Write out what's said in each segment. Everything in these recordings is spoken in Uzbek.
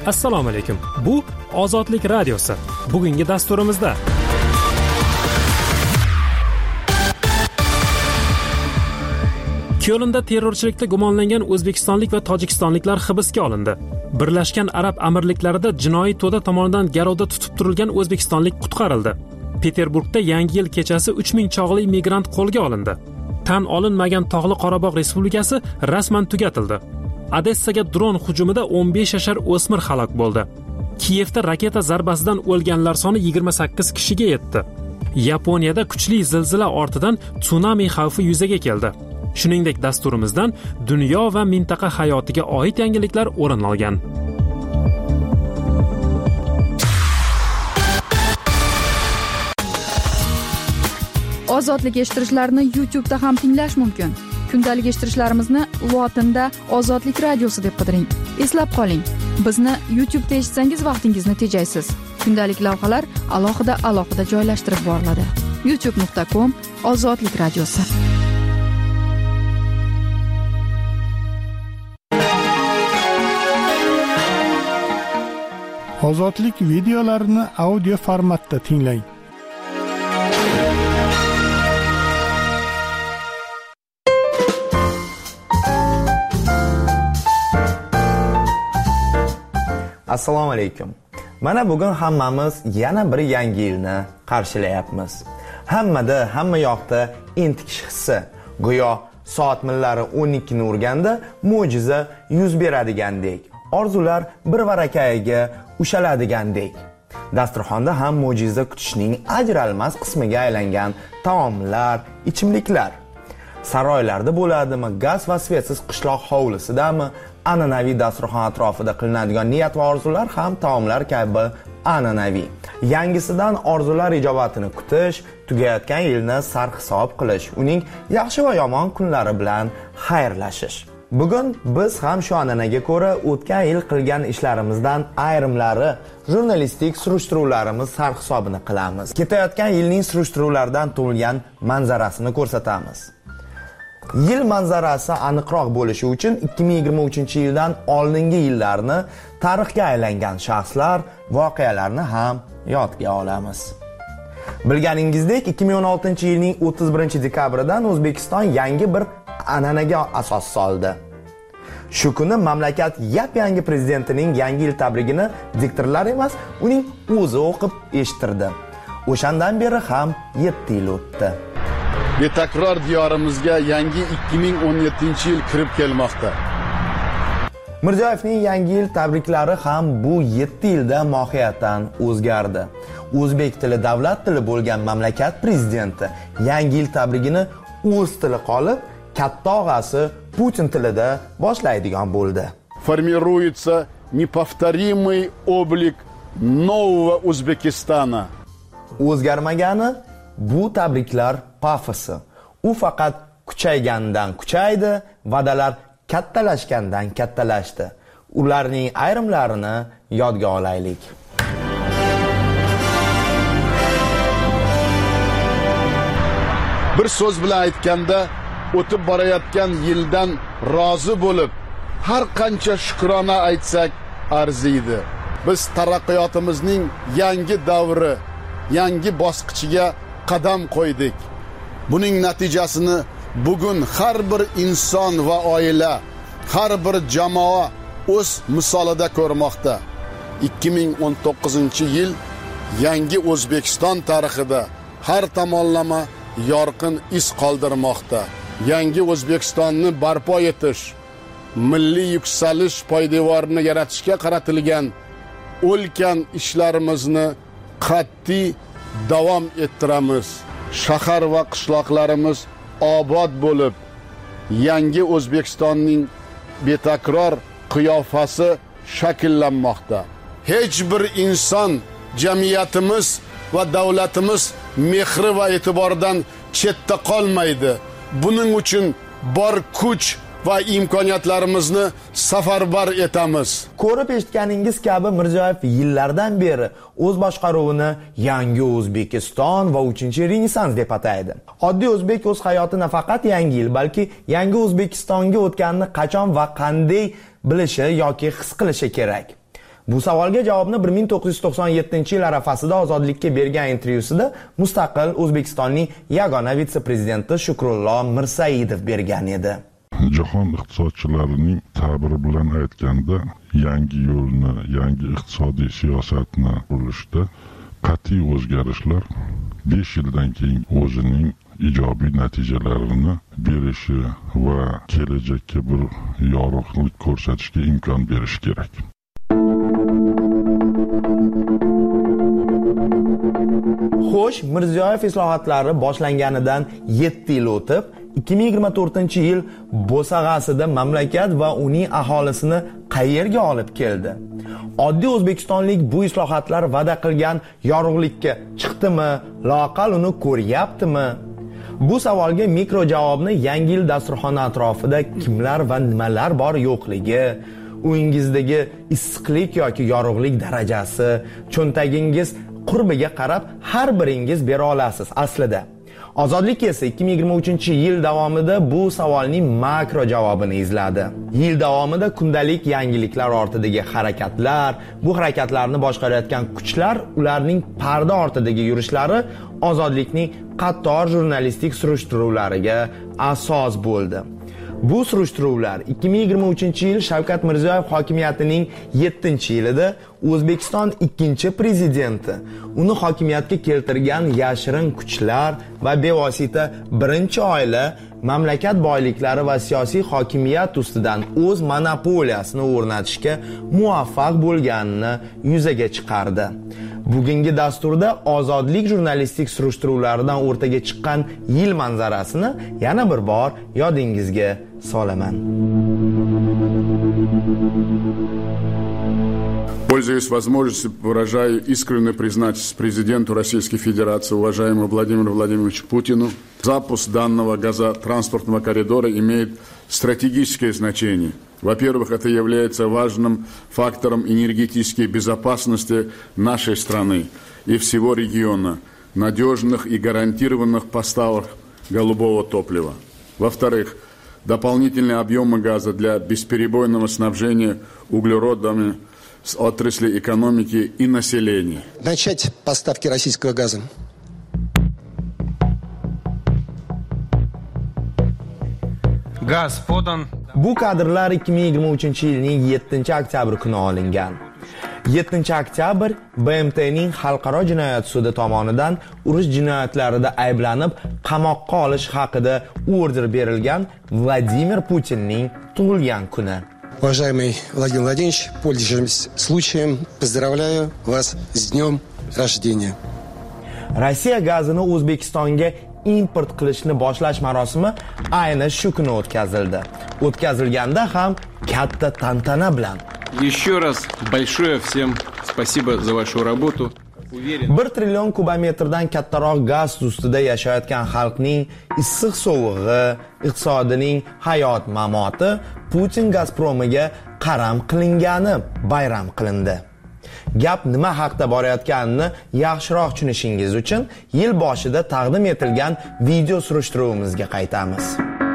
Assalomu alaykum. Bu Ozodlik radiosi. Bugungi dasturimizda Kyolnda terrorchilikda gumonlangan o'zbekistonlik va tojikistonliklar hibsga olindi. Birlashgan Arab Amirliklarida jinoiy to'da tomonidan garovda tutib turilgan o'zbekistonlik qutqarildi. Peterburgda Yangi yil kechasi 3000 chog'li migrant qo'lga olindi. Tan olinmagan Tog'li Qorabog' Respublikasi rasman tugatildi. Odessaga dron hujumida 15 yashar o'smir halok bo'ldi. Kiyevda raketa zarbasidan o'lganlar soni 28 kishiga yetdi. Yaponiyada kuchli zilzila ortidan tsunami xavfi yuzaga keldi. Shuningdek, dasturimizdan dunyo va mintaqa hayotiga oid yangiliklar o'rin olgan. Ozodlik eshittirishlarni YouTube'da ham tinglash mumkin. Kundalik eshittirishlarimizni lotinda Ozodlik radiosi deb qidiring. Eslab qoling, bizni YouTube'da eshitsangiz vaqtingizni tejaysiz. Kundalik lavhalar alohida joylashtirib boriladi. youtube.com/Ozodlik radiosi. Ozodlik videolarini audio formatda tinglang. Assalomu alaykum. Mana bugun hammamiz yana bir yangi yilni qarshilayapmiz. Hamma yoqda intikish hissi. Go'yo soat millari 12 ni urganda mo'jiza yuz beradigandek. Orzular bir varakayiga ushaladigandek. Dasturxonda ham mo'jiza kutishning ajralmas qismiga aylangan taomlar, ichimliklar. Saroylarda bo'ladimi, gaz va svetsiz qishloq hovlisidami, an'anaviy dasturxon atrofida qilinadigan niyat va orzular ham taomlar kabi an'anaviy. Yangisidan orzular ijobatini kutish, tugayotgan yilni sarhisob qilish, uning yaxshi va yomon kunlari bilan xayrlashish. Bugun biz ham shu an'anaga ko'ra o'tgan yil qilgan ishlarimizdan ayrimlari jurnalistik surishtiruvlarimiz sarhisobini qilamiz. Ketayotgan yilning surishtiruvlaridan tug'ilgan manzarasini ko'rsatamiz. Yil manzarasi aniqroq bo'lishi uchun 2023-yildan oldingi yillarni, tarixga aylangan shaxslar, voqealarni ham yodga olamiz. Bilganingizdek, 2016-yilning 31-dekabridan O'zbekiston yangi bir an'anaga asos soldi. Shu kuni mamlakat yangi prezidentining yangi yil tabrigini diktorlar emas, uning o'zi o'qib eshittirdi. O'shandan beri ham 7 yil o'tdi. Betakror diyorimizga yangi 2017-yil kirib kelmoqda. Mirziyoyevning yangi yil tabriklari ham bu 7 yilda mohiyatan o'zgardi. O'zbek tili davlat tili bo'lgan mamlakat prezidenti yangi yil tabrigini o'z tili qolib, katta og'asi Putin tilida boshlaydigan bo'ldi. Формируется неповторимый облик нового O'zbekistona. O'zgarmagani bu tabriklar pafosi. U faqat kuchaygandan kuchaydi, va'dalar kattalashgandan kattalashdi. Ularning ayrimlarini yodga olaylik. Bir so'z bilan aytganda, o'tib borayotgan yildan rozi bo'lib, har qancha shukrona aytsak arziydi. Biz taraqqiyotimizning yangi davri, yangi bosqichiga qadam qo'ydik. Buning natijasini bugun har bir inson va oila, har bir jamoa o'z misolida ko'rmoqda. 2019-yil yangi O'zbekiston tarixida har tomonlama yorqin iz qoldirmoqda. Yangi O'zbekistonni barpo etish, milliy yuksalish poydevorini yaratishga qaratilgan ulkan ishlarimizni qat'iy davom ettiramiz. Shahar va qishloqlarimiz obod bo'lib, yangi O'zbekistonning betakror qiyofasi shakllanmoqda. Hech bir inson, jamiyatimiz va davlatimiz mehri va e'tiboridan chetda qolmaydi. Buning uchun bor kuch va imkoniyatlarimizni safarbar etamiz. Ko'rib eshitganingiz kabi Mirziyoyev yillardan beri o'z boshqaruvini yangi O'zbekiston va 3-renessans deb ataydi. Oddiy o'zbek o'z hayoti nafaqat yangi yil, balki yangi O'zbekistonga o'tganini qachon va qanday bilishi yoki his qilishi kerak. Bu savolga javobni 1997-yil arafasida Ozodlikka bergan intervyusida mustaqil O'zbekistonning yagona vitse-prezidenti Shukrullo Mirsaidov bergan edi. Jahon iqtisodchilarining ta'biri bilan aytganda, yangi yo'lni, yangi iqtisodiy siyosatni qurishda qat'iy o'zgarishlar 5 yildan keyin o'zining ijobiy natijalarini berishi va kelajakka bir yorug'lik ko'rsatishga imkon berishi kerak. Xo'sh, Mirziyoyev islohotlari boshlanganidan 7 yil o'tib, 2024-yil bo'sag'asida mamlakat va uning aholisini qayerga olib keldi? Oddiy o'zbekistonlik bu islohotlar va'da qilgan yorug'likka chiqdimi, loaqal uni ko'ryaptimi? Bu savolga mikro javobni Yangi yil dasturxoni atrofida kimlar va nimalar bor yo'qligi, uyingizdagi issiqlik yoki yorug'lik darajasi, cho'ntagingiz qurbiga qarab har biringiz bera olasiz aslida. Ozodlik esa 2023-yil davomida bu savolning makro javobini izladi. Yil davomida kundalik yangiliklar ortidagi harakatlar, bu harakatlarni boshqarayotgan kuchlar, ularning parda ortidagi yurishlari ozodlikning qator jurnalistik surishtiruvlariga asos bo'ldi. Bu surishtiruvlar 2023-yil Shavkat Mirziyoyev hokimiyatining 7-yilida O'zbekiston 2-prezidenti, uni hokimiyatga keltirgan yashirin kuchlar va bevosita birinchi oila mamlakat boyliklari va siyosiy hokimiyat ustidan o'z monopoliyasini o'rnatishga muvaffaq bo'lganini yuzaga chiqardi. Bugungi dasturda ozodlik jurnalistik surishtiruvlaridan o'rtaga chiqqan yil manzarasini yana bir bor yodingizga solaman. Пользуясь возможностью, выражаю искреннюю признательность президенту Российской Федерации, уважаемому Владимиру Владимировичу Путину. Запуск данного газотранспортного коридора имеет стратегическое значение. Во-первых, это является важным фактором энергетической безопасности нашей страны и всего региона, надежных и гарантированных поставок голубого топлива. Во-вторых, дополнительные объемы газа для бесперебойного снабжения углеродами с отрасли экономики и населения. Начать поставки российского газа. Gaz podan. Bu kadrlar 2023-yilning 7-oktyabr kuni olingan. 7-oktyabr BMTning Xalqaro jinoyat sudi tomonidan urush jinoyatlarida ayblanib qamoqqa olish haqida order berilgan Vladimir Putinning tug'ilgan kuni. Уважаемый Владимир Владимирович, пользуясь случаем, поздравляю вас с днем рождения. Rossiya gazini O'zbekistonga import qilishni boshlash marosimi ayni shu kuni o'tkazildi. O'tkazilganda ham katta tantana bilan. Еще раз большое всем спасибо за вашу работу. 1 trillion kubometrdan kattaroq gaz ustida yashayotgan xalqning issiq sovug'i, iqtisodining hayot mamoti Putin Gazpromiga qaram qilingani bayram qilindi. Gap nima haqda borayotganini yaxshiroq tushunishingiz uchun yil boshida taqdim etilgan video surishtiruvimizga qaytamiz.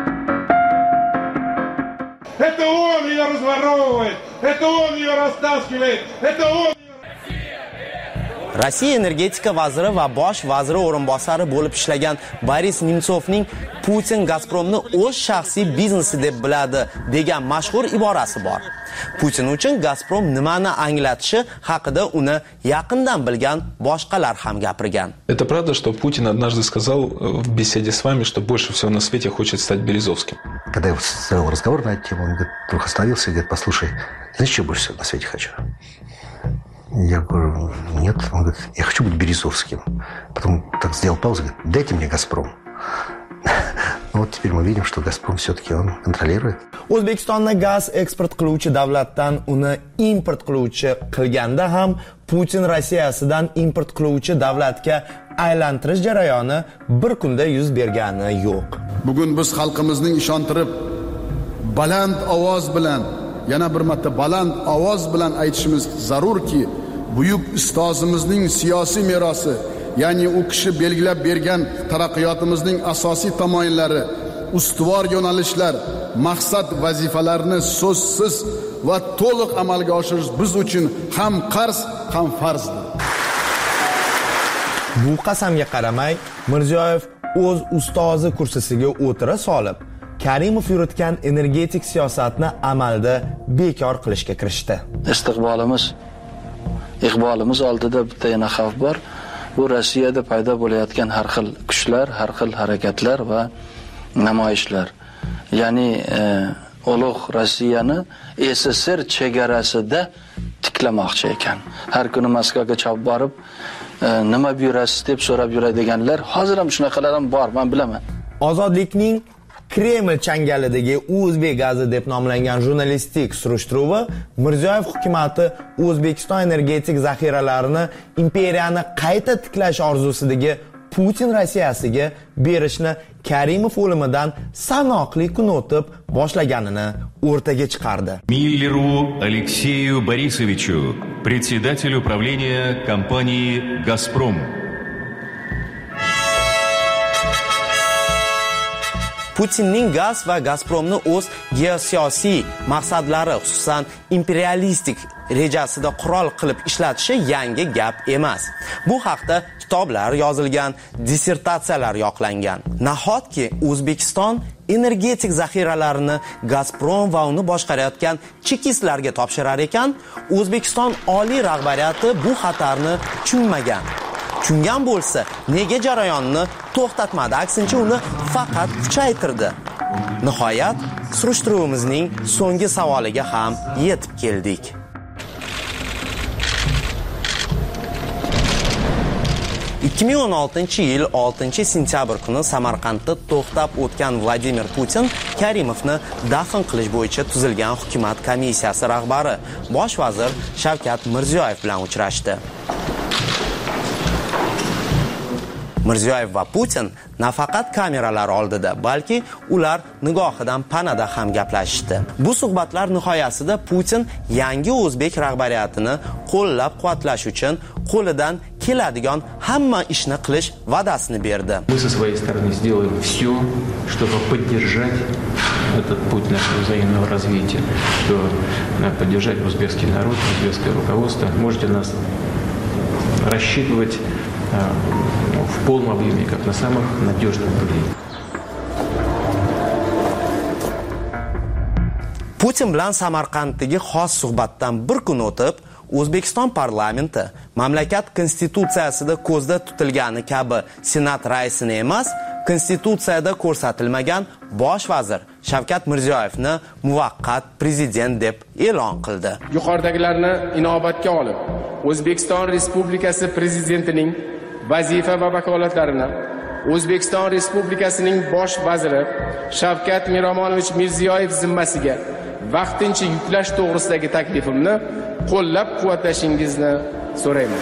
Это он ее разворовывает, это он ее растаскивает, это он. Rossiya energetika vaziri va bosh vaziri o'rinbosari bo'lib ishlagan Boris Nemtsovning Putin Gazpromni o'z shaxsiy biznesi deb biladi degan mashhur iborasi bor. Putin uchun Gazprom nimani anglatishi haqida uni yaqindan bilgan boshqalar ham gapirgan. Это правда, что Путин однажды сказал в беседе с вами, что больше всего на свете хочет стать Березовским? Когда я завел разговор на эту тему, он вдруг остановился и говорит: послушай, знаешь, что больше всего на свете хочу? Я говорю: нет. Он говорит: я хочу быть Березовским. Потом так сделал паузу, говорит: дайте мне Газпром. Вот теперь мы видим, что Газпром все-таки он контролирует. O'zbekistonni gaz eksport qiluvchi davlatdan uni import qiluvchi qilganda ham Putin Rossiyasidan import qiluvchi davlatga aylantirish jarayoni bir kunda yuz bergani yo'q. Bugun biz xalqimizning ishontirib baland ovoz bilan, yana bir marta baland ovoz bilan aytishimiz zarurki, buyuk ustozimizning siyosiy merosi, ya'ni u kishi belgilab bergan taraqqiyotimizning asosiy tamoyillari, ustuvor yo'nalishlar maqsad vazifalarni so'zsiz va to'liq amalga oshirish biz uchun ham qarz, ham farzdir. Bu qasamga qaramay, Mirziyoyev o'z ustozi kursisiga o'tira solib, Karimov yuritgan energetik siyosatni amalda bekor qilishga kirishdi. Iqbolimiz oldida bitta yana xavf bor. Bu Rossiyada paydo bo'layotgan har xil kuchlar, har xil harakatlar va namoyishlar. Ya'ni ulug' Rossiyani SSR chegarasida tiklamoqchi ekan. Har kuni Moskvaga chopib borib, nima buyurasiz deb so'rab yuradiganlar, hozir ham shunaqalar ham bor, men bilaman. Ozodlikning Kreml changalidagi O'zbek gazi deb nomlangan jurnalistik surishtiruvi Mirziyoyev hukumatı O'zbekiston energetik zaxiralarini imperiyani qayta tiklash orzusidagi Putin Rossiyasiga berishni Karimov o'limidan sanoqli kun o'tib boshlaganini o'rtaga chiqardi. Миллеру Алексею Борисовичу, председателю правления компании «Газпром». Putinning gaz va Gazpromni o'z geosiyosiy maqsadlari, xususan imperialistik rejasida qurol qilib ishlatishi yangi gap emas. Bu haqda kitoblar yozilgan, dissertatsiyalar yoqlangan. Nahotki O'zbekiston energetik zaxiralarini Gazprom va uni boshqarayotgan chekistlarga topshirar ekan, O'zbekiston oliy rahbariyati bu xatarni tushunmagan. Tushungan bo'lsa, nega jarayonni to'xtatmadi, aksincha uni faqat kuchaytirdi? Nihoyat, surishtiruvimizning so'nggi savoliga ham yetib keldik. ...2016 yil 6 sentyabr kuni Samarqandda to'xtab o'tgan Vladimir Putin Karimovni dafn qilish bo'yicha tuzilgan hukumat komissiyasi rahbari bosh vazir Shavkat Mirziyoyev bilan uchrashdi. Mirziyoyev va Putin nafaqat kameralar oldida, balki ular nigohidan panada ham gaplashishdi. Bu suhbatlar nihoyasida Putin yangi o'zbek rahbariyatini qo'llab-quvvatlash uchun qo'lidan keladigan hamma ishni qilish va'dasini berdi. Мы со своей стороны сделаем все, чтобы поддержать этот путь нашего взаимного развития, чтобы поддержать узбекский народ, узбекское руководство. Можете нас рассчитывать в полном объеме, как на самых надежных людей. Putin bilan Samarqanddagi xos suhbatdan bir kun o'tib, O'zbekiston parlamenti mamlakat konstitutsiyasida ko'zda tutilgani kabi senat raisini emas, konstitutsiyada ko'rsatilmagan bosh vazir Shavkat Mirziyoyevni muvaqqat prezident deb e'lon qildi. Yuqoridagilarni inobatga olib, O'zbekiston Respublikasi prezidentining vazifa va vakolatlarini O'zbekiston Respublikasining bosh vaziri Shavkat Miromonovich Mirziyoyev zimmasiga vaqtincha yuklash to'g'risidagi taklifimni qo'llab-quvvatlashingizni so'rayman.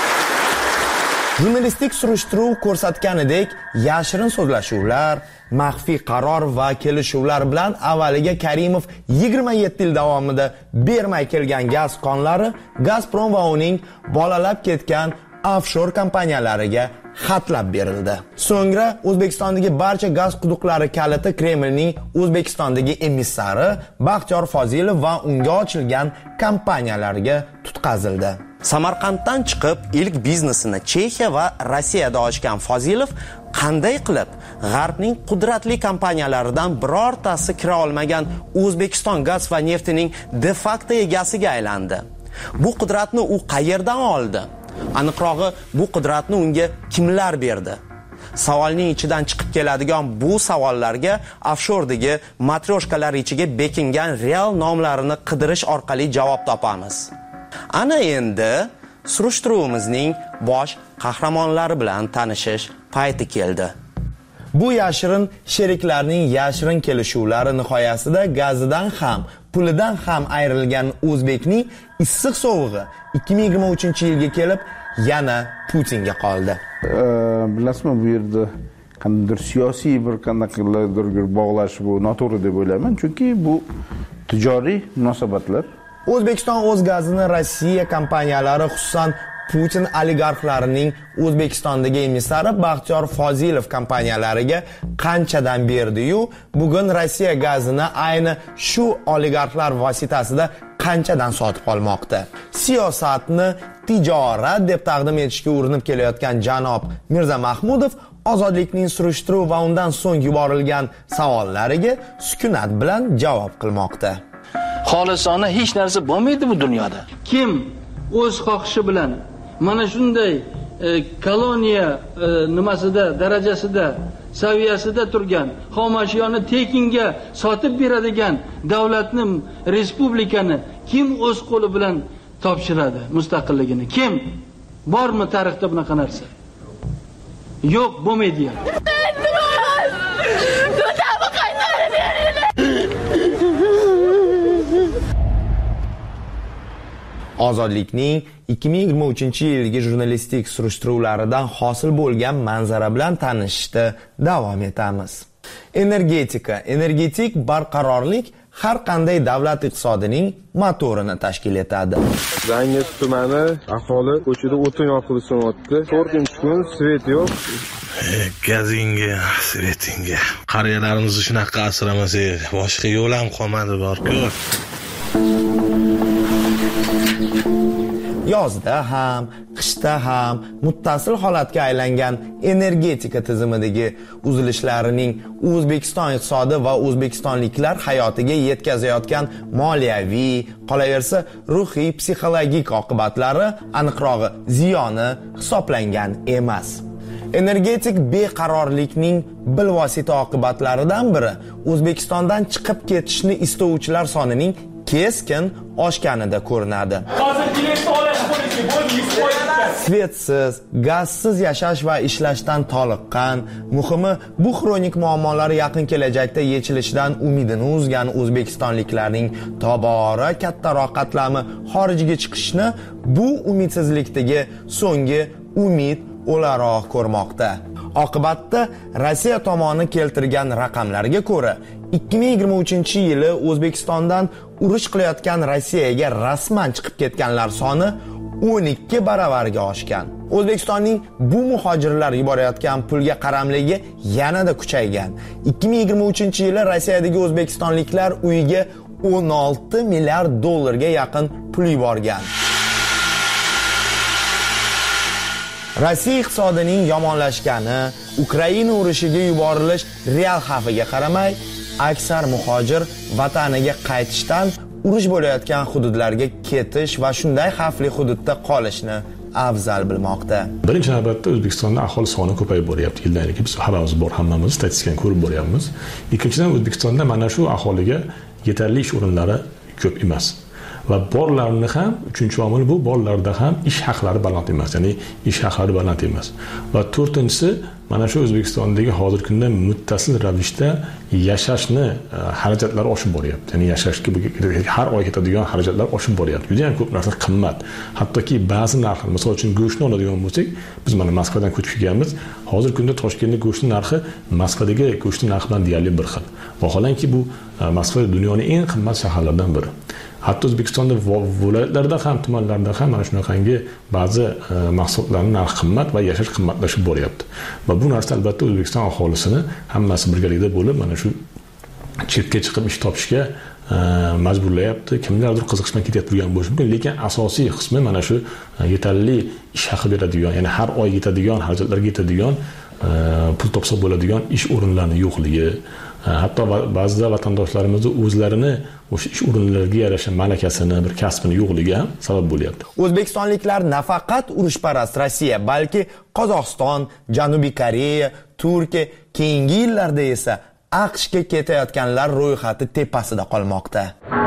Jurnalistik surishtiruv ko'rsatganidek, yashirin so'zlashuvlar, maxfiy qaror va kelishuvlar bilan avvaliga Karimov 27 yil davomida bermay kelgan gaz konlari Gazprom va uning bolalab ketgan offshore kompaniyalariga xatlab berildi. So'ngra O'zbekistondagi barcha gaz quduqlari kaliti Kremlning O'zbekistondagi emissari Baxtiyor Fozilov va unga ochilgan kompaniyalarga tutqazildi. Samarqanddan chiqib ilk biznesini Chexiya va Rossiyada ochgan Fozilov qanday qilib G'arbning qudratli kompaniyalaridan birortasi kira olmagan O'zbekiston gaz va neftining de facto egasiga aylandi? Bu qudratni u qayerdan oldi? Aniqrog'i, bu qudratni unga kimlar berdi? Savolning ichidan chiqib keladigan bu savollarga offshordagi matryoshkalar ichiga bekingan real nomlarini qidirish orqali javob topamiz. Ana endi surishtiruvimizning bosh qahramonlari bilan tanishish payti keldi. Bu yashirin sheriklarning yashirin kelishuvlari nihoyasida gazidan ham, pulidan ham ayrilgan O'zbekning issiq sovug'i 2023-yilga kelib yana Putinga qoldi. Bilasizmi, bu yerda qandaydir siyosiy bir qandaydir bog'lash bu noto'g'ri deb o'ylayman, chunki bu tijoriy munosabatlar. O'zbekiston o'z gazini Rossiya kompaniyalari, xususan Putin oligarxlarining O'zbekistondagi emissari Baxtiyor Fozilov kompaniyalariga qanchadan berdi-yu, bugun Rossiya gazini ayni shu oligarxlar vositasida qanchadan sotib olmoqda. Siyosatni tijorat deb taqdim etishga urinib kelayotgan janob Mirza Mahmudov ozodlikning surishtiruv va undan so'ng yuborilgan savollariga sukunat bilan javob qilmoqda. Xolisona hech narsa bo'lmaydi bu dunyoda. Kim o'z xohishi bilan mana shunday koloniya nimasida, darajasida, saviyasida turgan xomashiyoni tekinga sotib beradigan davlatni, respublikani kim o'z qo'li bilan topshiradi mustaqilligini? Kim? Bormi tarixda bunaqa narsa? Yo'q, bo'lmaydi ham. Ozodlikning 2023-yilgi jurnalistik surishtiruvlaridan hosil bo'lgan manzara bilan tanishishda davom etamiz. Energetik barqarorlik har qanday davlat iqtisodining motorini tashkil etadi. Zangiz tumani aholi ko'chada o'tin yoqib so'notdi. 4-kun svet yo'q. Gazinga, svetinga. Qariyalarimizni shunaqa asramasak, boshqa yo'l ham qolmadi bor-ku. Yozda ham, qishda ham muttasil holatga aylangan energetika tizimidagi uzilishlarning O'zbekiston iqtisodi va o'zbekistonliklar hayotiga yetkazayotgan moliyaviy, qolaversa ruhiy, psixologik oqibatlari, aniqrog'i ziyoni hisoblangan emas. Energetik beqarorlikning bilvosita oqibatlaridan biri O'zbekistondan chiqib ketishni istovchilar sonining keskin oshganida ko'rinadi. Svetsiz, gazsiz yashash va ishlashdan toliqqan, muhimi bu xronik muammolar yaqin kelajakda yechilishidan umidini uzgan o'zbekistonliklarning tobora kattaroq qatlami xorijga chiqishni bu umidsizlikdagi so'nggi umid o'laroq ko'rmoqda. Oqibatda Rossiya tomoni keltirgan raqamlarga ko'ra 2023-yili O'zbekistondan urush qilayotgan Rossiyaga rasman chiqib ketganlar soni 12 baravarga oshgan. O'zbekistonning bu muhojirlar yuborayotgan pulga qaramligi yanada kuchaygan. 2023-yili Rossiyadagi o'zbekistonliklar uyiga 16 milliard dollarga yaqin pul yuborgan. Rossiya iqtisodining yomonlashgani, Ukraina urushiga yuborilish real xavfiga qaramay, aksar muhojir vataniga qaytishdan urush bo'layotgan hududlarga ketish va shunday xavfli hududda qolishni afzal bilmoqda. Birinchi navbatda O'zbekistonda aholi soni ko'payib boryapti. Yildan-yilga biz hammamiz bor, hammamiz statistikani ko'rib boryapmiz. Ikkinchidan O'zbekistonda mana shu aholiga yetarli ish o'rinlari ko'p emas. Va borlarni ham, uchinchi omil bu borlarda ham ish haqlari baland emas, ya'ni ish haqlari baland emas. Va to'rtinchisi, mana shu O'zbekistondagi hozirgi kunda muttasil ravishda yashashni xarajatlari oshib boryapti. Ya'ni yashashga har oy ketadigan xarajatlar oshib boryapti. Juda ham ko'p narsa qimmat. Hattoki ba'zi narxlar, masalan uchun go'shtni oladigan bo'lsak, biz mana Moskvadan ko'chib kelganmiz. Hozirgi kunda Toshkentning go'shti narxi Moskvadagi go'shti narxi bilan deyarli bir xil. Vaholanki bu Moskva dunyoning eng qimmat shaharlaridan biri. Hatto O'zbekistonda viloyatlarda ham, tumanlarda ham mana shunaqangi ba'zi mahsulotlarning narxi qimmat va yashash qimmatlashib boryapti. Va bu narsa albatta O'zbekiston aholisini hammasi birgalikda bo'lib mana shu chetga chiqib ish topishga majburlayapti. Kimlardir qiziqishdan ketayotgan bo'lishi mumkin, lekin asosiy qismi mana shu yetarli ish haqi beradigan, ya'ni har oy yetadigan xarajatlarga yetadigan pul topsa bo'ladigan ish o'rinlarining yo'qligi, hatto ba'zida vatandoshlarimizni o'zlarini o'sha ish o'rinlariga yarasha malakasini, bir kasbini yo'qligi ham sabab bo'lyapti. O'zbekistonliklar nafaqat urushparast Rossiya, balki Qozog'iston, Janubiy Koreya, Turkiya, keyingi yillarda esa AQShga ketayotganlar ro'yxati tepasida qolmoqda.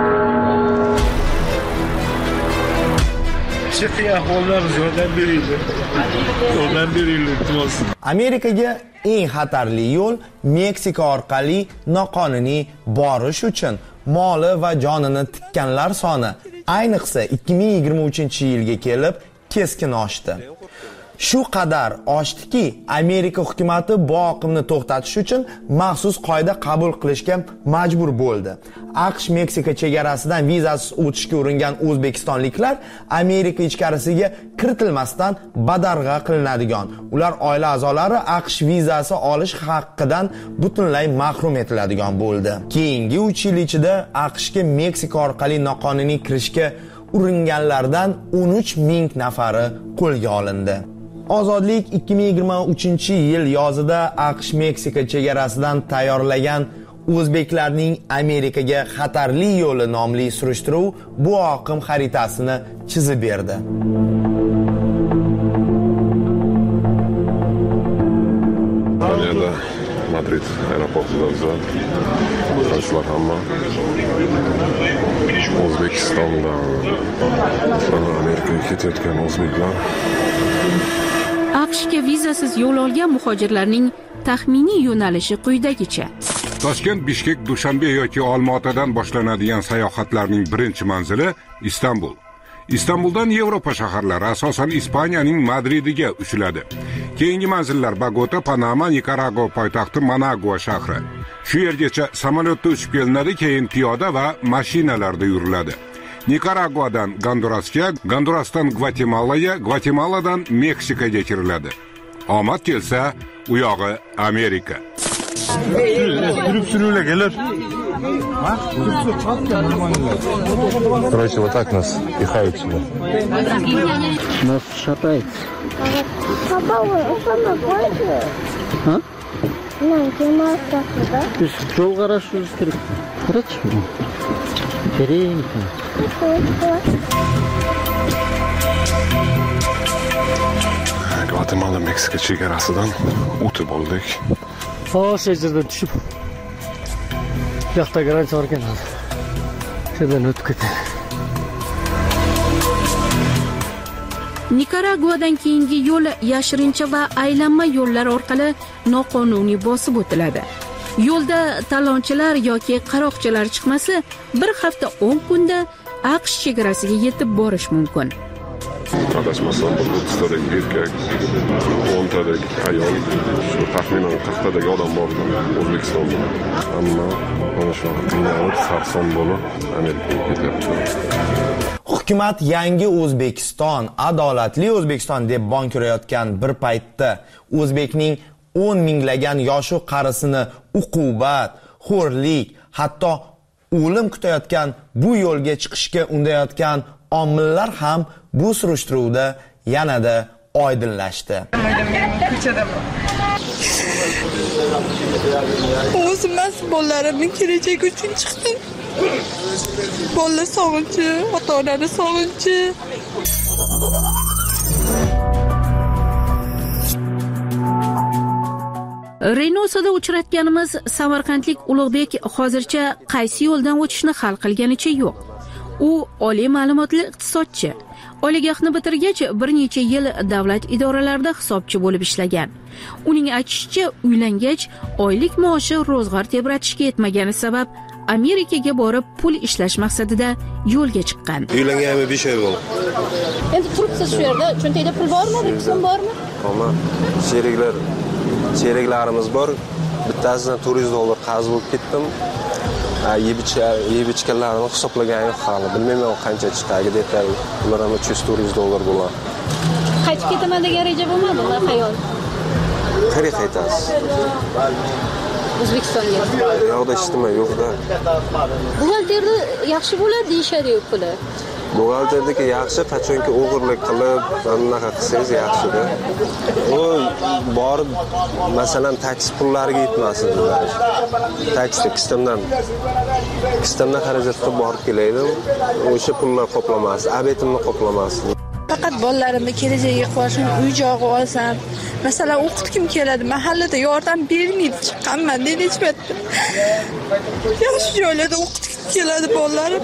Amerikaga eng xatarli yo'l Meksika orqali noqonuniy borish uchun moli va jonini tikkanlar soni ayniqsa 2023-yilga kelib keskin oshdi. Shu qadar oshdiki, Amerika hukumati bu oqimni to'xtatish uchun maxsus qoida qabul qilishga majbur bo'ldi. AQSh-Meksika chegarasidan vizasiz o'tishga uringan o'zbekistonliklar Amerika ichkarisiga kiritilmasdan badarg'a qilinadigan. Ular oila a'zolari AQSh vizasi olish haqqidan butunlay mahrum etiladigan bo'ldi. Keyingi 3 yil ichida AQShga Meksika orqali noqonuniy kirishga uringanlardan 13 ming nafari qo'lga olindi. Ozodlik 2023-yil yozida AQSh-Meksika chegarasidan tayyorlagan O'zbeklarning Amerikaga xatarli yo'li nomli surishtiruv bu oqim xaritasini chizib berdi. Italiyada Madrid aeroportida yo'lovchilar hamma O'zbekistondan Amerikaga ketayotgan o'zbeklar. AQShga vizasiz yo'l olgan muhojirlarning taxminiy yo'nalishi quyidagicha. Toshkent, Bishkek, Dushanbe yoki Olmaotadan boshlanadigan sayohatlarning birinchi manzili Istanbul. Istanbuldan Yevropa shaharlari asosan Ispaniyaning Madridiga uchiladi. Keyingi manzillar Bogota, Panama, Nikaragua poytaxti Managua shahri. Shu yergacha samolyotda uchib kelinadi, keyin piyoda va mashinalarda yuriladi. Nikaraguadan Gondurasga, Gondurasdan Gvatemalaga, Gvatemaladan Meksikaga kiriladi. Omad kelsa, u yog'i Amerika. Surib kelar. Короче, вот так нас пихают сюда. Нас шатает. Папа, он больше? А? Ты жол хорошо стриг. Хорошо. Беренько. Gvatemala Meksika chegarasidan o'tib oldik. O'sha yerdan tushib yoqda garantiya bor ekan. Shundan o'tib ketdi. Nikaraguadan keyingi yo'l yashirincha va aylanma yo'llar orqali noqonuniy bosib o'tiladi. Yo'lda talonchilar yoki qaroqchilar chiqmasa, bir hafta 10 kunda AQSh chegarasiga yetib borish mumkin. Adashmasam, 30 tadagi erkak, 10 tadagi ayol, shu taxminan 40 tadagi odam bor O'zbekistonda. Ammo mana shu qiynalib, sarson bo'lib Amerikaga ketyapti. Hukumat yangi O'zbekiston, adolatli O'zbekiston deb bong urayotgan bir paytda o'zbekning 10 minglagan yoshu qarisini uqubat, xo'rlik, hatto o'lim kutayotgan bu yo'lga chiqishga undayotgan omillar ham bu surishtiruvda yanada oydinlashdi. O'zimiz bolalarimni kelajagi uchun chiqdim. Bolalar sog'inchi, ota-onani sog'inchi. Reynosada uchratganimiz samarqandlik Ulug'bek hozircha qaysi yo'ldan o'tishni hal qilganicha yo'q. U oliy ma'lumotli iqtisodchi. Oliygohni bitirgach, bir necha yil davlat idoralarida hisobchi bo'lib ishlagan. Uning aytishicha, uylangach, oylik maoshi ro'zg'or tebratishga yetmagani sabab Amerikaga borib pul ishlash maqsadida yo'lga chiqqan. Uylanganimga 5 oy bo'ldi. Endi turibsiz shu yerda, cho'ntakda pul bormi, bir so'm bormi? Ammo sheriklarimiz bor. Bittasidan $400 qarz bo'lib ketdim. Yeb ichganlarini hisoblagan yo'q hali. Bilmayman qancha chiqadi deb, ular ham $300-400 bo'ladi. Qaytib ketaman degan reja bo'lmadimi, xayol? Qayerga qaytasiz? O'zbekistonga. Yo'qda ishtimay yo'qda. Buxgalterda yaxshi bo'ladi deyshadi puli. Buxgalterdagi yaxshi, qachonki o'g'irlik qilib, anaqa qilsangiz yaxshida. U borib, masalan, taksi pullariga yetmasin. Taksi kistamdan xarajat qilib borib kelaydim. O'sha pullar qoplamas, abetimni qoplamas. Faqat bolalarimni kelajagiga qo'shib uy-joy olsam, masalan, o'qitgim keladi, mahallada yordam bermaydi, chiqqanman deyishmayapti. Yaxshi joylarda o'qitgim keladi bolalarim.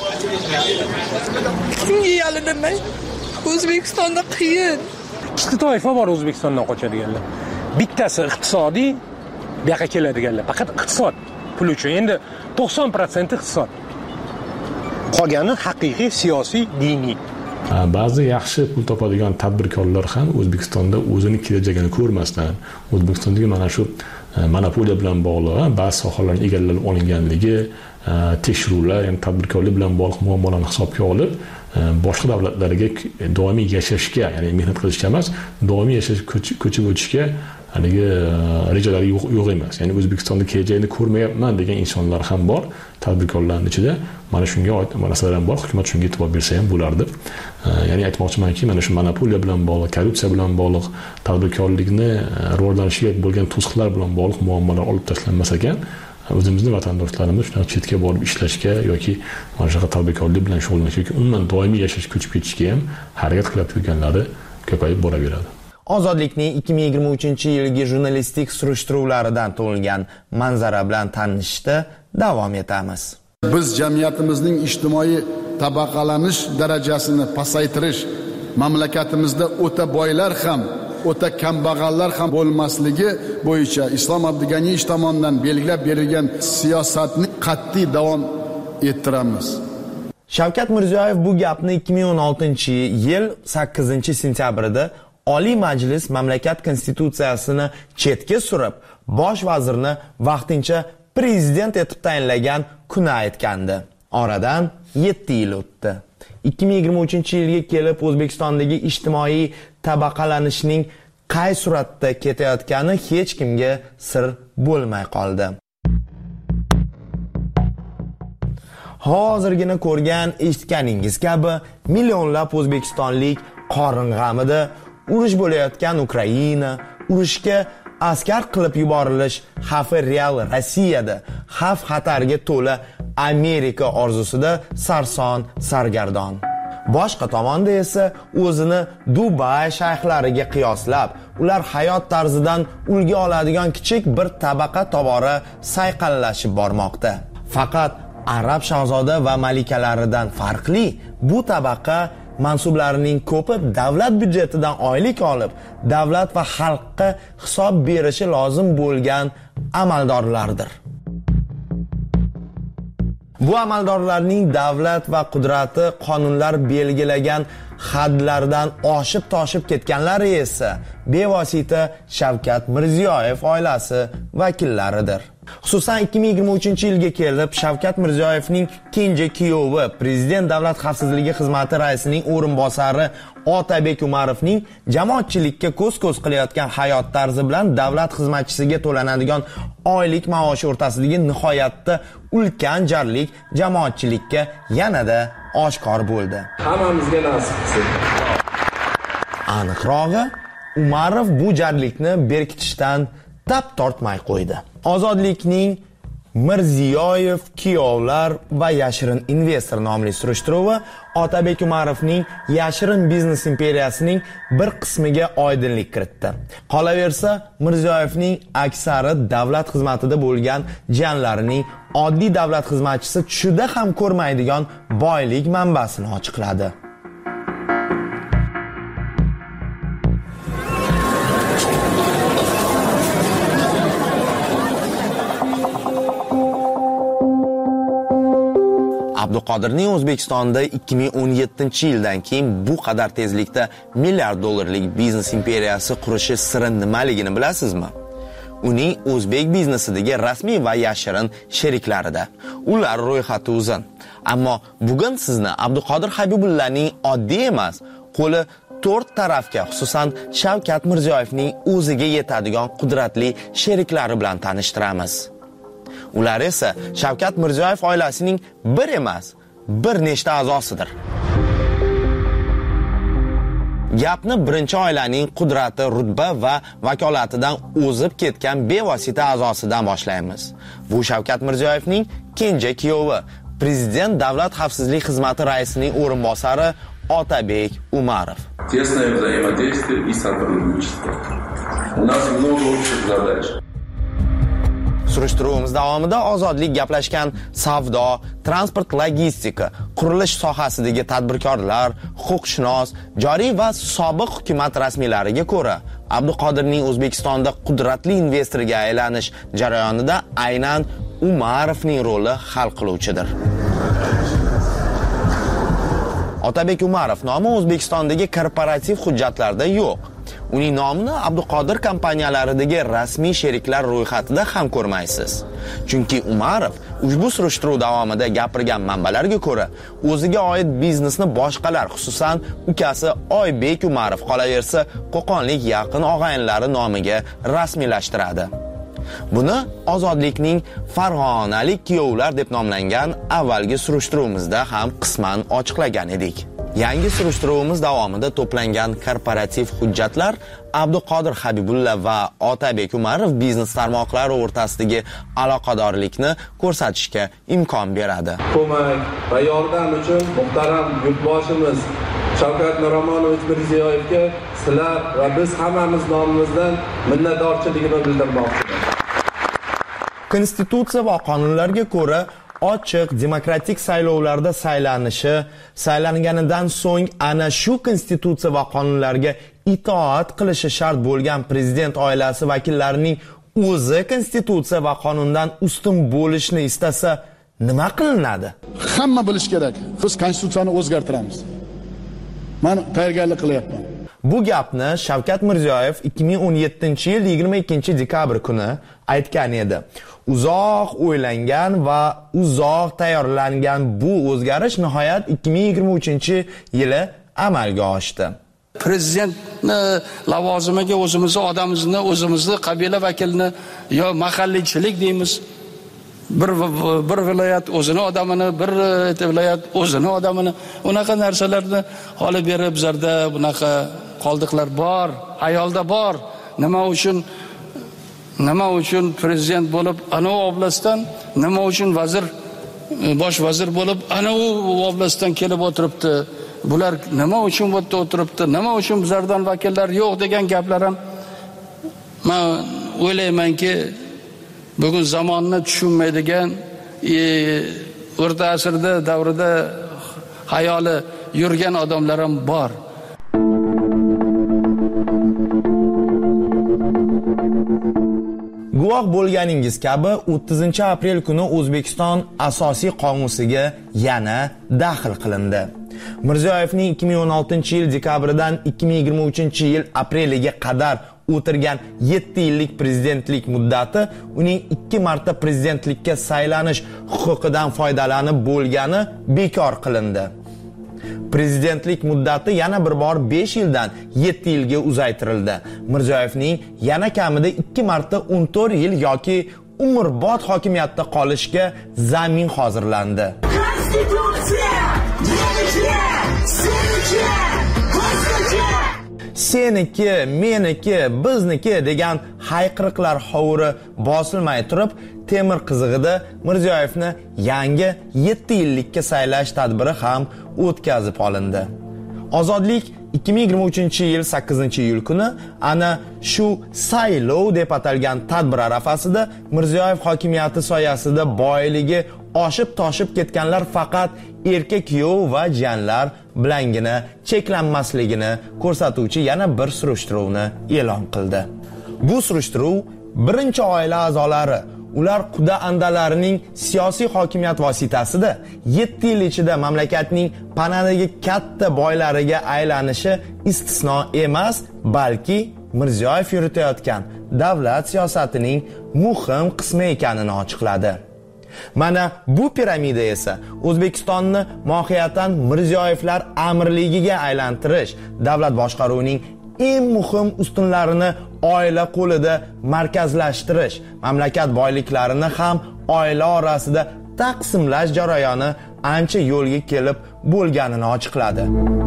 Kimga yalinaman? O'zbekistonda qiyin. Ikkita toifa bor O'zbekistondan qochadiganlar. Bittasi iqtisodiy, bu yoqqa keladiganlar. Faqat iqtisod pul uchun. Endi 90% iqtisod. Qolgani haqiqiy siyosiy, diniy. Ba'zi yaxshi pul topadigan tadbirkorlar ham O'zbekistonda o'zini kelajagini ko'rmasdan, O'zbekistondagi mana shu monopoliya bilan bog'liq ba'zi sohalarning egallab olinganligi, tekshiruvlar, ya'ni tadbirkorlik bilan bog'liq muammolarni hisobga olib, boshqa davlatlarga doimiy yashashga, ya'ni mehnat qilishga emas, doimiy yashash ko'chib o'tishga haligi rejalari yo'q emas. Ya'ni O'zbekistonda kelajagini ko'rmayapman degan insonlar ham bor, tadbirkorlarning ichida. Mana shunga oid masalalar ham bor, hukumat shunga e'tibor bersa ham bo'lardi. Ya'ni aytmoqchimanki, mana shu monopoliya bilan bog'liq, korrupsiya bilan bog'liq, tadbirkorlikni rivojlanishiga bo'lgan to'siqlar bilan bog'liq muammolar olib tashlanmas ekan, o'zimizning vatandoshlarimiz shunaqa chetga borib ishlashga yoki mana shunaqa tadbirkorlik bilan shug'ullanishga yoki umuman doimiy yashash ko'chib ketishga ham harakat qilib yurganlari ko'payib boraveradi. Ozodlikning 2023-yilgi jurnalistik surishtiruvlaridan tug'ilgan manzara bilan tanishishda davom etamiz. Biz jamiyatimizning ijtimoiy tabaqalanish darajasini pasaytirish, mamlakatimizda o'ta boylar ham, o'ta kambag'allar ham bo'lmasligi bo'yicha Islom Abdug'aniyevich tomonidan belgilab berilgan siyosatni qat'iy davom ettiramiz. Shavkat Mirziyoyev bu gapni 2016-yil 8-sentyabrida Oliy Majlis mamlakat konstitutsiyasini chetga surib, bosh vazirni vaqtincha prezident etib tayinlagan kuni aytgandi. Oradan 7 yil o'tdi. 2023-yilga kelib O'zbekistondagi ijtimoiy tabaqalanishning qay suratda ketayotgani hech kimga sir bo'lmay qoldi. Hozirgina ko'rgan, eshitganingiz kabi millionlab o'zbekistonlik qorin g'amida urush bo'layotgan Ukraina, urushga askar qilib yuborilish xavfi real Rossiyada, xavf xatarga to'la Amerika orzusida sarson sargardon. Boshqa tomonda esa o'zini Dubay shayxlariga qiyoslab, ular hayot tarzidan ulgu oladigan kichik bir tabaqa tobora sayqallashib bormoqda. Faqat arab shahzoda va malikalaridan farqli, bu tabaqa mansublarining ko'pi davlat byudjetidan oylik olib, davlat va xalqqa hisob berishi lozim bo'lgan amaldorlardir. Bu amaldorlarning davlat va qudrati qonunlar belgilagan hadlardan oshib toshib ketganlari esa bevosita Shavkat Mirziyoyev oilasi vakillaridir. Xususan 2023-yilga kelib Shavkat Mirziyoyevning kenja kuyovi, Prezident Davlat xavfsizligi xizmati raisining o'rinbosari Otabek Umarovning jamoatchilikka ko'z-ko'z qilayotgan hayot tarzi bilan davlat xizmatchisiga to'lanadigan oylik maoshi o'rtasidagi nihoyatda ulkan jarlik jamoatchilikka yanada oshkor bo'ldi. Hammamizga nasib qilsin. Aniqrog'i, Umarov bu jarlikni berkitishdan tap tortmay qo'ydi. Ozodlikning Mirziyoyev kuyovlar va yashirin investor nomli surishtiruvi Otabek Umarovning yashirin biznes imperiyasining bir qismiga oydinlik kiritdi. Qolaversa, Mirziyoyevning aksari davlat xizmatida bo'lgan jiyanlarining oddiy davlat xizmatchisi tushida ham ko'rmaydigan boylik manbasini ochiqladi. Abduqodirning O'zbekistonda 2017-yildan keyin bu qadar tezlikda milliard dollarlik biznes imperiyasi qurishi siri nimaligini bilasizmi? Uning o'zbek biznesidagi rasmiy va yashirin sheriklarida. Ular ro'yxati uzun. Ammo bugun sizni Abduqodir Habibullaning oddiy emas, qo'li 4 tarafga, xususan Shavkat Mirziyoyevning o'ziga yetadigan qudratli sheriklari bilan tanishtiramiz. Ular esa Shavkat Mirziyoyev oilasining bir emas, bir nechta a'zosidir. Gapni birinchi oilaning qudrati, rutba va vakolatidan o'zib ketgan bevosita a'zosidan boshlaymiz. Bu Shavkat Mirziyoyevning kenja kuyovi, Prezident Davlat xavfsizlik xizmati raisining o'rinbosari Otabek Umarov. Тесное взаимодействие и сотрудничество. У нас много общих задач. Surishtiruvimiz davomida ozodlik gaplashgan savdo, transport, logistika, qurilish sohasidagi tadbirkorlar, huquqshunos, joriy va sobiq hukumat rasmiylariga ko'ra, Abduqodirning O'zbekistonda qudratli investorga aylanish jarayonida aynan Umarovning roli hal qiluvchidir. Otabek Umarov nomi O'zbekistondagi korporativ hujjatlarda yo'q. Uning nomini Abduqodir kompaniyalaridagi rasmiy sheriklar ro'yxatida ham ko'rmaysiz. Chunki Umarov ushbu surishtiruv davomida gapirgan manbalarga ko'ra, o'ziga oid biznesni boshqalar, xususan ukasi Oybek Umarov qolaversa, Qo'qonlik yaqin og'ayinlari nomiga rasmiylashtiradi. Buni Ozodlikning Farg'onalik kuyovlar deb nomlangan avvalgi surishtiruvimizda ham qisman ochiqlagan edik. Yangi surishtiruvimiz davomida to'plangan korporativ hujjatlar Abduqodir Habibulla va Otabek Umarov biznes tarmoqlari o'rtasidagi aloqadorlikni ko'rsatishga imkon beradi. Ko'mak va yordam uchun muhtaram yurtboshimiz Shavkat Miromonovich Mirziyoyevga sizlar va biz hammamiz nomimizdan minnatdorchiligimni bildirmoqchiman. Konstitutsiya va qonunlarga ko'ra ochiq demokratik saylovlarda saylanganidan so'ng ana shu konstitutsiya va qonunlarga itoat qilishi shart bo'lgan prezident oilasi vakillarining o'zi konstitutsiya va qonundan ustun bo'lishni istasa nima qilinadi? Hamma bilish kerak. Biz konstitutsiyani o'zgartiramiz. Men tayyorgarlik qilyapman. Bu gapni Shavkat Mirziyoyev 2017-yil 22-dekabr kuni aytgan edi. Uzoq o'ylangan va uzoq tayyorlangan bu o'zgarish nihoyat 2023-yili amalga oshdi. Prezidentni lavozimiga o'zimizni qabila vakilini yo mahalliychilik deymiz. Bir viloyat o'zini odamini, bir viloyat o'zini odamini, unaqa narsalarni olib berib bizlarda bunaqa qoldiqlar bor, ayolda bor. Nima uchun prezident bo'lib ana u oblastdan, nima uchun bosh vazir bo'lib ana u oblastdan kelib o'tiribdi. Bular nima uchun bu yerda o'tiribdi? Nima uchun bizlardan vakillar yo'q degan gaplar ham men o'ylaymanki bugun zamonni tushunmaydigan o'rta asrda davrida hayoli yurgan odamlar ham bor. Guvoh bo'lganingiz kabi 30-aprel kuni O'zbekiston asosiy qomusiga yana daxl qilindi. Mirziyoyevning 2016-yil dekabridan 2023-yil apreliga qadar o'tirgan 7 yillik prezidentlik muddati uning 2 marta prezidentlikka saylanish huquqidan foydalanib bo'lgani bekor qilindi. Prezidentlik muddati yana bir bor 5 yildan 7 yilga uzaytirildi. Mirziyoyevning yana kamida 2 marta 14 yil yoki umrbod hokimiyatda qolishga zamin hozirlandi. Seniki, meniki, bizniki degan hayqiriqlar hovuri bosilmay turib, temir qizig'ida Mirziyoyevni yangi 7 yillikka saylash tadbiri ham o'tkazib olindi. Ozodlik 2023-yil 8-iyul kuni ana shu saylov deb atalgan tadbir arafasida Mirziyoyev hokimiyati soyasida boyligi oshib-toshib ketganlar faqat erkak kuyov va jiyanlar bilangina cheklanmasligini ko'rsatuvchi yana bir surishtiruvni e'lon qildi. Bu surishtiruv birinchi oila a'zolari, ular quda andalarining siyosiy hokimiyat vositasida 7 yil ichida mamlakatning panadagi katta boylariga aylanishi istisno emas, balki Mirziyoyev yuritayotgan davlat siyosatining muhim qismi ekanini ochiqladi. Mana bu piramida esa O'zbekistonni mohiyatan Mirziyoyevlar amirligiga aylantirish, davlat boshqaruvining eng muhim ustunlarini oila qo'lida markazlashtirish, mamlakat boyliklarini ham oila orasida taqsimlash jarayoni ancha yo'lga kelib bo'lganini ochiqladi.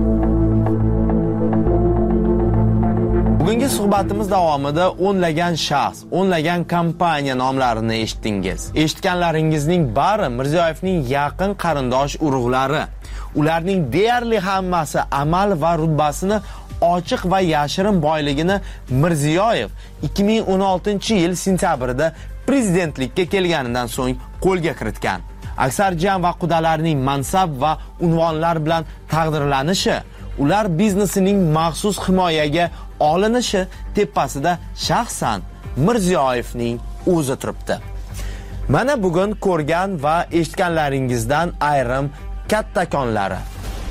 Bugungi suhbatimiz davomida o'nlagan shaxs, o'nlagan kompaniya nomlarini eshitdingiz. Eshitganlaringizning bari Mirziyoyevning yaqin qarindosh urug'lari. Ularning deyarli hammasi amal va rutbasini, ochiq va yashirin boyligini Mirziyoyev 2016-yil sentyabrida prezidentlikka kelganidan so'ng qo'lga kiritgan. Aksar jiyan va qudalarning mansab va unvonlar bilan taqdirlanishi, ular biznesining maxsus himoyaga olinishi tepasida shaxsan Mirziyoyevning o'zi turibdi. Mana bugun ko'rgan va eshitganlaringizdan ayrim kattakonlari.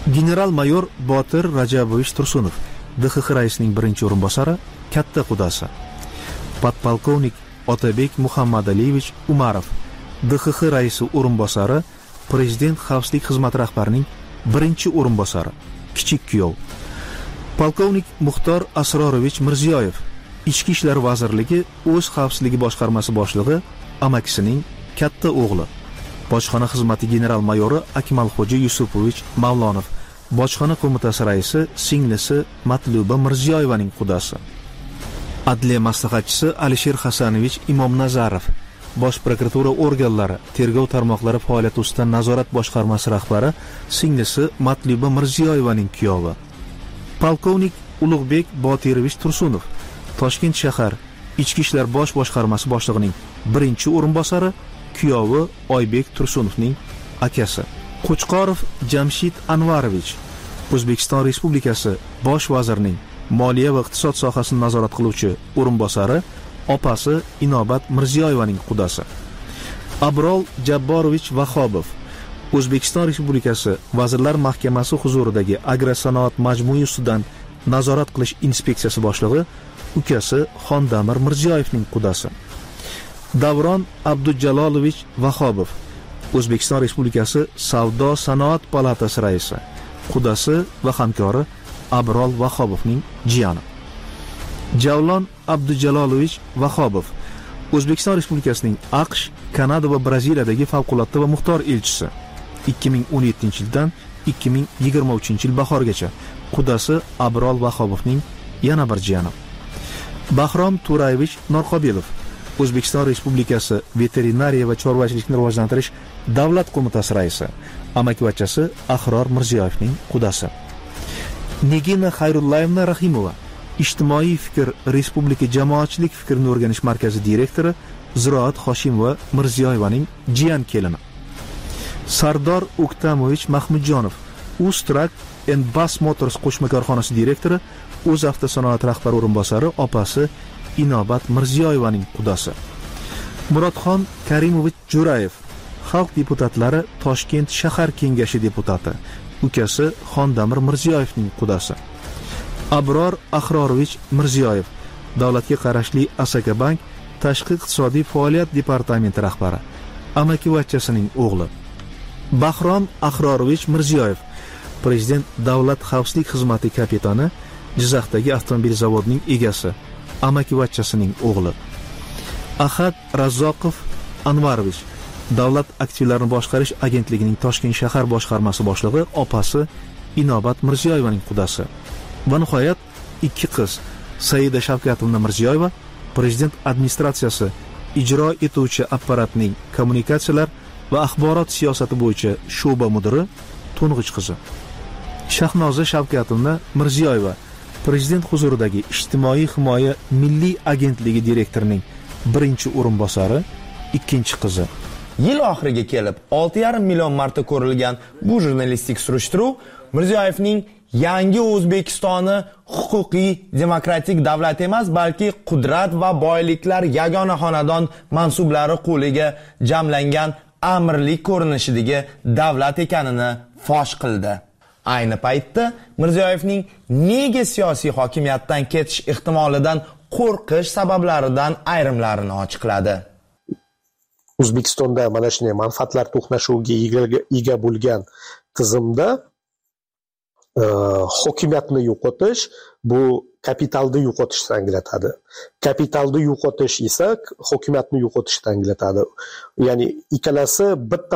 General-mayor Botir Rajabovich Tursunov, DXX raisining birinchi o'rinbosari, katta qudasi. Podpolkovnik Otabek Muhammadaliyevich Umarov, DXX raisi o'rinbosari, Prezident xavfsizlik xizmati rahbarining birinchi o'rinbosari, kichik kuyov. Polkovnik Muxtor Asrorovich Mirziyoyev, Ichki ishlar vazirligi o'z xavfsizligi boshqarmasi boshlig'i, amakisining katta o'g'li. Bojxona xizmati general-mayori Akmalxo'ja Yusupovich Mavlonov, Bojxona qo'mitasi raisi, singlisi Matluba Mirziyoyevaning qudasi. Adliya maslahatchisi Alisher Hasanovich Imomnazarov, Bosh prokuratura organlari, tergov tarmoqlari faoliyati ustidan nazorat boshqarmasi rahbari, singlisi Matluba Mirziyoyevaning kuyovi. Polkovnik Ulug'bek Botirovich Tursunov, Toshkent shahar Ichki ishlar bosh boshqarmasi boshlig'ining birinchi o'rinbosari, kuyovi Oybek Tursunovning akasi. Qo'chqorov Jamshid Anvarovich, O'zbekiston Respublikasi bosh vazirining moliya va iqtisod sohasini nazorat qiluvchi o'rinbosari, opasi Inobat Mirziyoyevaning qudasi. Abrol Jabborovich Vahobov, O'zbekiston Respublikasi Vazirlar Mahkamasi huzuridagi agrosanoat majmui ustidan nazorat qilish inspeksiyasi boshlig'i, ukasi Xondamir Mirziyoyevning qudasi. Davron Abdujalolovich Vahobov, O'zbekiston Respublikasi Savdo sanoat palatasi raisi, qudasi va hamkori Abrol Vahobovning jiyani. Javlon Abdujalolovich Vahobov, O'zbekiston Respublikasining AQSh, Kanada va Braziliyadagi favqulodda va muxtor elchisi, 2017-yildan 2023-yil bahorgacha, qudasi Abrol Vahobovning yana bir jiyani. Bahrom Turayevich Norqobilov, O'zbekiston Respublikasi Veterinariya va chorvachilikni rivojlantirish davlat qo'mitasi raisi, amakivachchasi Ahror Mirziyoyevning qudasi. Nigina Xayrullayevna Rahimova, Ijtimoiy fikr Respublika jamoatchilik fikrini o'rganish markazi direktori, Ziroat Hoshimova Mirziyoyevaning jiyan kelini. Sardor Uktamovich Mahmudjonov, Uztrack and Bus Motors qo'shma korxonasi direktori, O'z avtosanoat rahbari o'rinbosari, opasi Inobat Mirziyoyevaning qudasi. Murodxon Karimovich Jo'rayev, xalq deputatlari Toshkent shahar kengashi deputati, ukasi Xondamir Mirziyoyevning qudasi. Abror Ahrorovich Mirziyoyev, davlatga qarashli Asaka Bank tashqi iqtisodiy faoliyat departamenti rahbari, amakivachchasining o'g'li. Bahrom Ahrorovich Mirziyoyev, Prezident davlat xavfsizlik xizmati kapitani, Jizzaxdagi avtomobil zavodining egasi, amakivachchasining o'g'li. Ahad Razzoqov Anvarovich, davlat aktivlarini boshqarish agentligining Toshkent shahar boshqarmasi boshlig'i, opasi Inobat Mirziyoyevaning qudasi. Va nihoyat ikki qiz, Saida Shavkatovna Mirziyoyeva, Prezident administratsiyasi ijro etuvchi apparatning kommunikatsiyalar va axborot siyosati bo'yicha sho'ba mudiri, to'ng'ich qizi. Shahnoza Shavkatovna Mirziyoyeva, Prezident huzuridagi Ijtimoiy himoya milliy agentligi direktorining birinchi o'rinbosari, ikkinchi qizi. Yil oxiriga kelib 6,5 million marta ko'rilgan bu jurnalistik surishtiruv Mirziyoyevning yangi O'zbekistoni huquqiy, demokratik davlat emas, balki qudrat va boyliklar yagona xonadon mansublari qo'liga jamlangan amirlik ko'rinishidagi davlat ekanini fosh qildi. Ayni paytda Mirziyoyevning nega siyosiy hokimiyatdan ketish ehtimolidan qo'rqish sabablaridan ayrimlarini ochiqladi. O'zbekistonda mana shunday manfaatlar to'qnashuviga ega bo'lgan tizimda hokimiyatni yo'qotish bu kapitalni yo'qotishni anglatadi. Kapitalni yo'qotish esa hokimiyatni yo'qotishni anglatadi. Ya'ni ikkalasi bitta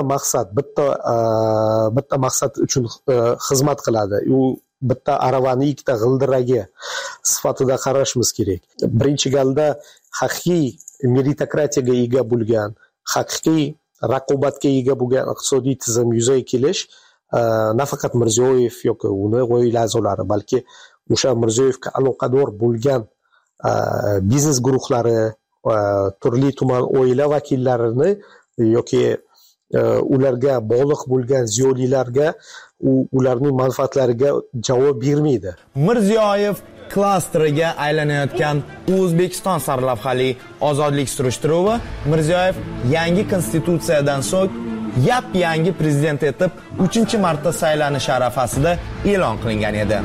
maqsad uchun xizmat qiladi. U bitta aravani ikkita g'ildiragi sifatida qarashimiz kerak. Birinchi galda haqiqiy meritokratiyaga ega bo'lgan, haqiqiy raqobatga ega bo'lgan iqtisodiy tizim yuzaga kelish nafaqat Mirziyoyev yoki uni oila a'zolari, balki o'sha Mirziyoyevga aloqador bo'lgan biznes guruhlari, turli tuman oila vakillarini yoki ularga bog'liq bo'lgan ziyolilarga ularning manfaatlariga javob bermaydi. Mirziyoyev klasteriga aylanayotgan O'zbekiston sarlavhali ozodlik surishtiruvi Mirziyoyev yangi konstitutsiyadan so'ng yangi prezident etib 3-marta saylanish arafasida e'lon qilingan edi.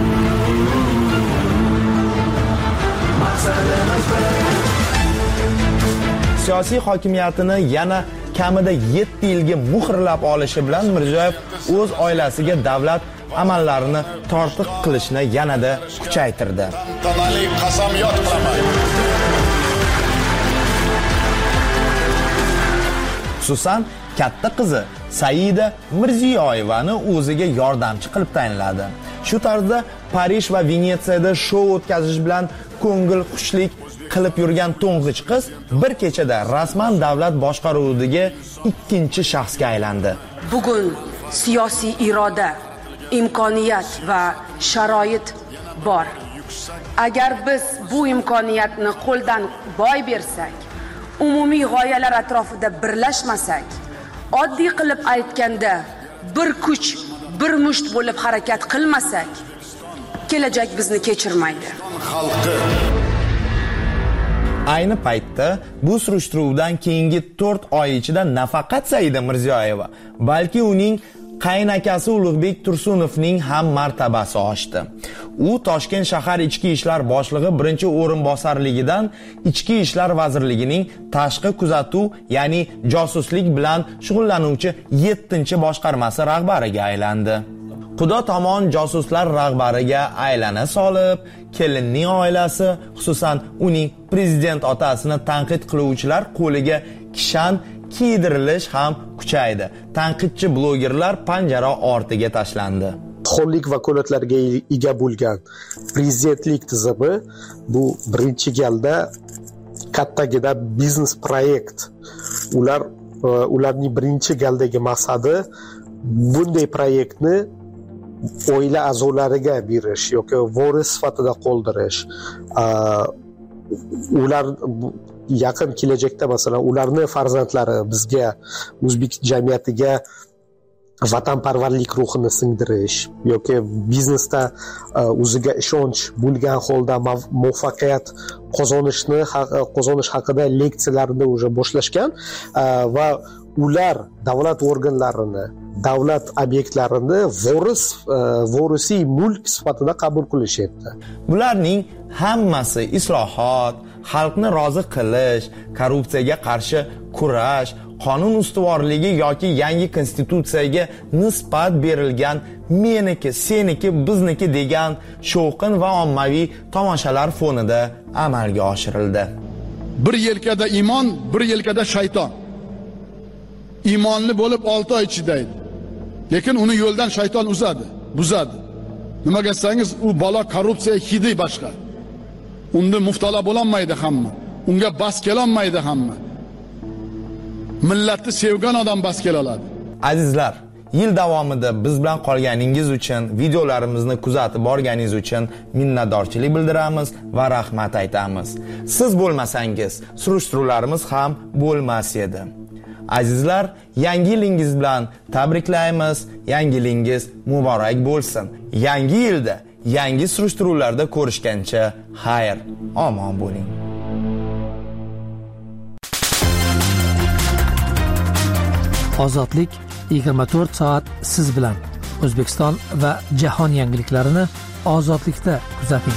Siyosiy hokimiyatini yana kamida 7 yilga muhrlab olishi bilan Mirziyoyev o'z oilasiga davlat amallarini tortiq qilishni yanada kuchaytirdi. Qasamyod qilaman. Xususan, katta qizi Saida Mirziyoyevani o'ziga yordamchi qilib tayinladi. Shu tarzda Parij va Venetsiyada shou o'tkazish bilan ko'ngil xushlik qilib yurgan to'ng'ich qiz bir kechada rasman davlat boshqaruvidagi ikkinchi shaxsga aylandi. Bugun siyosiy iroda, imkoniyat va sharoit bor. Agar biz bu imkoniyatni qo'ldan boy bersak, umumiy g'oyalar atrofida birlashmasak, oddiy qilib aytganda bir kuch, bir musht bo'lib harakat qilmasak, kelajak bizni kechirmaydi. Ayni paytda bu surishtiruvdan keyingi 4 oy ichida nafaqat Saida Mirziyoyeva, balki uning qaynakasi Ulug'bek Tursunovning ham martabasi oshdi. U Toshkent shahar ichki ishlar boshlig'i birinchi o'rinbosarligidan Ichki ishlar vazirligining tashqi kuzatuv, ya'ni josuslik bilan shug'ullanuvchi 7-boshqarmasi rahbariga aylandi. Xudo tomon josuslar rahbariga aylana solib, kelinning oilasi, xususan uning prezident otasini tanqid qiluvchilar qo'liga kishan kiydirilish ham kuchaydi. Tanqidchi blogerlar panjara ortiga tashlandi. Xonlik vakolatlarga ega bo'lgan prezidentlik tizimi bu birinchi galda kattagina biznes proyekt. Ularning birinchi galdagi maqsadi bunday proyektni oila a'zolariga berish yoki voris sifatida qoldirish. Ular yaqin kelajakda masalan ularning farzandlari bizga, o'zbek jamiyatiga vatanparvarlik ruhini singdirish yoki biznesda o'ziga ishonch bo'lgan holda muvaffaqiyat qozonish haqida leksiyalarni o'zi boshlashgan va ular davlat organlarini, davlat obyektlarini vorisiy mulk sifatida qabul qilishyapti. Bularning hammasi islohot, xalqni rozi qilish, korrupsiyaga qarshi kurash, qonun ustuvorligi yoki yangi konstitutsiyaga nisbat berilgan meniki, seniki, bizniki degan shovqin va ommaviy tomoshalar fonida amalga oshirildi. Bir yelkada iymon, bir yelkada shayton. Iymonli bo'lib 6 oy chidaydi. Lekin uni yo'ldan shayton buzadi. Nimaga desangiz, u bola korrupsiya hidi boshqa. Unda muftalo bo'lolmaydi hamma. Unga bas kelolmaydi hamma. Millatni sevgan odam bas kela oladi. Azizlar, yil davomida biz bilan qolganingiz uchun, videolarimizni kuzatib borganingiz uchun minnatdorchilik bildiramiz va rahmat aytamiz. Siz bo'lmasangiz, surishtiruvlarimiz ham bo'lmas edi. Azizlar, yangi yilingiz bilan tabriklaymiz. Yangi yilingiz muborak bo'lsin. Yangi yilda, yangi surishtiruvlarda ko'rishgancha xayr, omon bo'ling. Ozodlik 24 soat siz bilan. O'zbekiston va jahon yangiliklarini ozodlikda kuzating.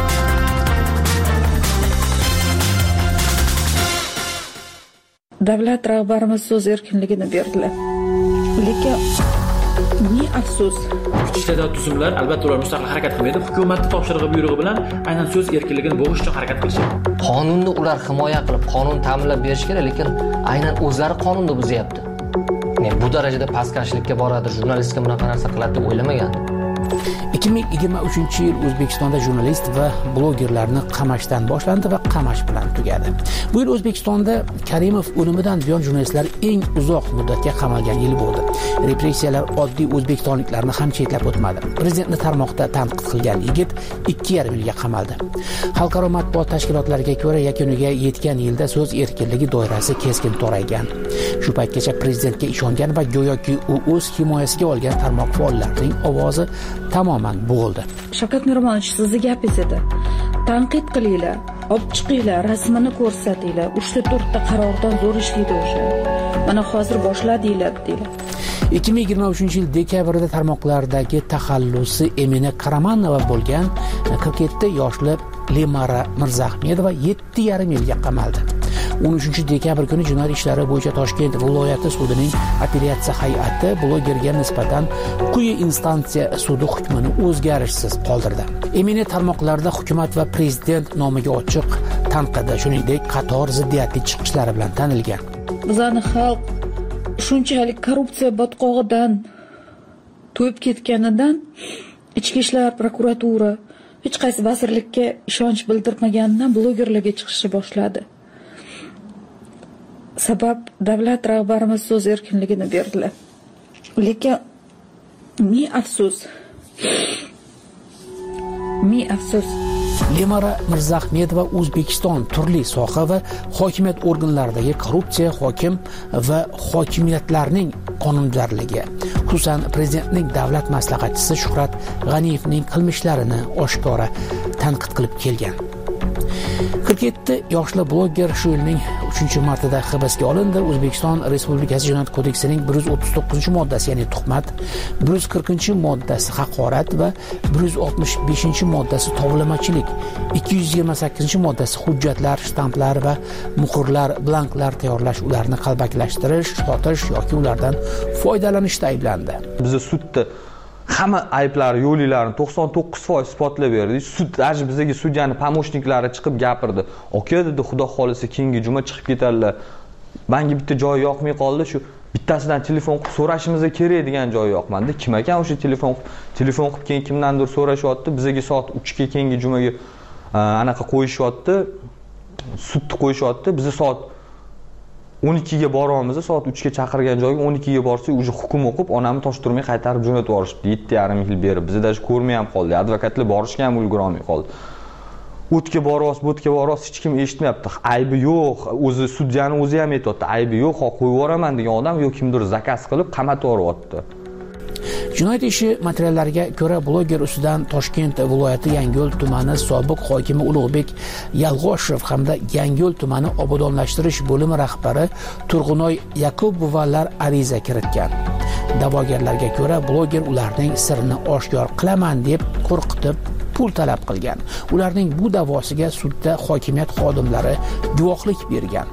Davlat rahbarimiz so'z erkinligini berdilar. Lekin ne afsus. Iqtisodiy tuzumlar albatta ular mustaqil harakat qilmaydi. Hukumatning topshirig'i buyrug'i bilan aynan so'z erkinligini bo'g'ish uchun harakat qilishadi. Qonunni ular himoya qilib, qonun ta'minlab berish kerak, lekin aynan o'zlari qonunni buzyapti. Bu darajada pastkashlikka boradi, jurnalistga bunaqa narsa qiladi deb o'ylamagandim. 2023 yil O'zbekistonda jurnalist va blogerlarni qamashdan boshlandi va qamash bilan tugadi. Bu yil O'zbekistonda Karimov o'limidan buyon jurnalistlar eng uzoq muddatga qamalgan yil bo'ldi. Repressiyalar oddiy o'zbekistonliklarni ham chetlab o'tmadi. Prezidentni tarmoqda tanqid qilgan yigit 2,5 yilga qamaldi. Xalqaro matbuot tashkilotlariga ko'ra, yakuniga yetgan yilda so'z erkinligi doirasi keskin toraygan. Shu paytgacha prezidentga ishongan va go'yoki u o'z himoyasiga olgan tarmoq faollarining ovozi tamoman bo'g'ildi. Shavkat Miromonovich, sizning gapingiz edi. Tanqid qilinglar, olib chiqinglar, rasmini ko'rsatinglar. 3-4 ta qarordan zo'r ishlaydi o'sha. Mana hozir boshladinglar deylar. 2023-yil dekabrda tarmoqlardagi taxallusi Emina Karamanova bo'lgan 47 yoshli Lemara Mirzahmedova 7,5 yilga qamaldi. 13-dekabr kuni jinoyat ishlari bo'yicha Toshkent viloyati sudining apellyatsiya hay'ati blogerga nisbatan quyi instansiya sudi hukmini o'zgarishsiz qoldirdi. Emina tarmoqlarda hukumat va prezident nomiga ochiq tanqidi, shuningdek qator ziddiyatli chiqishlari bilan tanilgan. Bizning xalq shunchalik korrupsiya botqog'idan to'yib ketganidan ichki ishlar prokuratura hech qaysi vazirlikka ishonch bildirmaganidan blogerlarga chiqishni boshladi. Sabab davlat rahbarimiz so'z erkinligini berdilar. Lekin ming afsus. Lemara Mirzahmedova O'zbekiston turli soha va hokimiyat organlaridagi korrupsiya, hokim va hokimiyatlarning qonunbuzarligi, xususan prezidentning davlat maslahatchisi Shuhrat G'aniyevning qilmishlarini oshkora tanqid qilib kelgan. 47 yoshli bloger shu yilning 3-martida hibsga olindi. O'zbekiston Respublikasi Jinoyat kodeksining 139-moddasi, ya'ni tuhmat, 140-moddasi haqorat va 165-moddasi tovlamachilik, 228-moddasi hujjatlar, shtamplar va muhrlar, blanklar tayyorlash, ularni qalbakilashtirish, sotish yoki ulardan foydalanishda ayblandi. Biz sudda hamma ayblar, yo'llarni 99% isbotlab berdi. Sud bizga sudyaning pomoshniklari chiqib gapirdi. Aka dedi, xudo xolisa keyingi juma chiqib ketadilar. Menga bitta joy yoqmay qoldi, shu bittasidan telefon qilib so'rashimizga kerak degan joy yoqmadi. Kim ekan o'sha telefon qilib keyin kimdandir so'rashyapti. Bizga soat 3 ga keyingi jumaga anaqa qo'yishyapti. Sudni qo'yishyapti. Biz soat 12 ga boramiz, soat 3 ga chaqirgan joyga 12 ga borsak, uje hukm o'qib, onamni toshtirmay qaytarib jo'natib yuborishdi. 7,5 yil berib. Biz даже ko'rmay ham qoldi. Advokatlar borishga ham ulgura olmay qoldi. O'tga boros, hech kim eshitmayapti. Aybi yo'q. O'zi sudyaning o'zi ham aytayapti. Aybi yo'q, qo'yib yuboraman degan odam yo'q, kimdir zakaz qilib qamatib yuboryapti. Jinoyat ishi materiallariga ko'ra, bloger ustidan Toshkent viloyati Yangiyo'l tumani sobiq hokimi Ulug'bek Yalg'oshev hamda Yangiyo'l tumani obodonlashtirish bo'limi rahbari Turg'unoy Yakubovalar ariza kiritgan. Da'vogarlarga ko'ra, bloger ularning sirini oshkor qilaman deb qo'rqitib pul talab qilgan. Ularning bu da'vosiga sudda hokimiyat xodimlari guvohlik bergan.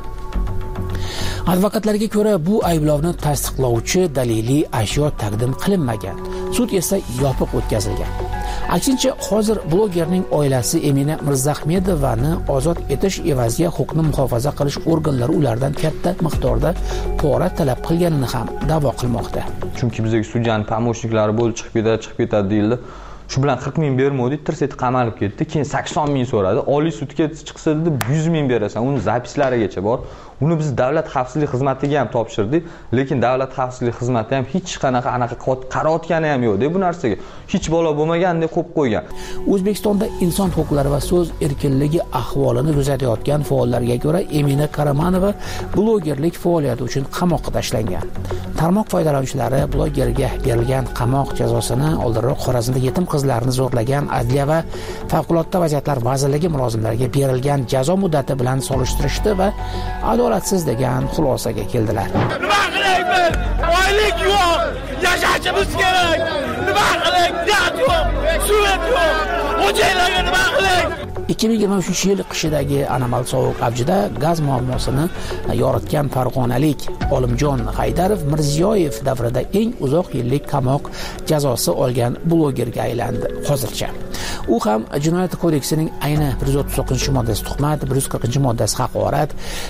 Advokatlarga ko'ra, bu ayblovni tasdiqlovchi daliliy ashyo taqdim qilinmagan. Sud esa yopiq o'tkazilgan. Aksincha, hozir blogerning oilasi Emina Mirzahmedovani ozod etish evaziga huquqni muhofaza qilish organlari ulardan katta miqdorda pora talab qilganini ham da'vo qilmoqda. Chunki bizga sudyaning pomoshniklari bo'lib chiqib ketadi deyildi. Shu bilan 40 ming bermadi, tirseti qamalib ketdi. Keyin 80 ming so'radi. Oliy sudga chiqsa dedi, 100 ming berasan. Uni zapislarigacha bor. Uni biz davlat xavfsizlik xizmatiga ham topshirdik, lekin davlat xavfsizlik xizmati ham hech qanaqa qarayotgani ham yo'q deb bu narsaga. Hech bola bo'lmagandek qo'yib qo'ygan. O'zbekistonda inson huquqlari va so'z erkinligi ahvolini kuzatayotgan faollarga ko'ra, Emina Karamanova blogerlik faoliyati uchun qamoqqa tashlangan. Tarmoq foydalanuvchilari blogerga berilgan qamoq jazosini oldinroq Xorazmda yetim qizlarni zo'rlagan Adliya va Favqulodda vaziyatlar vazirligi mulozimlariga berilgan jazo muddati bilan solishtirishdi va adolatsiz degan xulosaga keldilar. Nima qilaylik? Oylik yo'q, yashashimiz kerak. Nima qilaylik? Gaz yo'q, suv yo'q. Xo'jaylarga nima qilaylik? 2023-yil qishidagi anomal sovuq avjida gaz muammosini yoritgan farg'onalik Olimjon Haydarov Mirziyoyev davrida eng uzoq yillik qamoq jazosi olgan blogerga aylandi hozircha. U ham Jinoyat kodeksining ayni 139-moddasi tuhmat, 140-moddasi haqorat,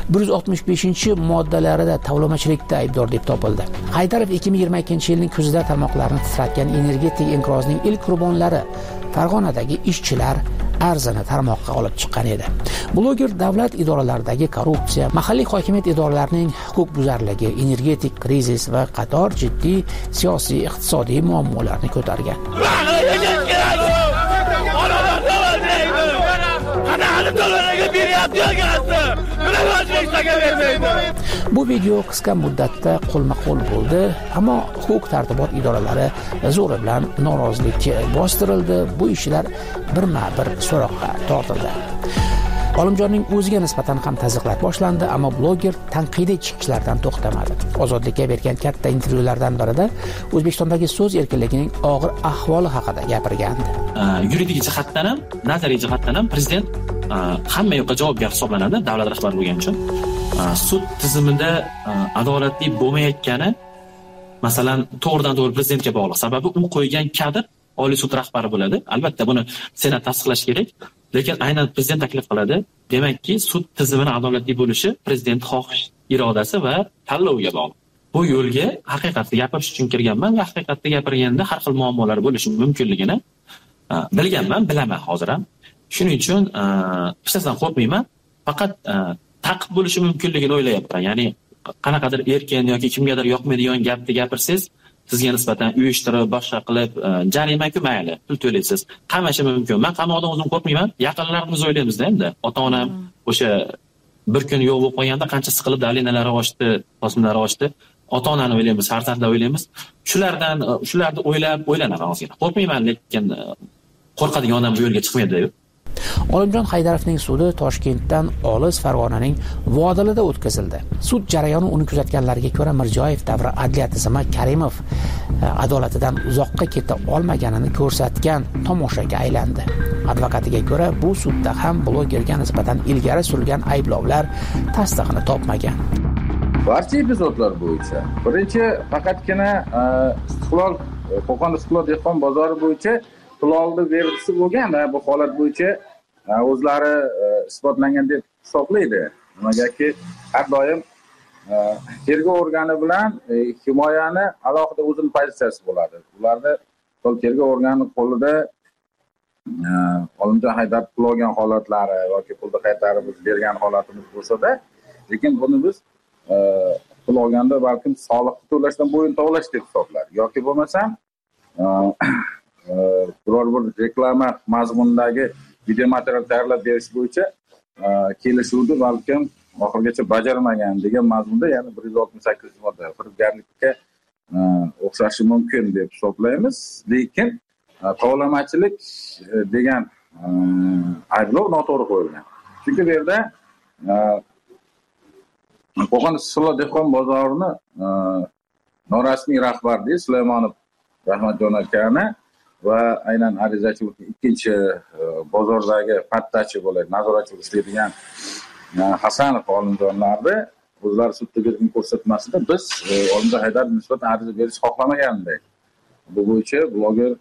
165-moddalarida tovlamachilikda aybdor deb topildi. Haydarov 2022-yilning kuzida tarmoqlarni titratgan energetik inqirozning ilk qurbonlari Farg'onadagi ishchilar arzini tarmoqqa olib chiqqan edi. Bloger davlat idoralaridagi korrupsiya, mahalliy hokimiyat idoralarining huquqbuzarligi, energetik krizis va qator jiddiy siyosiy iqtisodiy muammolarni ko'targan. Bu video qisqa muddatda qo'lma-qo'l bo'ldi, ammo huquq tartibot idoralari zo'ri bilan norozilik bostirildi. Bu ishlar birma-bir so'roqqa tortildi. Olimjonning o'ziga nisbatan ham tazyiqlar boshlandi, ammo bloger tanqidiy chiqishlardan to'xtamadi. Ozodlikka bergan katta intervyulardan birida O'zbekistondagi so'z erkinligining og'ir ahvoli haqida gapirgandi. Yuridik jihatdan ham, nazariy jihatdan ham prezident hamma yoqqa javobgar hisoblanadi davlat rahbari bo'lgani uchun. Sud tizimida adolatli bo'lmayotgani masalan to'g'ridan-to'g'ri prezidentga bog'liq. Sababi u qo'ygan kadr Oliy sud rahbari bo'ladi. Albatta buni Senat tasdiqlash kerak, lekin aynan prezident taklif qiladi. Demakki, sud tizimini adolatli bo'lishi prezident xohish, irodasi va tanloviga bog'liq. Bu yo'lga haqiqatni gapirish uchun kirganman va haqiqatni gapirganda har xil muammolar bo'lishi mumkinligini bilganman, bilaman hozir ham. Shuning uchun hech narsadan qo'rqmayman. Faqat taqib bo'lishi mumkinligini o'ylayapman. Ya'ni qanaqadir erkin yoki kimgadir yoqmaydigan gapni gapirsangiz, sizga nisbatan uyushtirib, boshqa qilib jarima-ku mayli, pul to'laysiz. Qamashi mumkin. Men qamoqdan o'zim qo'rqmayman. Yaqinlarimiz o'ylaymiz-da endi. Ota-onam o'sha bir kun yo'q bo'lib qolganda qancha siqilib dalinalari ochdi, bosimlari ochdi. Ota-onani o'ylaymiz, farzandlar o'ylaymiz. Shularni o'ylanaman ozgina. Qo'rqmayman, lekin qo'rqadigan odam bu yo'lga chiqmaydi-ku. Olimjon Haydarovning sudi Toshkentdan olis Farg'onaning Vodilida o'tkazildi. Sud jarayoni uni kuzatganlarga ko'ra Mirziyoyev davri adliya tizimi Karimov adolatidan uzoqqa keta olmaganini ko'rsatgan tomoshaga aylandi. Advokatiga ko'ra, bu sudda ham blogerga nisbatan ilgari surilgan ayblovlar tasdig'ini topmagan. Barcha epizodlar bo'yicha birinchi faqatgina Istiqlol Qo'qon Istiqlol dehqon bozori bo'yicha pulolni belgisi bo'lgan va bu holat bo'yicha o'zlari isbotlangan deb hisoblaydi. Nimagaki har doim tergov organi bilan himoyani alohida o'zini pozitsiyasi bo'ladi. Ularda tergov organi qo'lida Olimjon Haydarov pul olgan holatlari yoki pulni qaytarib bergan holatimiz bo'lsa-da, lekin buni biz pul olganda balkim soliqni to'lashdan bo'yin tovlash deb hisoblar yoki bo'lmasam biror bir reklama mazmunidagi video material tayyorlab berish bo'yicha kelishuvni balkim oxirigacha bajarmagan degan mazmunda, ya'ni 168-modda firibgarlikka o'xshashi mumkin deb hisoblaymiz. Lekin tovlamachilik degan ayblov noto'g'ri qo'yilgan. Chunki bu yerda Qo'qon Istiqlol dehqon bozorini norasmiy rahbari Sulaymonov Rahmatjon akani va aynan arizachilikning ikkinchi bozordagi pattachi bo'ladi, nazoratchi ishlaydigan Hasanov olimjonlarni o'zlari sudda bergan ko'rsatmasida biz Olimjon Haydarovga nisbatan ariza berish xohlamagandik. Bu bo'yicha bloger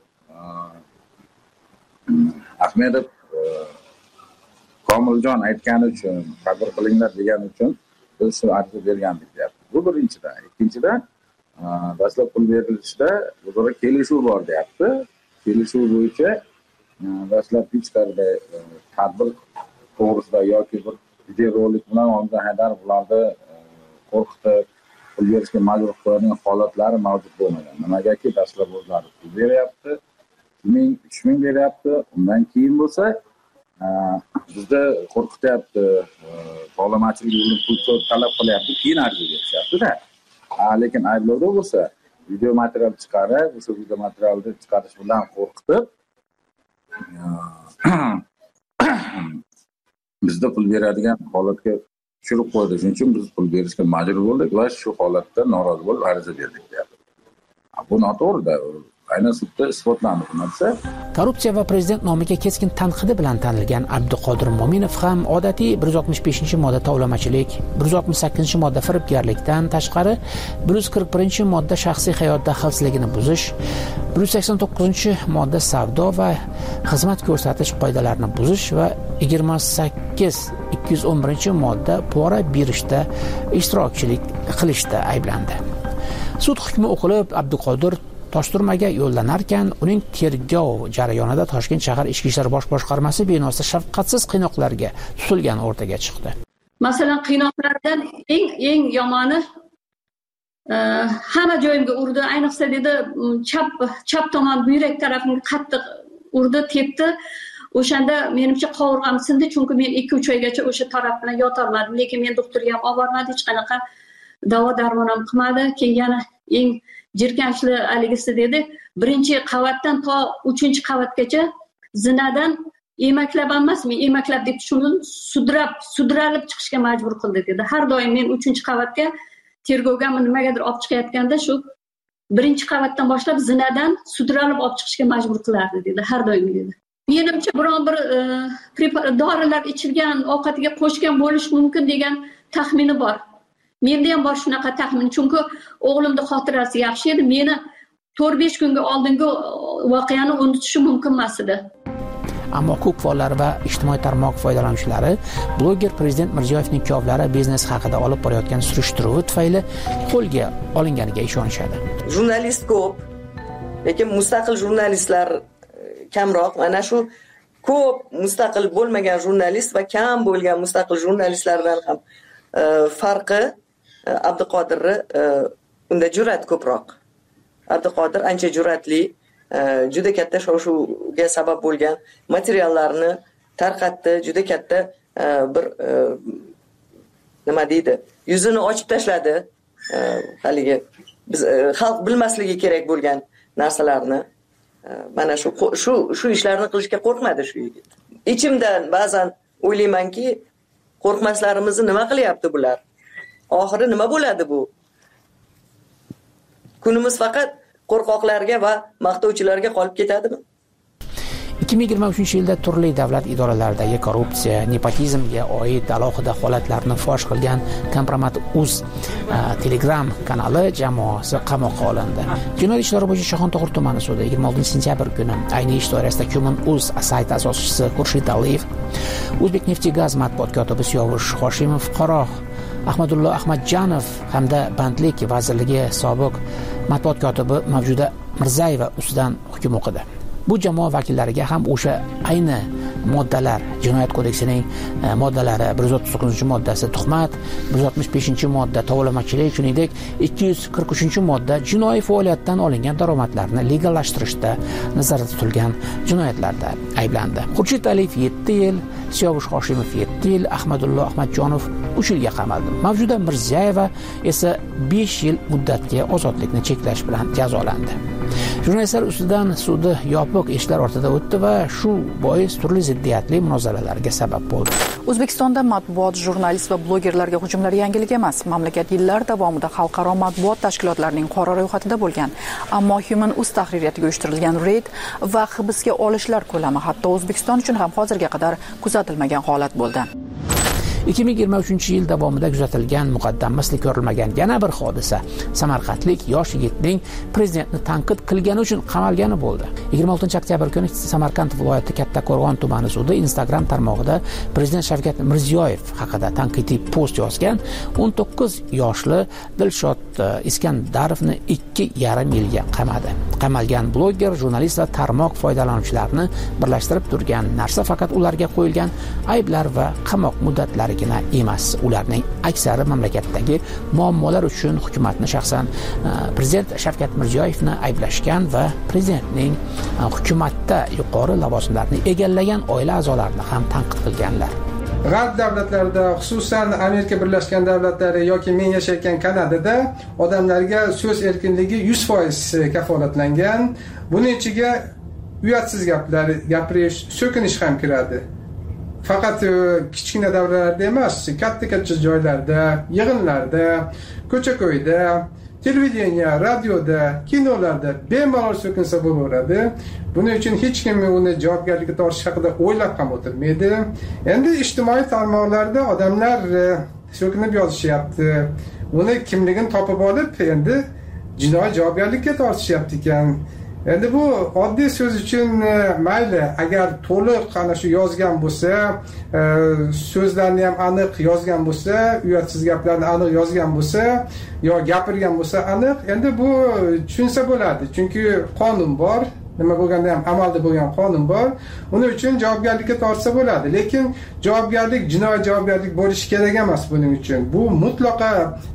Ahmedov Komiljon aytgani uchun, tadbir qilinglar degani uchun biz shu ariza bergandik deyapti. Bu birinchidan. Ikkinchidan, dastlab pul berilishida o'zaro kelishuv bor deyapti. Kelishuv bo'yicha dastlabki chiqarda tadbir to'g'risida yoki bir video rolik bilan Olimjon Haydarovlarni qo'rqitib pul berishga majbur qiladigan holatlari mavjud bo'lmagan. Nimagaki dastlab o'zlari pul beryapti, 3 ming beryapti, undan keyin bo'lsa bizda qo'rqityapti, tovlamachilik yo'lini pul talab qilyapti, keyin ariza berishyapti-da. Lekin ayblovda bo'lsa video material chiqarib, o'sha video materialni chiqarish bilan qo'rqitib bizda pul beradigan holatga tushirib qo'ydi. Shuning uchun biz pul berishga majbur bo'ldik va shu holatda norozi bo'lib ariza berdik deyapti. Bu noto'g'ri-da. Aynan sudda isbotlandi bu narsa. Korrupsiya va prezident nomiga keskin tanqidi bilan tanilgan Abduqodir Mo'minov ham odatiy 165-modda tovlamachilik, 168-modda firibgarlikdan tashqari 141-modda shaxsiy hayot daxlsizligini buzish, 189-modda savdo va xizmat ko'rsatish qoidalarini buzish va 211-modda pora berishda ishtirokchilik qilishda ayblandi. Sud hukmi o'qilib, Abduqodir Toshturmaga yo'llanarkan, uning tergov jarayonida Toshkent shahar Ichki ishlar bosh boshqarmasi binosida shafqatsiz qiynoqlarga tutilgan o'rtaga chiqdi. Masalan, qiynoqlardan eng yomoni hamma joyimga urdi, ayniqsa dedi chap tomon buyrak tarafimga qattiq urdi, tepdi. O'shanda menimcha qovurg'am sindi, chunki men 2-3 oygacha o'sha taraf bilan yotolmadim, lekin men doktorga ham olib bormadi, hech qanaqa davo darmon ham qilmadi. Keyin yana eng jirkanchli haligisi dedi, 1-qavatdan to 3-qavatgacha zinadan emaklab emas, men emaklab deb tushundim, sudralib chiqishga majbur qildi dedi. Har doim men 3-qavatga tergovga nimagadir olib chiqayotganda shu 1-qavatdan boshlab zinadan sudralib olib chiqishga majbur qilardi dedi, har doim dedi. Menimcha biron bir dorilar ichilgan ovqatiga qo'shgan bo'lish mumkin degan taxmini bor. Menda ham bor shunaqa taxmin, chunki o'g'limning xotirasi yaxshi edi. Meni 4-5 kunga oldingi voqeani unutishi mumkin emas edi. Ammo ko'p fonlar va ijtimoiy tarmoq foydalanuvchilari bloger prezident Mirziyoyevning kuyovlari biznes haqida olib borayotgan surishtiruvi tufayli qo'lga olinganiga ishonishadi. Jurnalist ko'p, lekin mustaqil jurnalistlar kamroq. Mana shu ko'p mustaqil bo'lmagan jurnalist va kam bo'lgan mustaqil jurnalistlardan ham farqi Abduqodirni unda jur'at ko'proq. Abduqodir ancha jur'atli, juda katta shov-shuvga sabab bo'lgan materiallarni tarqatdi, juda katta bir nima deydi, yuzini ochib tashladi. Haligi biz xalq bilmasligi kerak bo'lgan narsalarni. Mana shu ishlarni qilishga qo'rqmadi shu yigit. Ichimdan ba'zan o'ylaymanki, qo'rqmaslarimizni nima qilyapti bular? Oxiri nima bo'ladi bu? Kunimiz faqat qo'rqoqlarga va maqtovchilarga qolib ketadimi? 2023-yilda turli davlat idoralaridagi korrupsiya, nepotizmga oid alohida holatlarni fosh qilgan Kompromat.uz Telegram kanali jamoasi qamoqqa olindi. Jinoyat ishlari bo'yicha Shoxontohur tumani sudi 26-sentyabr kuni ayni ish doirasida Commun.uz sayti asoschisi Xurshid Aliyev, O'zbekneftgaz matbuot kotibi Siyovush Hoshimov, fuqaro Ahmadullo Ahmadjanov hamda Bandlik vazirligi sobiq matbuot kotibi Mavjuda Mirzayeva ustidan hukm o'qidi. Bu jamoa vakillariga ham o'sha ayni moddalar, Jinoyat kodeksining moddalari 139-moddasi tuhmat, 165-modda tovlamachilik, shuningdek 243-modda jinoiy faoliyatdan olingan daromadlarni legallashtirishda nazarda tutilgan jinoyatlarda ayblandi. Xurshid Aliyev 7 yil, Siyovush Hoshimov 7 yil, Ahmadullo Ahmadjonov 3 yilga qamaldi. Mavjuda Mirzayeva esa 5 yil muddatga ozodlikni cheklash bilan jazolandi. Jurnalistlar ustidan sudi yopiq eshiklar ortida o'tdi va shu bois turli ziddiyatli munozaralarga sabab bo'ldi. O'zbekistonda matbuot, jurnalist va blogerlarga hujumlar yangilik emas. Mamlakat yillar davomida xalqaro matbuot tashkilotlarining qora ro'yxatida bo'lgan. Ammo Human.uz tahririyatiga uyushtirilgan reyd va hibsga olishlar ko'lami hatto O'zbekiston uchun ham hozirga qadar kuzatilmagan holat bo'ldi. 2023-yil davomida kuzatilgan muqaddam misli ko'rilmagan yana bir hodisa samarqandlik yosh yigitning prezidentni tanqid qilgani uchun qamalgani bo'ldi. 26-oktyabr kuni Samarqand viloyati Kattaqo'rg'on tumani sudi Instagram tarmog'ida prezident Shavkat Mirziyoyev haqida tanqidiy post yozgan 19 yoshli Dilshod Iskandarovni 2,5 yilga qamadi. Qamalgan bloger, jurnalist va tarmoq foydalanuvchilarini birlashtirib turgan narsa faqat ularga qo'yilgan ayblar va qamoq muddatlari emas. Ularning aksari mamlakatdagi muammolar uchun hukumatni shaxsan prezident Shavkat Mirziyoyevni ayblashgan va prezidentning hukumatda yuqori lavozimlarni egallagan oila a'zolarini ham tanqid qilganlar. G'arb davlatlarida, xususan Amerika Birlashgan Davlatlari yoki men yashayotgan Kanadada odamlarga so'z erkinligi 100% kafolatlangan. Buning ichiga uyatsiz gaplar gapirish, so'kinish ham kiradi. Faqat kichkina davralarda emas, katta joylarda, yig'inlarda, ko'cha-ko'yda, televideniya, radioda, kinolarda bemalol so'kinsa bo'laveradi. Buning uchun hech kim uni javobgarlikka tortish haqida o'ylab ham o'tirmaydi. Endi ijtimoiy tarmoqlarda odamlar so'kinib yozishyapti. Uni kimligini topib olib, endi jinoiy javobgarlikka tortishyapti ekan. Endi bu oddiy so'z uchun mayli, agar to'liq ana shu yozgan bo'lsa, so'zlarni ham aniq yozgan bo'lsa, uyatsiz gaplarni aniq yozgan bo'lsa, yo gapirgan bo'lsa aniq, endi bu tushunsa bo'ladi. Chunki qonun bor, nima bo'lganda ham amalda bo'lgan qonun bor. Uning uchun javobgarlikka tortsa bo'ladi. Lekin javobgarlik jinoiy javobgarlik bo'lishi kerak emas buning uchun. Bu mutlaqo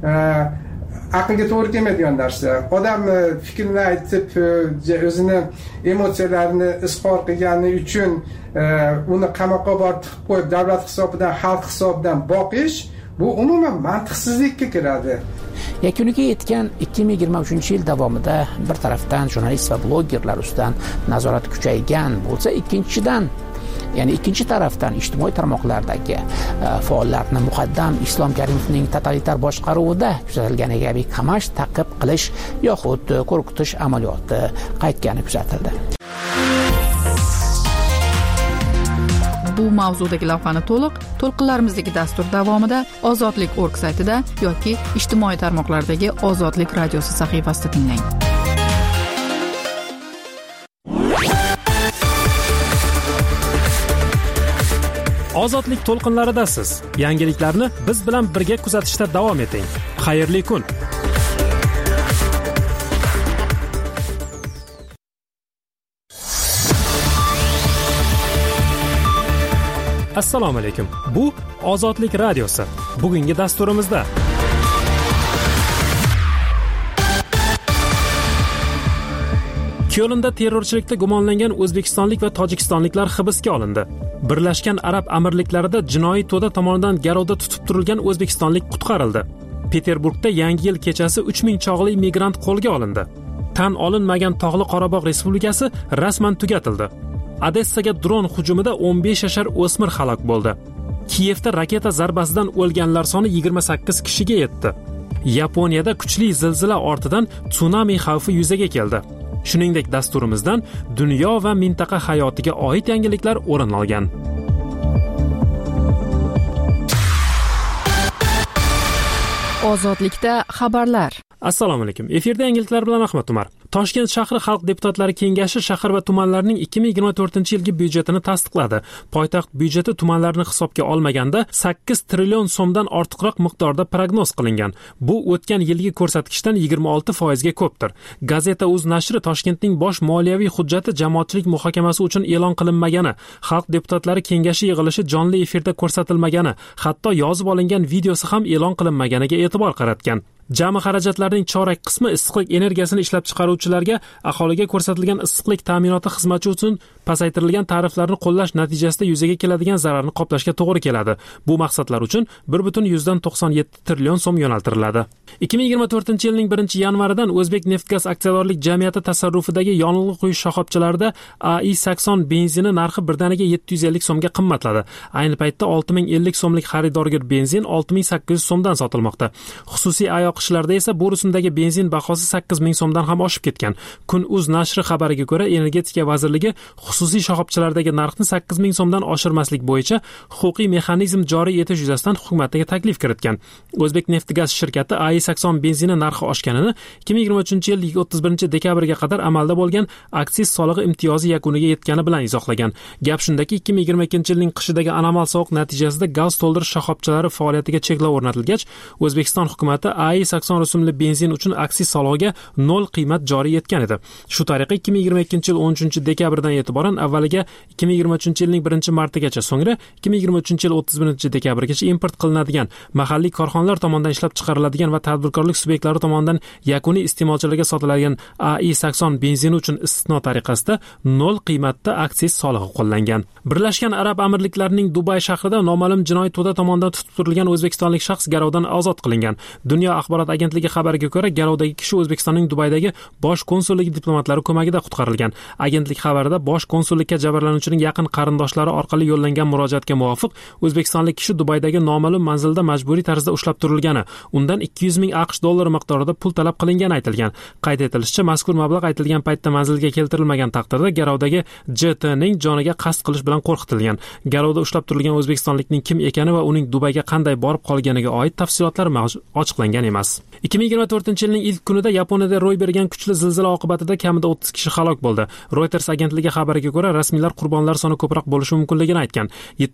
aqlga to'g'ri kelmaydigan narsa. Odam fikrini aytib, o'zini emotsiyalarini izhor qilgani uchun uni qamoqqa borib qo'yib, davlat hisobidan, xalq hisobidan boqish, bu umuman mantiqsizlikka kiradi. Yakuniga yetgan 2023-yil davomida bir tarafdan jurnalist va blogerlar ustidan nazorat kuchaygan bo'lsa, ikkinchidan Ya'ni ikkinchi tarafdan ijtimoiy tarmoqlardagi faollarni muqaddam Islom Karimovning totalitar boshqaruvida kuzatilgani kabi qamash, ta'qib qilish yoxud qo'rqitish amaliyoti qaytgani kuzatildi. Bu mavzudagi lavhani to'lqinlarimizdagi dastur davomida Ozodlik.org saytida yoki ijtimoiy tarmoqlardagi Ozodlik radiosi sahifasida tinglang. Ozodlik to'lqinlaridasiz. Yangiliklarni biz bilan birga kuzatishda davom eting. Xayrli kun. Assalomu alaykum. Bu Ozodlik radiosi. Bugungi dasturimizda Kyolnda terrorchilikda gumonlangan o'zbekistonlik va tojikistonliklar hibsga olindi. Birlashgan Arab Amirliklarida jinoiy to'da tomonidan garovda tutib turilgan o'zbekistonlik qutqarildi. Peterburgda Yangi yil kechasi 3000 chog'li migrant qo'lga olindi. Tan olinmagan Tog'li Qorabog' Respublikasi rasman tugatildi. Odessaga dron hujumida 15 yashar o'smir halok bo'ldi. Kiyevda raketa zarbasidan o'lganlar soni 28 kishiga yetdi. Yaponiyada kuchli zilzila ortidan tsunami xavfi yuzaga keldi. Shuningdek, dasturimizdan dunyo va mintaqa hayotiga oid yangiliklar o'rin olgan. Ozodlikda xabarlar. Assalomu alaykum. Efirda yangiliklar bilan Ahmad Umar. Toshkent shahri Xalq deputatlari kengashi shahar va tumanlarning 2024-yilgi byudjetini tasdiqladi. Poytaxt byudjeti tumanlarni hisobga olmaganda 8 trillion so'mdan ortiqroq miqdorda prognoz qilingan. Bu o'tgan yilgi ko'rsatkichdan 26% ga ko'pdir. Gazeta.uz nashri Toshkentning bosh moliyaviy hujjati jamoatchilik muhokamasi uchun e'lon qilinmagani, Xalq deputatlari kengashi yig'ilishi jonli efirda ko'rsatilmagani, hatto yozib olingan videosi ham e'lon qilinmaganiga e'tibor qaratgan. Jami xarajatlarning chorak qismi issiqlik energiyasini ishlab chiqaruvchilarga aholiga ko'rsatilgan issiqlik ta'minoti xizmati uchun pasaytirilgan tariflarni qo'llash natijasida yuzaga keladigan zararni qoplashga to'g'ri keladi. Bu maqsadlar uchun 1,97 trillion so'm yo'naltiriladi. 2024-yilning 1-yanvaridan O'zbek Neftgaz aksiyadorlik jamiyati tasarrufidagi yonilg'i quyish shoxobchalarida AI-80 benzini narxi birdaniga 750 so'mga qimmatladi. Ayni paytda 6050 so'mlik xaridorgir benzin 6800 so'mdan sotilmoqda. Xususiy oqishlarda esa bu rusumdagi benzin bahosi 8000 so'mdan ham oshib ketgan. Kun.uz nashri xabariga ko'ra, Energetika vazirligi xususiy shoxobchalardagi narxni 8000 so'mdan oshirmaslik bo'yicha huquqiy mexanizm joriy etish yuzasidan hukumatga taklif kiritgan. O'zbek Neftgaz shirkati AI-80 benzini narxi oshganini 2023-yil 31 dekabrga qadar amalda bo'lgan aksiz solig'i imtiyozi yakuniga yetgani bilan izohlagan. Gap shundaki, 2022-yilning qishidagi anomal sovuq natijasida gaz to'ldirish shoxobchalari faoliyatiga cheklov o'rnatilgach, O'zbekiston hukumati AI-80 rusumli benzin uchun aksiz solig'iga 0 qiymat joriy etgan edi. Shu tariqa 2022-yil 13-dekabrdan e'tiboran avvaliga 2023-yilning 1-martigacha, so'ngra 2023-yil 31-dekabrgacha import qilinadigan, mahalliy korxonalar tomonidan ishlab chiqariladigan va tadbirkorlik subyektlari tomonidan yakuniy iste'molchilarga sotiladigan AI-80 benzini uchun istisno tariqasida 0 qiymatda aksiz solig'i qo'llangan. Birlashgan Arab Amirliklarining Dubay shahrida noma'lum jinoiy to'da tomonidan tutib turilgan o'zbekistonlik shaxs garovdan ozod qilingan. Dunyo axborot agentligi xabariga ko'ra, garovdagi kishi O'zbekistonning Dubaydagi bosh konsulligi diplomatlari ko'magida qutqarilgan. Agentlik xabarida bosh konsullikka jabrlanuvchining yaqin qarindoshlari orqali yo'llangan murojaatga muvofiq o'zbekistonlik kishi Dubaydagi noma'lum manzilda majburiy tarzda ushlab turilgani, undan 200 ming AQSh dollari miqdorida pul talab qilingani aytilgan. Qayd etilishicha, mazkur mablag' aytilgan paytda manzilga keltirilmagan taqdirda garovdagi JTning joniga qasd qilish bilan qo'rqitilgan. Garovda ushlab turilgan o'zbekistonlikning kim ekani va uning Dubayga qanday borib qolganiga oid tafsilotlar ochiqlangan emas. 2024-yilning ilk kunida Yaponiyada ro'y bergan kuchli zilzila oqibatida kamida 30 kishi halok bo'ldi. Reuters agentligi xabariga ko'ra, rasmiylar qurbonlar soni ko'proq bo'lishi mumkinligini aytgan.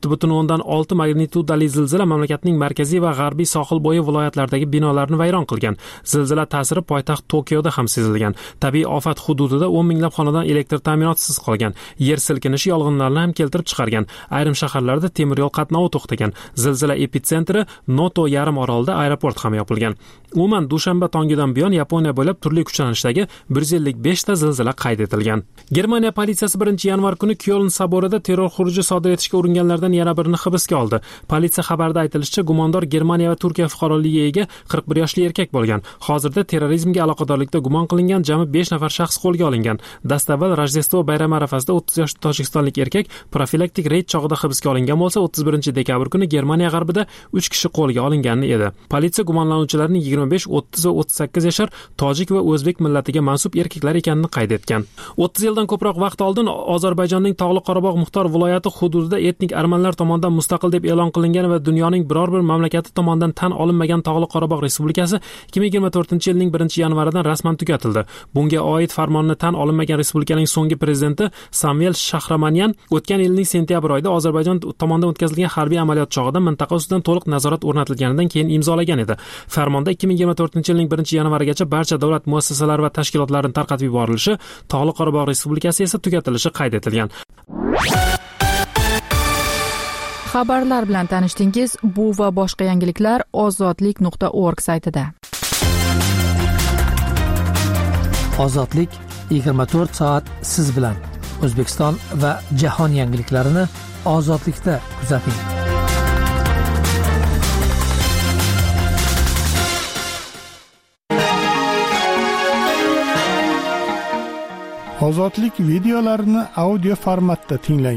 7,6 magnitudali zilzila mamlakatning markaziy va g'arbiy sohil bo'yi viloyatlaridagi binolarni vayron qilgan. Zilzila ta'siri poytaxt Tokioda ham sezilgan. Tabiiy ofat hududida 10 minglab xonadon elektr ta'minotisiz qolgan. Yer silkinishi yong'inlarni ham keltirib chiqargan. Ayrim shaharlarda temir yo'l qatnovi to'xtagan. Zilzila epitsentri Noto yarim orolida aeroport ham yopilgan. Umuman dushanba tongidan buyon Yaponiya bo'ylab turli kuchlanishdagi 155 ta zilzila qayd etilgan. Germaniya politsiyasi yanvar kuni Kyoln soborida terror xuruji sodir etishga uringanlardan yana birini hibsga oldi. Politsiya xabarida aytilishicha, gumondor Germaniya va Turkiya fuqaroligiga ega 41 yoshli erkak bo'lgan. Hozirda terrorizmga aloqadorlikda gumon qilingan jami 5 nafar shaxs qo'lga olingan. Dastavval Rojdestvo bayrami arafasida 30 yoshli tojikistonlik erkak profilaktik reyd chog'ida hibsga olingan bo'lsa, 31 dekabr kuni Germaniya g'arbida 3 kishi qo'lga olingan edi. Politsiya gumonlanuvchilarning 25, 30 va 38 yashar tojik va o'zbek millatiga mansub erkaklar ekanini qayd etgan. 30 yildan ko'proq vaqt oldin Ozarbayjonning Tog'li Qorabog' muxtor viloyati hududida etnik armanlar tomonidan mustaqil deb e'lon qilingan va dunyoning biror bir mamlakati tomonidan tan olinmagan Tog'li Qorabog' Respublikasi 2024-yilning 1-yanvaridan rasman tugatildi. Bunga oid farmonni tan olinmagan respublikaning so'nggi prezidenti Samvel Shahramanyan o'tgan yilning sentyabr oyida Ozarbayjon tomonidan o'tkazilgan harbiy amaliyot chog'ida mintaqa ustidan to'liq nazorat o'rnatilganidan keyin imzolagan edi. Farmonda 2024-yilning 1-yanvarigacha barcha davlat muassasalari va tashkilotlarning tarqatib yuborilishi, Tog'li Qorabog' Respublikasi esa tugatilishi qayd etilgan. Xabarlar bilan tanishdingiz. Bu va boshqa yangiliklar ozodlik.org saytida. Ozodlik 24 soat siz bilan. O'zbekiston va jahon yangiliklarini ozodlikda kuzating. Ozodlik videolarini audio formatda tinglang.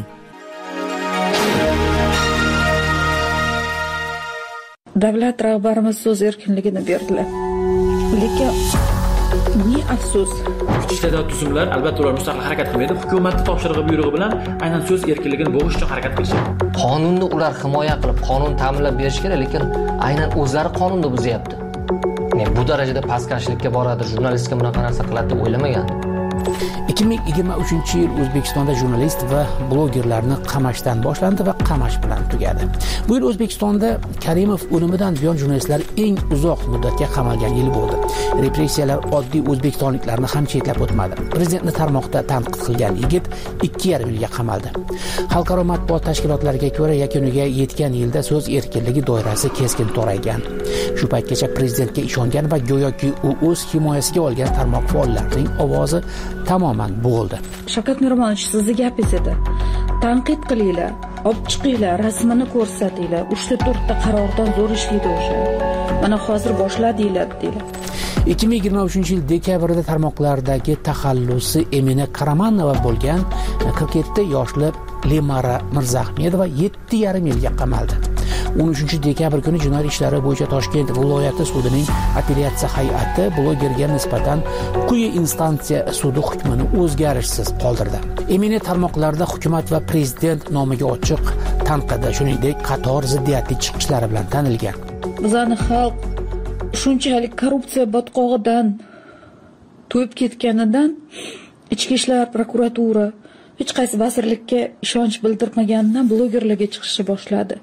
Davlat rahbarimiz so'z erkinligini berdilar. Lekin ne afsus. Iqtisodiyot tuzumlar albatta ular mustaqil harakat qilmaydi. Hukumatning topshirig'i buyrug'i bilan aynan so'z erkinligini bo'g'ish uchun harakat qilishadi. Qonunni ular himoya qilib, qonun ta'minlab berish kerak, lekin aynan o'zlari qonunni buzyapti. Bu darajada pastkashlikka boradi, jurnalistga bunaqa narsa qiladi deb o'ylamagandim. 2023 yil O'zbekistonda jurnalist va blogerlarni qamashdan boshlandi va qamash bilan tugadi. Bu yil O'zbekistonda Karimov o'limidan buyon jurnalistlar eng uzoq muddatga qamalgan yil bo'ldi. Repressiyalar oddiy o'zbekistonliklarni ham chetlab o'tmadi. Prezidentni tarmoqda tanqid qilgan yigit 2,5 yilga qamaldi. Xalqaro matbuot tashkilotlariga ko'ra, yakuniga yetgan yilda so'z erkinligi doirasi keskin toraygan. Shu paytgacha prezidentga ishongan va go'yoki u o'z himoyasiga olgan tarmoq faollarining ovozi tamoman bo'ldi. Shavkat Miromonovich, sizni gapingiz edi. Tanqid qilinglar, olib chiqinglar, rasmini ko'rsatinglar. 3-4 ta qarordan zo'r ishlaydi o'sha. Mana hozir boshladinglar deylar. 2023 yil dekabrda tarmoqlardagi taxallusi Emina Karamanova bo'lgan 47 yoshli Lemara Mirzahmedova 7,5 yilga qamaldi. 13 dekabr kuni jinoyat ishlari bo'yicha Toshkent viloyati sudining apellyatsiya hay'ati blogerga nisbatan quyi instansiya sudi hukmini o'zgarishsiz qoldirdi. Emina tarmoqlarda hukumat va prezident nomiga ochiq tanqidi, shuningdek qator ziddiyatli chiqishlari bilan tanilgan. Bizning xalq shunchalik korrupsiya botqog'idan to'yib ketganidan ichki ishlar prokuratura hech qaysi vazirlikka ishonch bildirmaganidan blogerlarga chiqishni boshladi.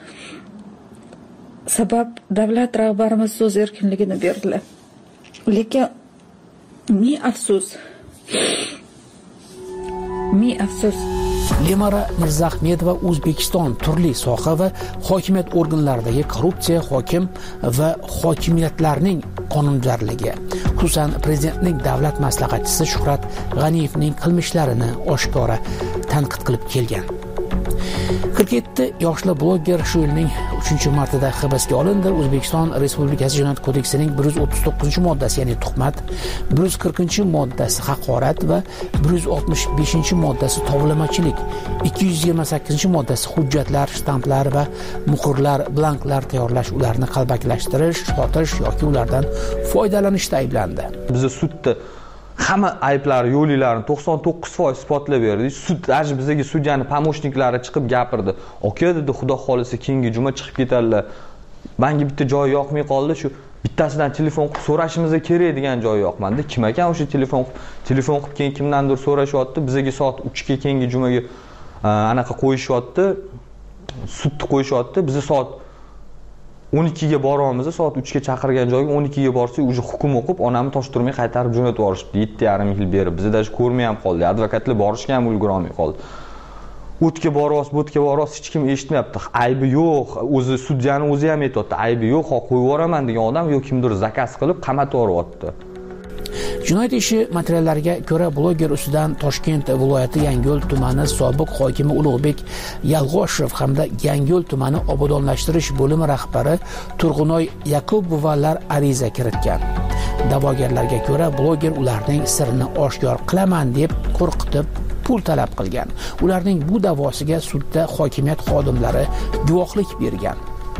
Sabab davlat rahbarimiz so'z erkinligini berdilar. Lekin ne afsus. Lemara Mirzahmedova O'zbekiston turli soha va hokimiyat organlaridagi korrupsiya, hokim va hokimiyatlarning qonunbuzarligi, xususan prezidentning davlat maslahatchisi Shuhrat G'aniyevning qilmishlarini oshkora tanqid qilib kelgan. 47 yoshli bloger shu yilning 3-martida hibsga olindi. O'zbekiston Respublikasi Jinoyat kodeksining 139-moddasi, ya'ni tuhmat, 140-moddasi haqorat va 165-moddasi tovlamachilik, 228-moddasi hujjatlar, shtamplar va muhrlar, blanklar tayyorlash, ularni qalbakilashtirish, sotish yoki ulardan foydalanishda ayblandi. Biz sudda hamma ayblar, yo'liklarini 99% isbotlab berdik. Sud bizga sudyaning pomoshniklari chiqib gapirdi. Aka dedi, Xudo xolisa keyingi juma chiqib ketadilar. Menga bitta joy yoqmay qoldi, shu bittasidan telefon qilib so'rashimizga kerak degan joy yoqmadi. Kim ekan o'sha telefon qilib keyin kimdandir so'rashyapti. Bizga soat 3 ga keyingi jumaga anaqa qo'yishyapti. Sudni qo'yishyapti. Biz soat 12 ga boramiz, soat 3 ga chaqirgan joyga 12 ga borsak, uje hukm o'qib, onamni toshtirmay qaytarib jo'natib yuborishdi. 7,5 yil berib. Bizda ko'rmay ham qoldi. Advokatlar borishga ham ulgura olmay qoldi. O'tga boryapsiz, bo'tga boryapsiz, hech kim eshitmayapti. Aybi yo'q. O'zi sudyaning o'zi ham aytayapti. Aybi yo'q, qo'yib yuboraman degan odam yo'q kimdir zakaz qilib qamatib yuboryapti. Jinoyat ishi materiallariga ko'ra bloger ustidan Toshkent viloyati Yangiyo'l tumani sobiq hokimi Ulug'bek Yalg'oshev hamda Yangiyo'l tumani obodonlashtirish bo'limi rahbari Turg'unoy Yakubovalar ariza kiritgan. Da'vogarlarga ko'ra bloger ularning sirini oshkor qilaman deb qo'rqitib pul talab qilgan. Ularning bu da'vosiga sudda hokimiyat xodimlari guvohlik bergan.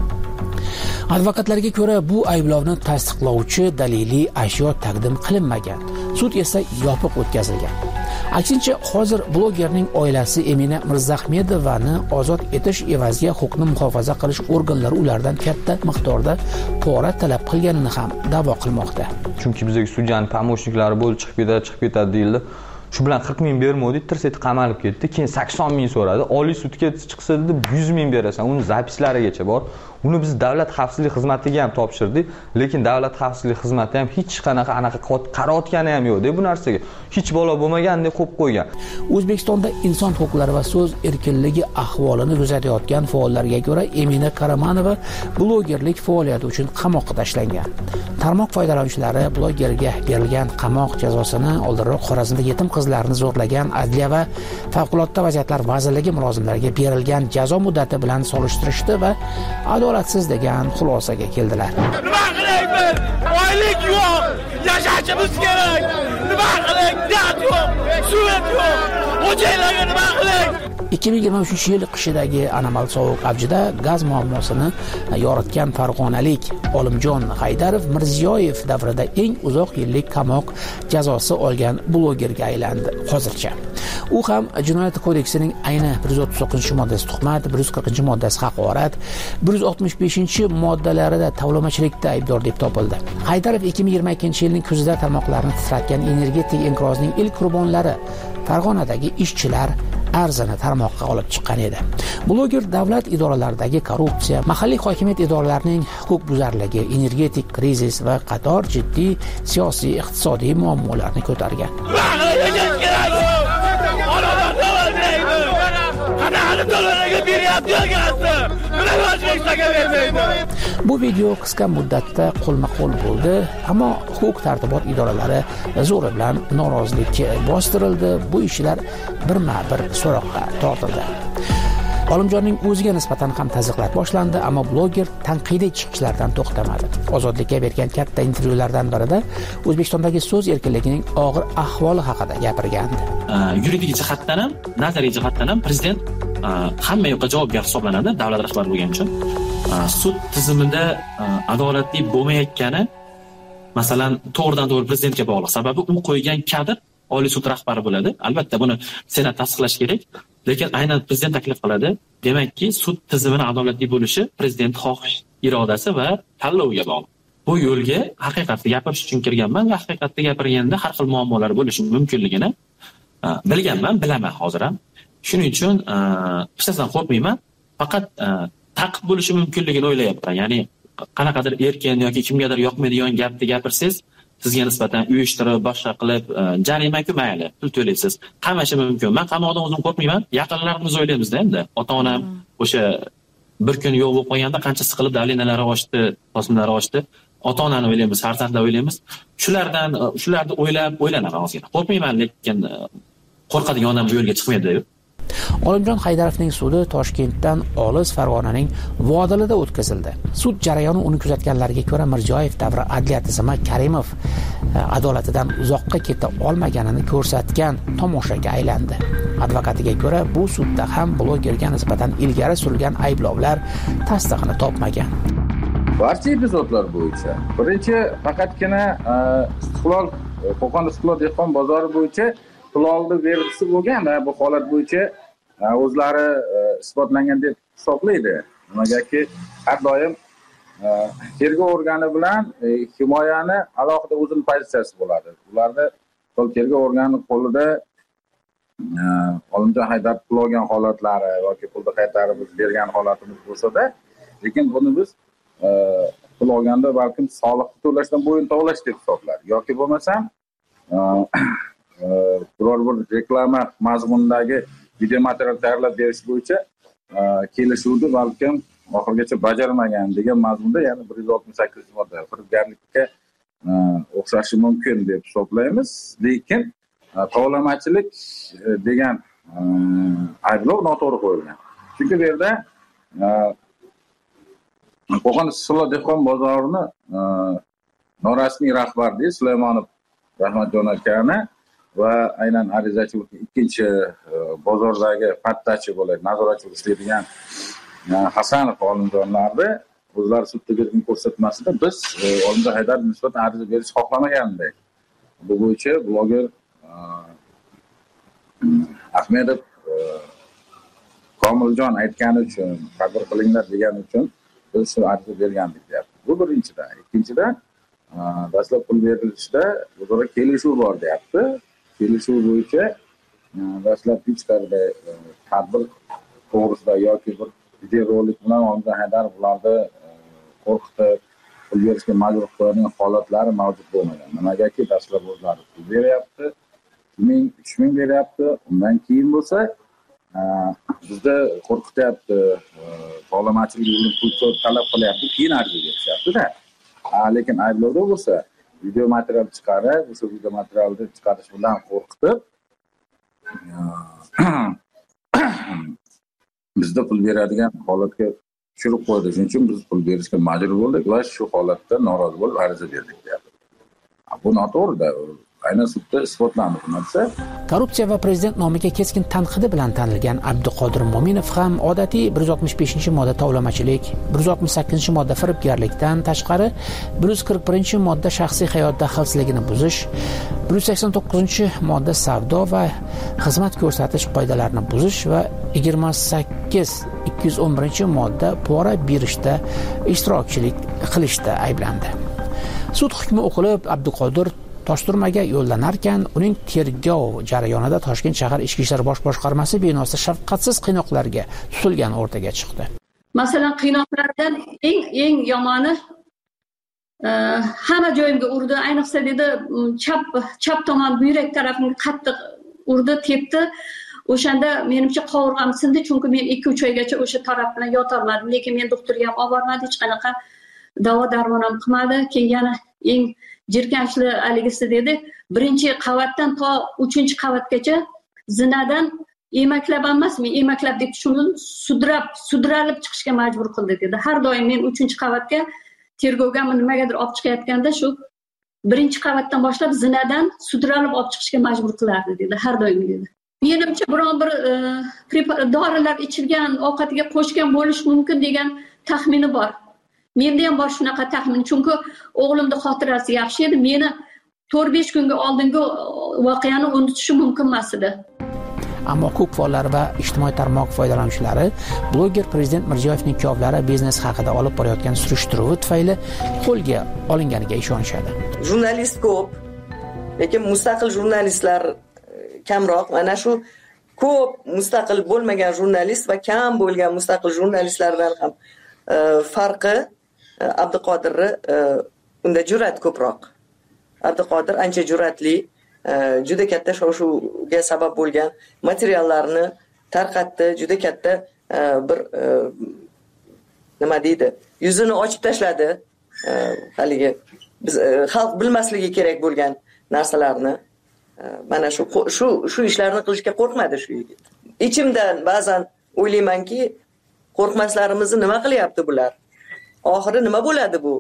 Advokatlarga ko'ra bu ayblovni tasdiqlovchi daliliy ashyo taqdim qilinmagan. Sud esa yopiq o'tkazilgan. Aksincha, hozir blogerning oilasi Emina Mirzahmedovani ozod etish evaziga huquqni muhofaza qilish organlari ulardan katta miqdorda pora talab qilganini ham da'vo qilmoqda. Chunki bizga sudyaning pomochniklari bo'lib chiqib ketadi deyildi. Shu bilan 40 ming bermadi, tirseti qamalib ketdi. Keyin 80 ming so'radi. Oliy sudga chiqsa dedi, 100 ming berasan. Uni zapislarigacha bor. Uni biz davlat xavfsizlik xizmatiga ham topshirdik, lekin davlat xavfsizlik xizmati ham hech qanaqa qarayotgani ham yo'q, deb bu narsaga hech bola bo'lmagandek qo'yib qo'ygan. O'zbekistonda inson huquqlari va so'z erkinligi ahvolini kuzatayotgan faollarga ko'ra Emina Karamanova blogerlik faoliyati uchun qamoqqa tashlangan. Tarmoq foydalanuvchilari blogerga berilgan qamoq jazosini oldinroq Xorazmda yetim qizlarni zo'rlagan Adliya va Favqulodda vaziyatlar vazirligi mulozimlariga berilgan jazo muddati bilan solishtirishdi va adolatsiz degan xulosaga keldilar. Nima qilaylik? Oylik yo'q, yashashimiz kerak. Nima qilaylik? Gaz yo'q, suv yo'q. Xo'jaylarga nima qilaylik? 2023 yil qishidagi anomal sovuq avjida gaz muammosini yoritgan farg'onalik Olimjon Haydarov Mirziyoyev davrida eng uzoq yillik qamoq jazosi olgan blogerga aylandi hozircha. U ham Jinoyat kodeksining ayni 139-moddasi tuhmat, 140-moddasi haqorat, 165-moddalarida tovlamachilikda aybdor deb topildi. Haydarov 2022-yilning kuzida tarmoqlarni titratgan energetik inqirozning ilk qurbonlari Farg'onadagi ishchilar arzini tarmoqqa olib chiqqan edi. Bloger davlat idoralaridagi korrupsiya, mahalliy hokimiyat idoralarining huquqbuzarligi, energetik krizis va qator jiddiy siyosiy iqtisodiy muammolarni ko'targan. Bu video qisqa muddatda qo'lma-qo'l bo'ldi, ammo huquq tartibot idoralari zo'ri bilan norozilik bostirildi. Bu ishlar birma-bir so'roqqa tortildi. Olimjonning o'ziga nisbatan ham tazyiqlar boshlandi, ammo bloger tanqidiy chiqishlardan to'xtamadi. Ozodlikka bergan katta intervyulardan birida O'zbekistondagi so'z erkinligining og'ir ahvoli haqida gapirgandi. Yuridik jihatdan ham, nazariy jihatdan ham prezident hamma yoqqa javobgar hisoblanadi davlat rahbari bo'lgani uchun. Sud tizimida adolatli bo'lmayotgani masalan to'g'ridan-to'g'ri prezidentga bog'liq. Sababi u qo'ygan kadr Oliy sud rahbari bo'ladi. Albatta buni Senat tasdiqlash kerak, lekin aynan prezident taklif qiladi. Demakki, sud tizimining adolatli bo'lishi prezident xohish, irodasi va tanloviga bog'liq. Bu yo'lga haqiqatni gapirish uchun kirganman va haqiqatni gapirganda har xil muammolar bo'lishi mumkinligini bilganman, bilaman hozir ham. Shuning uchun hech narsadan qo'rqmayman. Faqat taqib bo'lishi mumkinligini o'ylayapman. Ya'ni qanaqadir erkin yoki kimgadir yoqmaydigan gapni gapirsangiz, sizga nisbatan uyushtirib, boshqa qilib, jarima-ku mayli, pul to'laysiz. Qamashi mumkin. Men qamoqdan o'zim qo'rqmayman. Yaqinlarimiz o'ylaymiz-da endi. Ota-onam o'sha bir kun yo'q bo'lib qolganda qancha siqilib davlinalari ochdi, bosimlari ochdi. Ota-onani o'ylaymiz, farzandni o'ylaymiz. Shularni o'ylanaman ozgina. Qo'rqmayman, lekin qo'rqadigan odam bu yo'lga chiqmaydi-ku. Olimjon Haydarovning sudi Toshkentdan olis Farg'onaning Vodilida o'tkazildi. Sud jarayoni uni kuzatganlarga ko'ra Mirziyoyev davri adliya tizimi Karimov adolatidan uzoqqa keta olmaganini ko'rsatgan tomoshaga aylandi. Advokatiga ko'ra bu sudda ham blogerga nisbatan ilgari surilgan ayblovlar tasdig'ini topmagan. Barcha epizodlar bo'yicha birinchi faqatgina Istiqlol, Qo'qon Istiqlol dehqon bozori bo'yicha pulolni verdisi bo'lgan va bu holat bo'yicha o'zlari isbotlangan deb hisoblaydi. Nimagaki har doim tergov organi bilan himoyani alohida o'zining pozitsiyasi bo'ladi. Ularda tergov organi qo'lida Olimjon Haydarov pul olgan holatlari yoki pulni qaytarib bergan holatimiz bo'lsa-da, lekin buni biz pul olganda balkim soliq to'lashdan bo'yin tovlash deb hisoblar yoki bo'lmasam biror bir reklama mazmunidagi video material tayyorlab berish bo'yicha kelishuvni balkim oxirigacha bajarmagan degan mazmunda, ya'ni 168-modda firibgarlikka o'xshashi mumkin deb hisoblaymiz, lekin tovlamachilik degan ayblov noto'g'ri qo'yilgan. Chunki bu yerda Qo'qon Issiqsuv dehqon bozorini norasmiy rahbari Sulaymonov Rahmatjon akani va aynan arizachilik ikkinchi bozordagi pattachi bo'ladi, nazoratchi ishlaydigan Hasanov olimjonlarni o'zlari sudda bergan ko'rsatmasida biz Olimjon Haydarovga nisbatan ariza berish xohlamagandik. Bu bo'yicha bloger Ahmedov Komiljon aytgani uchun, tadbir qilinglar degani uchun biz shu ariza bergandik deyapti. Bu birinchidan. Ikkinchidan, dastlab pul berilishida o'zaro kelishuv bor deyapti. Kelishuv bo'yicha dastlab hech qanday tadbir to'g'risida yoki bir videorolik bilan Olimjon Haydarov ularni qo'rqitib pul berishga majbur qiladigan holatlari mavjud bo'lmagan. Nimagaki dastlab o'zlari pul beryapti, 3 ming beryapti, undan keyin bo'lsa bizda qo'rqityapti, tovlamachilik yo'lini pul talab qilyapti, keyin ariza berishyapti-da. Lekin ayblovda bo'lsa video material chiqarib, o'sha video materialni chiqarish bilan qo'rqitib bizda pul beradigan holatga tushirib qo'ydi. Shuning uchun biz pul berishga majbur bo'ldik va shu holatda norozi bo'lib ariza berdik deyapti. Bu noto'g'ri-da. Aynan sudda isbotlandi bu narsa. Korrupsiya va prezident nomiga keskin tanqidi bilan tanilgan Abduqodir Mo'minov ham odatiy 165-modda tovlamachilik, 168-modda firibgarlikdan tashqari 141-modda shaxsiy hayot daxlsizligini buzish, 189-modda savdo va xizmat ko'rsatish qoidalarini buzish va 211-modda pora berishda ishtirokchilik qilishda ayblandi. Sud hukmi o'qilib, Abduqodir Toshturmaga yo'llanarkan, uning tergov jarayonida Toshkent shahar Ichki ishlar bosh boshqarmasi binosida shafqatsiz qiynoqlarga tutilgan o'rtaga chiqdi. Masalan, qiynoqlardan eng yomoni hamma joyimga urdi, ayniqsa dedi chap tomon buyrak tarafimga qattiq urdi, tepdi. O'shanda menimcha qovurg'am sindi, chunki men 2-3 oygacha o'sha taraf bilan yotolmadim, lekin men doktorga ham olib bormadi, hech qanaqa davo darmon ham qilmadi. Keyin yana eng jirkanchli aligisi dedi, 1-qavatdan to 3-qavatgacha zinadan emaklab emas, men emaklab deb tushundim, sudralib chiqishga majbur qildi dedi. Har doim men 3-qavatga tergovga nimagadir olib chiqayotganda shu 1-qavatdan boshlab zinadan sudralib olib chiqishga majbur qilardi dedi, har doim dedi. Menimcha biron bir dorilar ichilgan, ovqatiga qo'shgan bo'lish mumkin degan taxmini bor. Menda ham bor shunaqa taxmin, chunki o'g'limning xotirasi yaxshi edi. Meni 4-5 kunga oldingi voqeani unutishi mumkin emas edi. Ammo ko'p fonlar va ijtimoiy tarmoq foydalanuvchilari bloger prezident Mirziyoyevning kuyovlari biznes haqida olib borayotgan surishtiruvi tufayli qo'lga olinganiga ishonishadi. Jurnalist ko'p, lekin mustaqil jurnalistlar kamroq. Mana shu ko'p mustaqil bo'lmagan jurnalist va kam bo'lgan mustaqil jurnalistlardan ham farqi Abduqodirni unda jur'at ko'proq. Abduqodir ancha jur'atli, juda katta shov-shuvga sabab bo'lgan materiallarni tarqatdi, juda katta bir nima deydi, yuzini ochib tashladi. Haligi biz xalq bilmasligi kerak bo'lgan narsalarni. Mana shu ishlarni qilishga qo'rqmadi shu yigit. Ichimdan ba'zan o'ylaymanki, qo'rqmaslarimizni nima qilyapti bular? Oxiri nima bo'ladi bu?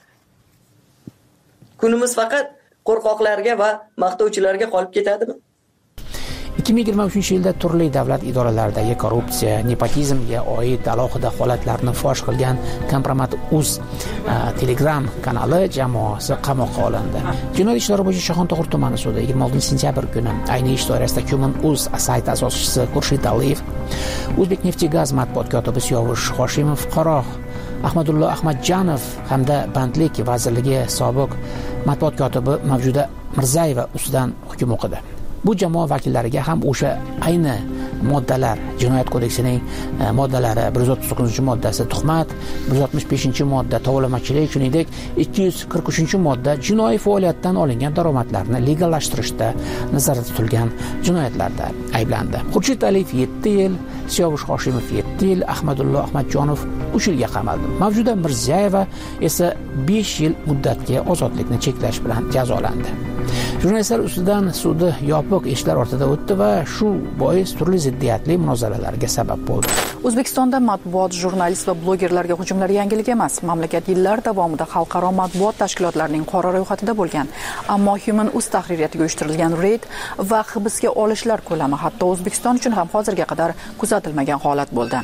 Kunimiz faqat qo'rqoqlarga va maqtovchilarga qolib ketadimi? 2023-yilda turli davlat idoralaridagi korrupsiya, nepotizmga oid alohida holatlarni fosh qilgan Kompromat.uz Telegram kanali jamoasi qamoqqa olindi. Jinoyat ishlari bo'yicha Shayxontohur tumani sudi 26-sentyabr kuni ayni ish doirasida Human.uz sayti asoschisi Xurshid Aliyev, O'zbekneftgaz matbuot kotibi Siyovush Hoshimov, fuqaro Ahmadullo Ahmadjanov hamda Bandlik vazirligi sobiq matbuot kotibi Mavjuda Mirzayeva ustidan hukm o'qidi. Bu jamoa vakillariga ham o'sha ayni moddalar, jinoyat kodeksining moddalari 139-moddasi tuhmat, 165-modda tovlamachilik, shuningdek 243-modda jinoiy faoliyatdan olingan daromadlarni legallashtirishda nazarda tutilgan jinoyatlarda ayblandi. Xurshid Aliyev 7 yil, Siyovush Hoshimov 7 yil, Ahmadullo Ahmadjonov 3 yilga qamaldi. Mavjuda Mirzayeva esa 5 yil muddatga ozodlikni cheklash bilan jazolandi. Jurnalistlar ustidan sudi yopiq eshiklar ortida o'tdi va shu bois turli ziddiyatli munozaralarga sabab bo'ldi. O'zbekistonda matbuot, jurnalist va blogerlarga hujumlar yangilik emas. Mamlakat yillar davomida xalqaro matbuot tashkilotlarining qora ro'yxatida bo'lgan. Ammo Human.uz tahririyatiga uyushtirilgan reyd va hibsga olishlar ko'lami hatto O'zbekiston uchun ham hozirga qadar kuzatilmagan holat bo'ldi.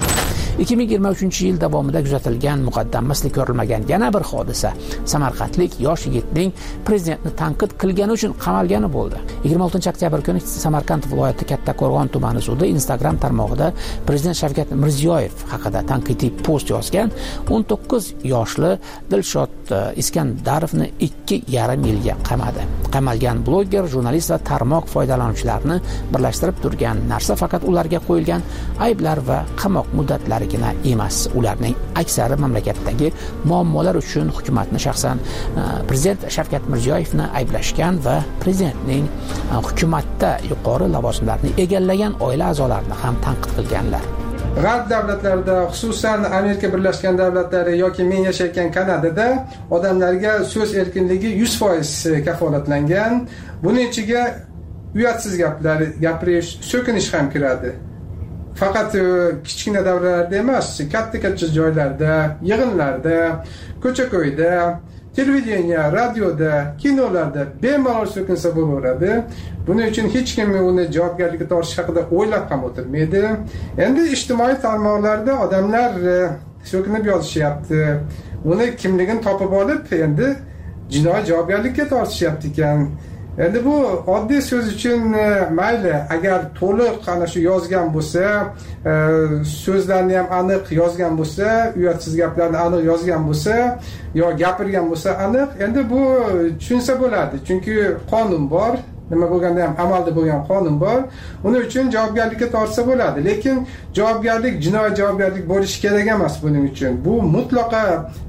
2023 yil davomida kuzatilgan muqaddam misli ko'rilmagan yana bir hodisa samarqandlik yosh yigitning prezidentni tanqid qilgani uchun qamalgani bo'ldi. 26 oktyabr kuni Samarqand viloyati Kattaqo'rg'on tumani sudi Instagram tarmog'ida prezident Shavkat Mirziyoyev haqida tanqidiy post yozgan 19 yoshli Dilshod Iskandarovni 2,5 yilga qamadi. Qamalgan bloger, jurnalist va tarmoq foydalanuvchilarini birlashtirib turgan narsa faqat ularga qo'yilgan ayblar va qamoq muddatlari emas. Ularning aksari mamlakatdagi muammolar uchun hukumatni shaxsan prezident Shavkat Mirziyoyevni ayblashgan va prezidentning hukumatda yuqori lavozimlarni egallagan oila a'zolarini ham tanqid qilganlar. G'arb davlatlarida, xususan Amerika Birlashgan Davlatlari yoki men yashayotgan Kanadada odamlarga so'z erkinligi 100% kafolatlangan. Buning ichiga uyatsiz gaplar gapirish, so'kinish ham kiradi. Faqat kichkina davralarda emas, katta joylarda, yig'inlarda, ko'cha-ko'yda, televideniya, radioda, kinolarda bemalol so'kinsa bo'laveradi. Buning uchun hech kim uni javobgarlikka tortish haqida o'ylab ham o'tirmaydi. Endi ijtimoiy tarmoqlarda odamlar so'kinib yozishyapti. Uni kimligini topib olib, endi jinoiy javobgarlikka tortishyapti ekan. Endi bu oddiy so'z uchun mayli, agar to'liq ana shu yozgan bo'lsa, so'zlarni ham aniq yozgan bo'lsa, uyatsiz gaplarni aniq yozgan bo'lsa, yo gapirgan bo'lsa aniq, endi bu tushunsa bo'ladi. Chunki qonun bor, nima bo'lganda ham amalda bo'lgan qonun bor. Uning uchun javobgarlikka tortsa bo'ladi. Lekin javobgarlik jinoiy javobgarlik bo'lishi kerak emas buning uchun. Bu mutlaqo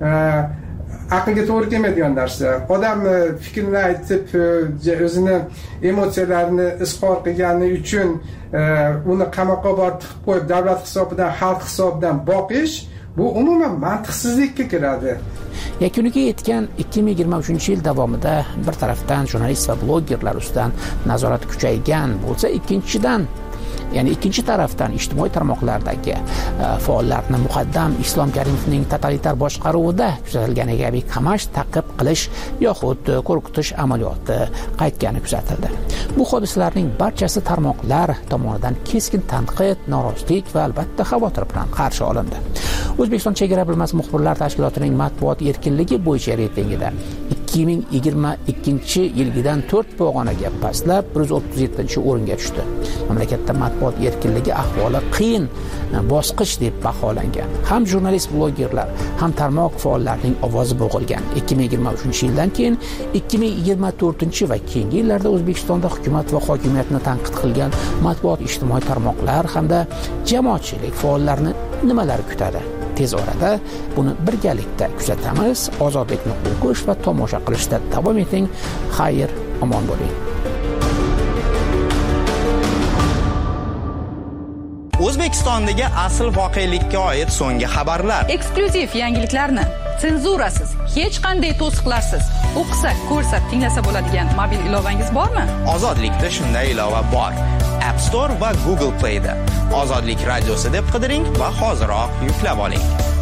aqlga to'g'ri kelmaydigan narsa. Odam fikrini aytib, o'zini emotsiyalarini izhor qilgani uchun uni qamoqqa borib tiqib qo'yib, davlat hisobidan, xalq hisobidan boqish, bu umuman mantiqsizlikka kiradi. Yakuniga yetgan 2023 yil davomida bir tarafdan jurnalist va blogerlar ustidan nazorat kuchaygan bo'lsa, ikkinchi tarafdan ijtimoiy tarmoqlardagi faollarni muqaddam Islom Karimovning totalitar boshqaruvida kuzatilgan kabi qamash, ta'qib qilish yoxud qo'rqitish amaliyoti qaytgani kuzatildi. Bu hodisalarning barchasi tarmoqlar tomonidan keskin tanqid, norozilik va albatta xavotir bilan qarshi olindi. O'zbekiston chegara bilmas muxbirlar tashkilotining matbuot erkinligi bo'yicha reytingida 2022 yilgidan 4 pog'onaga pastlab 137-o'ringa tushdi. Mamlakatda matbuot erkinligi ahvoli qiyin bosqich deb baholangan. Ham jurnalist, blogerlar, ham tarmoq faollarining ovozi bo'g'ilgan. 2023 yildan keyin 2024 va keyingi yillarda O'zbekistonda hukumat va hokimiyatni tanqid qilgan matbuot, ijtimoiy tarmoqlar hamda jamoatchilik faollarini nimalar kutadi? Tez orada buni birgalikda kuzatamiz. Ozodlikni o'qish va tomosha qilishda davom eting. Xayr, omon bo'ling. O'zbekistondagi asl voqelikka oid so'nggi xabarlar. Eksklyuziv yangiliklarni senzurasiz, hech qanday to'siqlarsiz o'qisa, ko'rsa, tinglasa bo'ladigan mobil ilovangiz bormi? Ozodlikda shunday ilova bor. App Store va Google Play'da Ozodlik radiosi deb qidiring va hoziroq yuklab oling.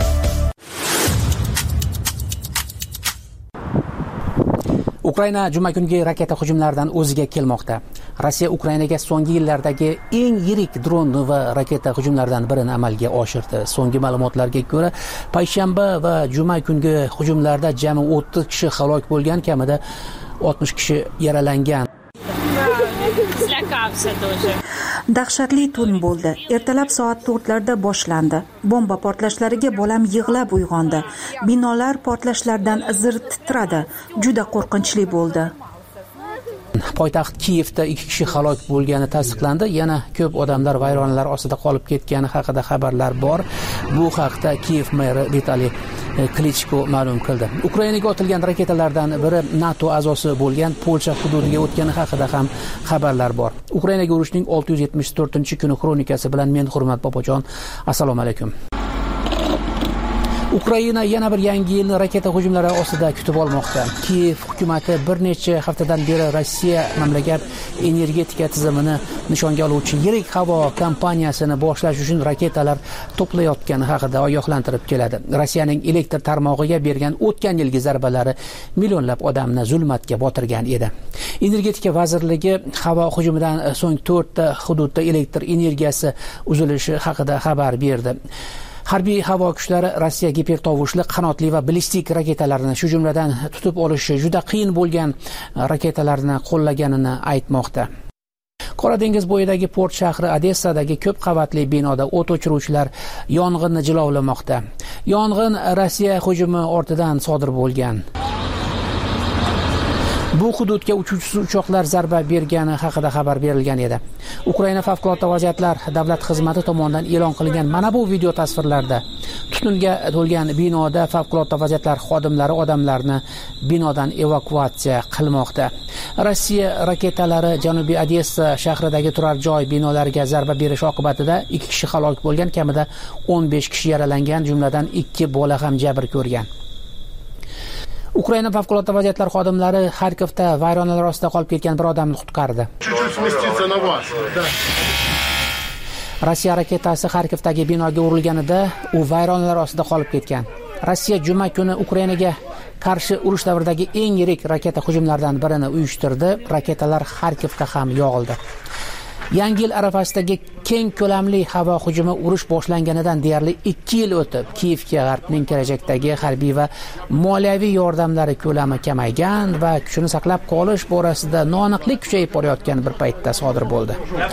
Ukraina juma kungi raketa hujumlaridan o'ziga kelmoqda. Rossiya Ukrainaga so'nggi yillardagi eng yirik dron va raketa hujumlaridan birini amalga oshirdi. So'nggi ma'lumotlarga ko'ra, payshanba va juma kungi hujumlarda jami 30 kishi halok bo'lgan, kamida 60 kishi yaralangan. Dahshatli tun bo'ldi. Ertalab soat 4larda boshlandi. Bomba portlashlariga bolam yig'lab uyg'ondi. Binolar portlashlardan zir titradi. Juda qo'rqinchli bo'ldi. poytaxt Kiyevda 2 kishi halok bo'lgani tasdiqlandi. Yana ko'p odamlar vayronalar ostida qolib ketgani haqida xabarlar bor. Bu haqda Kiyev meri Vitaliy Klichko ma'lum qildi. Ukrainaga otilgan raketalardan biri NATO a'zosi bo'lgan Polsha hududiga o'tgani haqida ham xabarlar bor. Ukrainaga urushning 674-kuni xronikasi bilan men Hurmat Bobojon. Assalomu alaykum. Ukraina yana bir yangi yilni raketa hujumlari ostida kutib olmoqda. Kiyev hukumatı bir necha haftadan beri Rossiya mamlakat energetika tizimini nishonga oluvchi yirik havo kompaniyasini boshlash uchun raketalar to'playotgani haqida ogohlantirib keladi. Rossiyaning elektr tarmog'iga bergan o'tgan yilgi zarbalari millionlab odamni zulmatga botirgan edi. Energetika vazirligi havo hujumidan so'ng 4 ta hududda elektr energiyasi uzilishi haqida xabar berdi. Harbiy havo kuchlari Rossiya gipertovushli qanotli va ballistik raketalarni, shu jumladan tutib olishi juda qiyin bo'lgan raketalarni qo'llaganini aytmoqda. Qora dengiz bo'yidagi port shahri Odessadagi ko'p qavatli binoda o't o'chiruvchilar yong'inni jilovlamoqda. Yong'in Rossiya hujumi ortidan sodir bo'lgan. Bu hududga uchuvchisiz uchoqlar zarba bergani haqida xabar berilgan edi. Ukraina favqulodda vaziyatlar davlat xizmati tomonidan e'lon qilingan mana bu video tasvirlarda tutunga to'lgan binoda favqulodda vaziyatlar xodimlari odamlarni binodan evakuatsiya qilmoqda. Rossiya raketalari Janubiy Odessa shahridagi turar joy binolariga zarba berish oqibatida 2 kishi halok bo'lgan, kamida 15 kishi yaralangan, jumladan 2 bola ham jabr ko'rgan. Ukraina favqulodda vaziyatlar xodimlari Xarkovda vayronalar ostida qolib ketgan bir odamni qutqardi. Rossiya raketasi Xarkovdagi binoga urilganida u vayronalar ostida qolib ketgan. Rossiya juma kuni Ukrainaga qarshi urush davridagi eng yirik raketa hujumlaridan birini uyushtirdi. Raketalar Xarkovga ham yog'ildi. Yangi yil arafasidagi keng ko'lamli havo hujumi urush boshlanganidan deyarli 2 yil o'tib, Kiyevga G'arbning kelajakdagi harbiy va moliyaviy yordamlari ko'lami kamaygan va kuchini saqlab qolish borasida noaniqlik kuchayib borayotgan bir paytda sodir bo'ldi.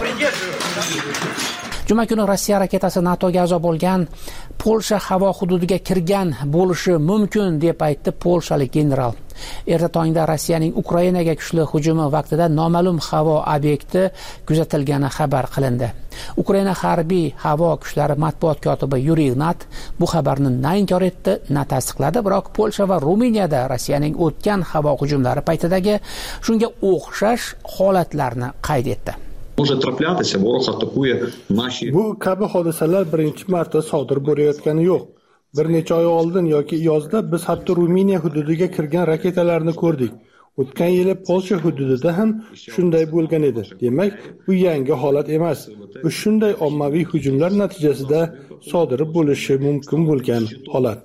Juma kuni Rossiya raketasi NATOga a'zo bo'lgan Polsha havo hududiga kirgan bo'lishi mumkin deb aytdi polshalik general. Erta tongda Rossiyaning Ukrainaga kuchli hujumi vaqtida noma'lum havo obyekti kuzatilgani xabar qilindi. Ukraina harbiy havo kuchlari matbuot kotibi Yuriy Nat bu xabarni na inkor etdi, na tasdiqladi, biroq Polsha va Ruminiyada Rossiyaning o'tgan havo hujumlari paytidagi shunga o'xshash holatlarni qayd etdi. Bu kabi hodisalar birinchi marta sodir bo'layotgani yo'q. Bir necha oy oldin yoki yozda biz hatto Ruminiya hududiga kirgan raketalarni ko'rdik. O'tgan yili Polsha hududida ham shunday bo'lgan edi. Demak, bu yangi holat emas. Bu shunday ommaviy hujumlar natijasida sodir bo'lishi mumkin bo'lgan holat.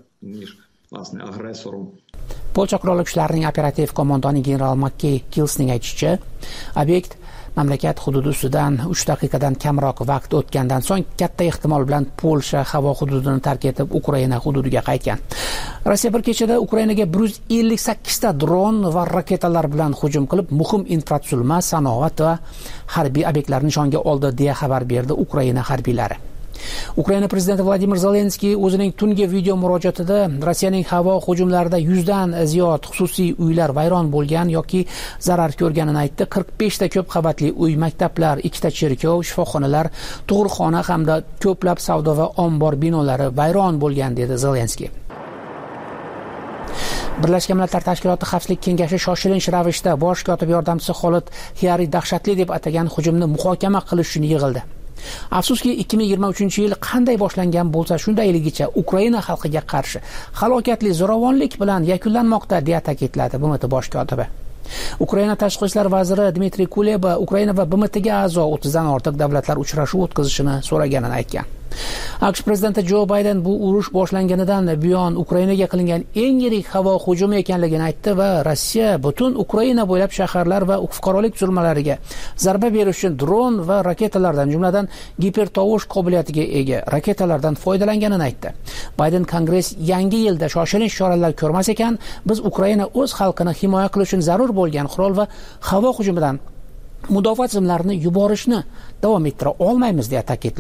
Polsha qurolli kuchlarining operativ qo'mondoni general Makkey Kilsning aytishicha, obyekt mamlakat hududi ustidan 3 daqiqadan kamroq vaqt o'tgandan so'ng katta ehtimol bilan Polsha havo hududini tark etib Ukraina hududiga qaytgan. Rossiya bir kechada Ukrainaga 158 ta dron va raketalar bilan hujum qilib, muhim infratuzilma, sanoat va harbiy obyektlarni nishonga oldi deya xabar berdi Ukraina harbiylari. Ukraina prezidenti Vladimir Zelenskiy o'zining tungi video murojaatida Rossiyaning havo hujumlarida 100 dan ziyod xususiy uylar vayron bo'lgan yoki zarar ko'rganini aytdi. 45 ta ko'p qavatli uy, maktablar, 2 ta cherkov, shifoxonalar, tug'ruqxona hamda ko'plab savdo va ombor binolari vayron bo'lgan dedi Zelenskiy. Birlashgan Millatlar Tashkiloti Xavfsizlik kengashi shoshilinch ravishda bosh kotib yordamchisi Xolid Hiyari dahshatli deb atagan hujumni muhokama qilish uchun yig'ildi. Afsuski 2023-yil qanday boshlangan bo'lsa shundayligicha Ukraina xalqiga qarshi halokatli zo'ravonlik bilan yakunlanmoqda deya ta'kidladi BMT bosh kotibi. Ukraina tashqi ishlar vaziri Dmitriy Kuleba Ukraina va BMTga a'zo 30 dan ortiq davlatlar uchrashuv o'tkazishini so'raganini aytgan. AQSh prezidenti Jo Bayden bu urush boshlanganidan buyon Ukrainaga qilingan eng yirik havo hujumi ekanligini aytdi va Rossiya butun Ukraina bo'ylab shaharlar va fuqarolik tuzilmalariga zarba berish uchun dron va raketalardan, jumladan gipertovush qobiliyatiga ega raketalardan foydalanganini aytdi. Bayden Kongress yangi yilda shoshilinch choralar ko'rmas ekan, biz Ukraina o'z xalqini himoya qilish uchun zarur bo'lgan qurol va havo hujumidan mudofaa tizimlarini yuborishni davom ettira olmaymiz deya ta'kidladi.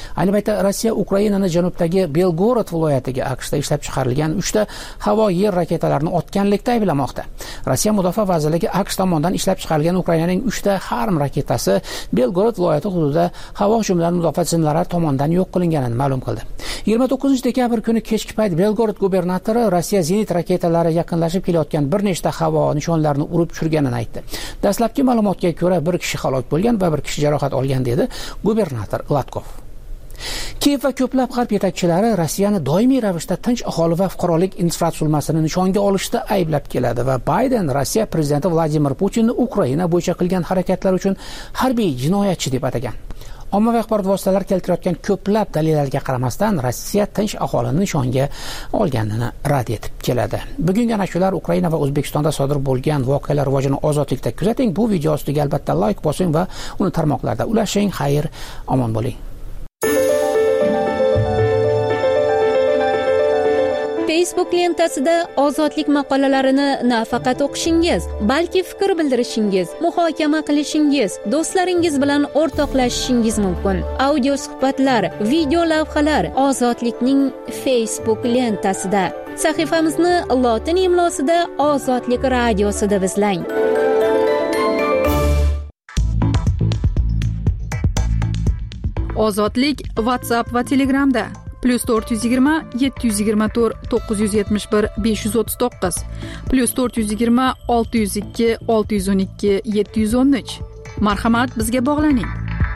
Ayni paytda Rossiya Ukrainaning janubdagi Belgorod viloyatiga AQShda ishlab chiqarilgan 3 ta havo-yer raketalarini otganlikda ayblamoqda. Rossiya Mudofaa vazirligi AQSh tomonidan ishlab chiqarilgan Ukrainaning 3 ta Harm raketasi Belgorod viloyati hududida havo hujumlari mudofaa tizimlari tomonidan yo'q qilinganini ma'lum qildi. 29-dekabr kuni kechki payt Belgorod gubernatori Rossiya zenit raketalari yaqinlashib kelayotgan bir nechta havo nishonlarini urib tushirganini aytdi. Dastlabki ma'lumotga ko'ra, bir kishi halok bo'lgan va bir kishi jarohat olgan dedi gubernator Gladkov. Kiyev va ko'plab g'arb yetakchilari Rossiyani doimiy ravishda tinch aholi va fuqarolik infratuzilmasini nishonga olishda ayblab keladi va Bayden Rossiya prezidenti Vladimir Putinni Ukraina bo'yicha qilgan harakatlar uchun harbiy jinoyatchi deb atagan. Ommaviy axborot vositalari keltirayotgan ko'plab dalillarga qaramasdan Rossiya tinch aholini nishonga olganini rad etib keladi. Bugungi ana shular Ukraina va O'zbekistonda sodir bo'lgan voqealar rivojini ozodlikda kuzating. Bu video ostiga albatta like bosing va uni tarmoqlarda ulashing. Xayr, omon bo'ling. Facebook lentasida ozodlik maqolalarini nafaqat o'qishingiz, balki fikr bildirishingiz, muhokama qilishingiz, do'stlaringiz bilan o'rtoqlashishingiz mumkin. Audio suhbatlar, video lavhalar ozodlikning Facebook lentasida. Sahifamizni lotin imlosida Ozodlik radiosida izlang. Ozodlik WhatsApp va Telegramda +420 724 971 539 +420 602 612 713. Marhamat, bizga bog'laning.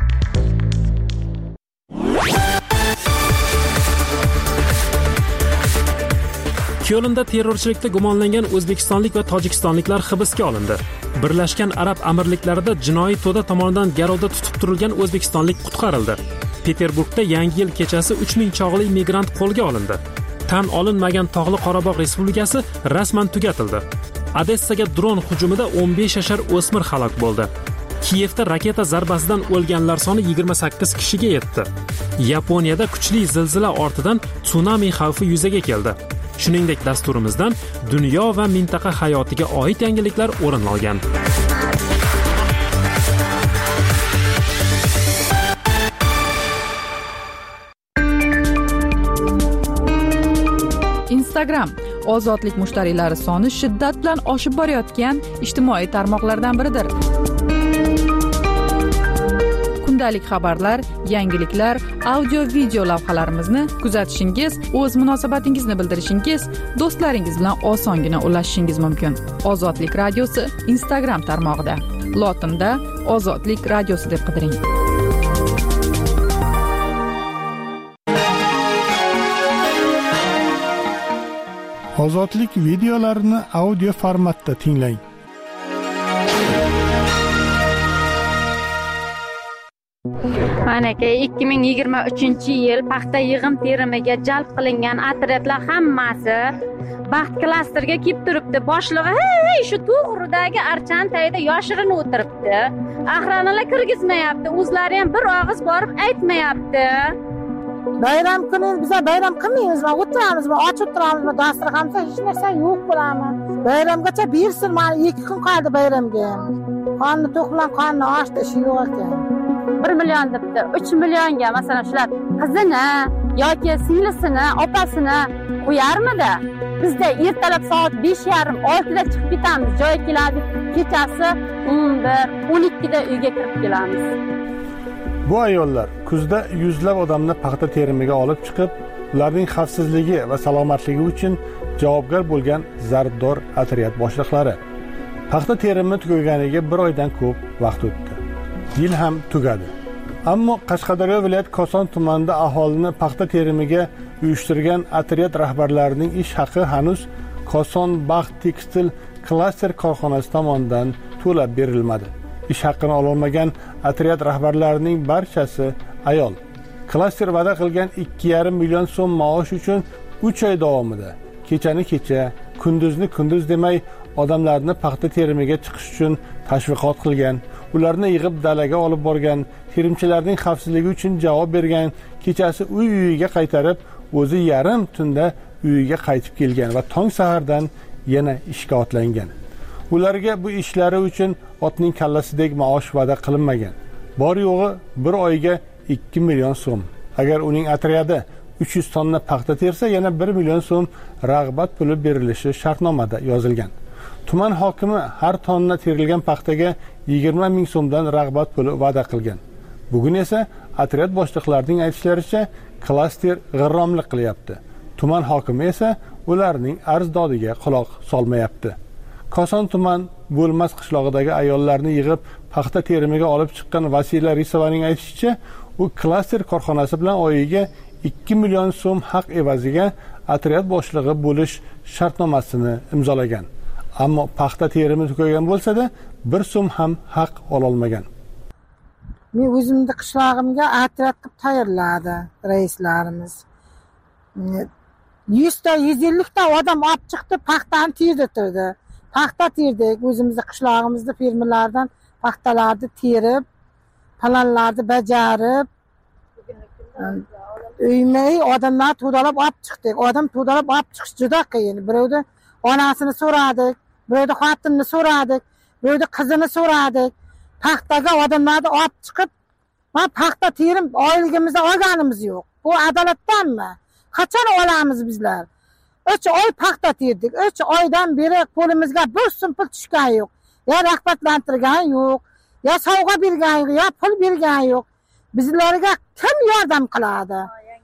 Kyolnda terrorchilikda gumonlangan o'zbekistonlik va tojikistonliklar hibsga olindi. Birlashgan Arab Amirliklarida jinoiy to'da tomonidan garovda tutib turilgan o'zbekistonlik qutqarildi. Peterburgda Yangi yil kechasi 3000 chog'li migrant qo'lga olindi. Tan olinmagan Tog'li Qorabog' Respublikasi rasman tugatildi. Odessaga dron hujumida 15 yashar o'smir halok bo'ldi. Kiyevda raketa zarbasidan o'lganlar soni 28 kishiga yetdi. Yaponiyada kuchli zilzila ortidan tsunami xavfi yuzaga keldi. Shuningdek, dasturimizdan dunyo va mintaqa hayotiga oid yangiliklar o'rin olgan. Instagram ozodlik mushtariylari soni shiddat bilan oshib borayotgan ijtimoiy tarmoqlardan biridir. Kundalik xabarlar, yangiliklar, audio-video lavhalarimizni kuzatishingiz, o'z munosabatingizni bildirishingiz, do'stlaringiz bilan osongina ulashishingiz mumkin. Ozodlik radiosi Instagram tarmog'ida. Lotinda Ozodlik radiosi deb qidiring. Ozodlik videolarini audio formatda tinglang. Manaki 2023-yil paxta yig'im terimiga jalb qilingan otryadlar hammasi baxt klasterga kelib turibdi. Boshlig'i hey shu to'g'ridagi archan tagida yoshirinib o'tiribdi. Ahranalar kirgizmayapti. O'zlari ham bir og'iz borib aytmayapti. Bayram kuni biz bayram qilmaymizmi? O'tiramizmi? Ochib turamizmi? Dasturxonda hech narsa yo'q bo'lami? Bayramgacha bersin, mana 2 kun qoldi bayramga. Qonni to'qlan, qonni ochdi, ishi yo'q ekan. 1 million debdi. 3 millionga masalan shular qizini yoki singlisini, opasini qo'yarmidi? Bizda ertalab soat 5:30-6 da chiqib ketamiz. Joy keladi, kechasi 11-12 da uyga kirib kelamiz. Bu ayollar kuzda yuzlab odamni paxta terimiga olib chiqib, ularning xavfsizligi va salomatligi uchun javobgar bo'lgan zarbdor otryad boshliqlari. Paxta terimi tugaganiga 1 oydan ko'p vaqt o'tdi. Yil ham tugadi. Ammo Qashqadaryo viloyat Koson tumanida aholini paxta terimiga uyushtirgan otryad rahbarlarining ish haqi hanuz Koson Baxt tekstil klaster korxonasi tomonidan to'lab berilmadi. Ish haqqini ololmagan otryad rahbarlarining barchasi ayol. Klaster va'da qilgan 2,5 million so'm maosh uchun 3 oy davomida kechani kecha, kunduzni kunduz demay odamlarni paxta terimiga chiqish uchun tashviqot qilgan, ularni yig'ib dalaga olib borgan, terimchilarning xavfsizligi uchun javob bergan, kechasi uyiga qaytarib, o'zi yarim tunda uyiga qaytib kelgan va tong sahardan yana ishga otlangan. Ularga bu ishlari uchun otning kallasidek maosh va'da qilinmagan. Bor yo'g'i 1 oyga 2 million so'm. Agar uning otryadi 300 tonna paxta tersa, yana 1 million so'm rag'bat puli berilishi shartnomada yozilgan. Tuman hokimi har tonna terilgan paxtaga 20 ming so'mdan rag'bat puli va'da qilgan. Bugun esa otryad boshliqlarining aytishlaricha klaster g'irromlik qilyapti. Tuman hokimi esa ularning arz-dodiga quloq solmayapti. Koson tuman Bo'lmas qishlog'idagi ayollarni yig'ib paxta terimiga olib chiqqan Vasila Risovaning aytishicha, u klaster korxonasi bilan oyiga 2 million so'm haq evaziga otryad boshlig'i bo'lish shartnomasini imzolagan. Ammo paxta terimi tugagan bo'lsa-da, 1 so'm ham haq ololmagan. Men o'zimni qishlog'imga otryad qilib tayyorladi raislarimiz. 100 ta 150 ta odam olib chiqdi, paxtani terdirdi. Paxta terdik, o'zimizning qishlog'imizda fermerlardan paxtalarni terib, planlarni bajarib, uymay odamlar to'dalab olib chiqdik. Odam to'dalab olib chiqish juda qiyin. Birovda onasini so'radik, birovda xotinini so'radik, birovda qizini so'radik. Paxtaga odamlarni olib chiqib, men paxta terim oyligimizni olganimiz yo'q. Bu adolatdanmi? Qachon olamiz bizlar? 3 oy paxta terdik. 3 oydan beri qo'limizga 1 so'm pul tushgan yo'q. Ya rag'batlantirgan yo'q, ya sovg'a bergan yo'q, ya pul bergan yo'q. Bizlarga kim yordam qiladi?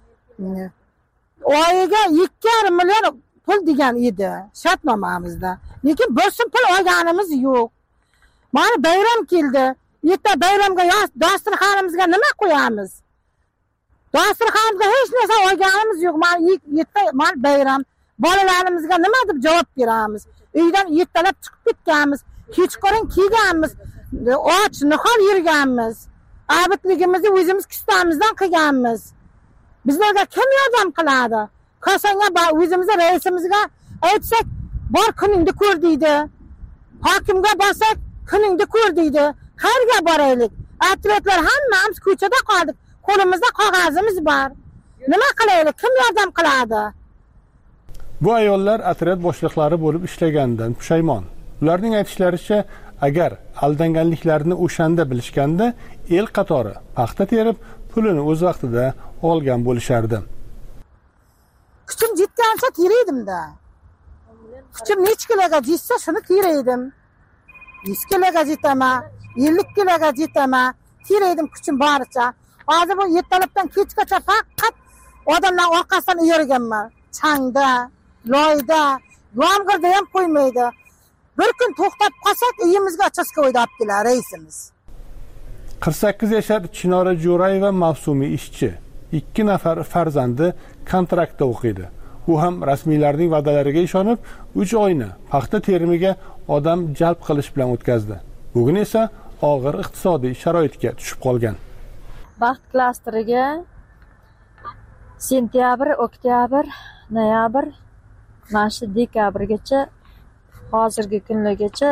Oyiga 2,5 million pul degan edi shartnomamizda. Lekin 1 so'm pul olganimiz yo'q. Mana bayram keldi. Erta bayramga dasturxonimizga nima qo'yamiz? Dasturxonimizga hech narsa olganimiz yo'q. Mana bayram. Bolalarimizga nima deb javob beramiz? Uydan ertalab chiqib ketganmiz, kechqurun kelganmiz, och, nihol yurganmiz. Abitligimizni o'zimiz kistamizdan qilganmiz. Bizlarga kim yordam qiladi? Kosonga o'zimizga raisimizga aytsak, bor kuningni ko'r deydi. Hokimga borsak, kuningni ko'r deydi. Qayerga boraylik? Otryadlar hammamiz ko'chada qoldik. Qo'limizda qog'ozimiz bor. Nima qilaylik? Kim yordam qiladi? Bu ayollar otryad boshliqlari bo'lib ishlaganidan pushaymon. Ularning aytishlaricha, agar aldanganliklarini o'shanda bilishganda, el qatori paxta terib, pulini o'z vaqtida olgan bo'lishardi. Kuchim yetgancha teraydim-da. Kuchim nech kiloga yetsa, shuni teraydim. 100 kiloga yetaman, 50 kiloga yetaman, teraydim kuchim boricha. Hozir bu ertalabdan kechgacha faqat odamlar orqasidan yurganman. Changda, loyda, yomg'irda ham qo'ymaydi. Bir kun to'xtab qolsak, uyimizga ochastka o'ydab kelar raisimiz. 48 yashar Chinora Jo'rayeva mavsumiy ishchi. 2 nafar farzandi kontraktda o'qiydi. U ham rasmiylarning va'dalariga ishonib, 3 oyni paxta terimiga odam jalb qilish bilan o'tkazdi. Bugun esa og'ir iqtisodiy sharoitga tushib qolgan. Baxt klasteriga sentyabr, oktyabr, noyabr, mana shu dekabrgacha hozirgi kunlargacha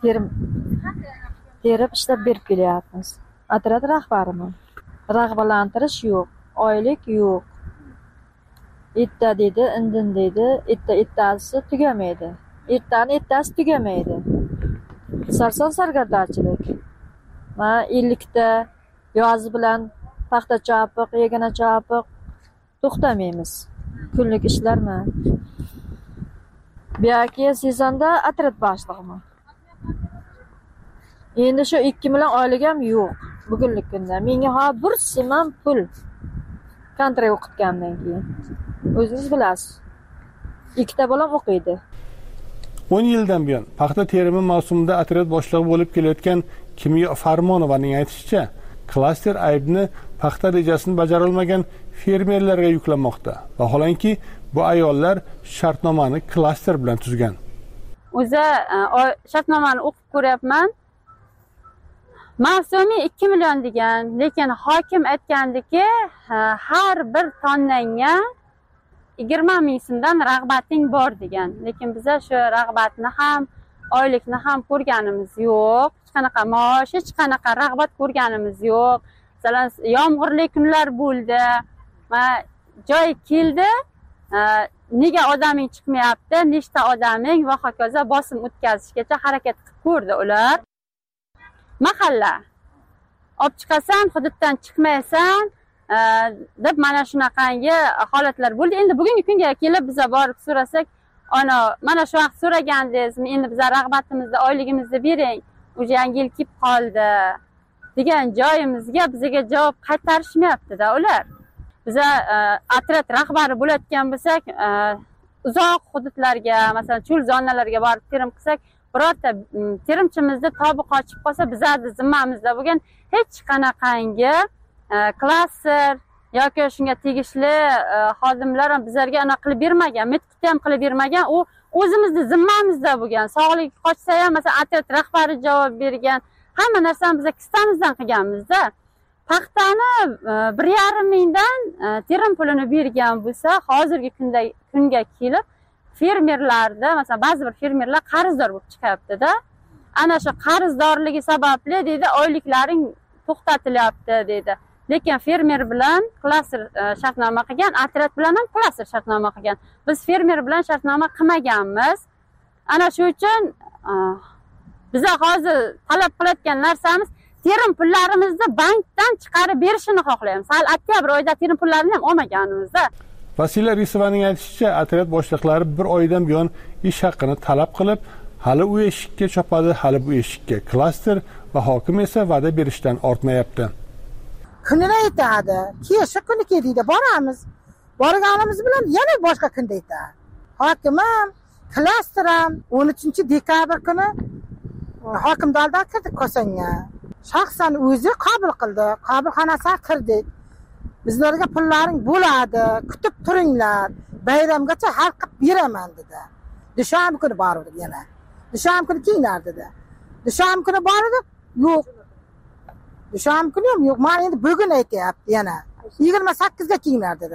terib ishlab berib kelyapmiz. Otryad rahbariman. Rag'batlantirish yo'q, oylik yo'q. Erta dedi, indin dedi, ertasi tugamaydi. Ertasi tugamaydi. Sarson sargardonchilik. Va 50 ta yoz bilan paxta chopiq, yagona chopiq to'xtamaymiz. Kunlik ishlarmi? Bu yoki sezonda otryad boshlig'iman. Endi shu 2 million oyligim yo'q bugunlik kunda. Menga hozir 1 so'm ham pul kontrakt o'qitgandan keyin. O'zingiz bilasiz. 2 ta bolam o'qiydi. 10 yildan buyon paxta terimi mavsumida otryad boshlig'i bo'lib kelayotgan Kimyo Farmonovaning aytishicha, klaster aybni paxta rejasini bajara olmagan fermerlarga yuklamoqda. Vaholanki, bu ayollar shartnomani klaster bilan tuzgan. O'zi shartnomani o'qib ko'ryapman. Mavsumiy 2 million degan, lekin hokim aytgandiki, har bir tonnanga 20 ming so'mdan rag'bating bor degan. Lekin biz shu rag'batni ham, oylikni ham ko'rganimiz yo'q. Hech qanaqa maosh, hech qanaqa rag'bat ko'rganimiz yo'q. Masalan, yomg'irli kunlar bo'ldi. Va joy keldi, nega odaming chiqmayapti, nechta odaming va hokazo bosim o'tkazishgacha harakat qilib ko'rdi ular. Mahalla olib chiqasan, hududdan chiqmaysan, deb mana shunaqangi holatlar bo'ldi. Endi bugungi kunga kelib biza borib so'rasak, mana shu vaqt so'ragandingizmi, endi biza rag'batimizni, oyligimizni bering, o'sha yangi yil kelib qoldi degan joyimizga bizga javob qaytarishmayapti-da ular. Biza otryad rahbari bo'layotgan bo'lsak, uzoq hududlarga, masalan, cho'l zonalarga borib terim qilsak, birorta terimchimizni tobi qochib qolsa, bizning zimmamizda bo'lgan hech qanaqangi klaster yoki shunga tegishli xodimlar ham bizlarga anaqa qilib bermagan, metkut ham qilib bermagan. U o'zimizning zimmamizda bo'lgan. Sog'lik qochsa ham, masalan, otryad rahbari javob bergan. Hamma narsani biz kistamizdan qilganmiz-da. Paxtani 1,5 mingdan terim pulini bergan bo'lsa, hozirgi kunga kelib fermerlarda, masalan, ba'zi bir fermerlar qarzdor bo'lib chiqyapti-da. Ana shu qarzdorligi sababli deydi, oyliklaring to'xtatilyapti deydi. Lekin fermer bilan klaster shartnoma qilgan, otryad bilan ham klaster shartnoma qilgan. Biz fermer bilan shartnoma qilmaganmiz. Ana shu uchun biz hozir talab qilayotgan narsamiz, terim pullarimizni bankdan chiqarib berishini xohlaymiz. Hali oktyabr oyida terim pullarini ham olmaganmiz-da. Vasila Risovaning aytishicha, otryad boshliqlari bir oydan buyon ish haqini talab qilib, hali u eshikka chopadi, hali bu eshikka. Klaster va hokim esa va'da berishdan ortmayapti. Kunini aytadi, kecha kuni deydi, boramiz. Borganimiz bilan yana boshqa kunda aytadi. Hokim ham, klaster ham 13-dekabr kuni hokim daldan kirdi Kosonga. Shaxsan o'zi qabul qildi, qabulxonasiga kirdik. Bizlarga pullaring bo'ladi, kutib turinglar, bayramgacha hal qilib beraman dedi. Dushanba kuni bordik yana. Dushanba kuni kiyinlar dedi. Dushanba kuni bordik, yo'q. Dushanba kuni ham yo'q. Men endi bugun aytyapti yana. 28 ga kiyinlar dedi.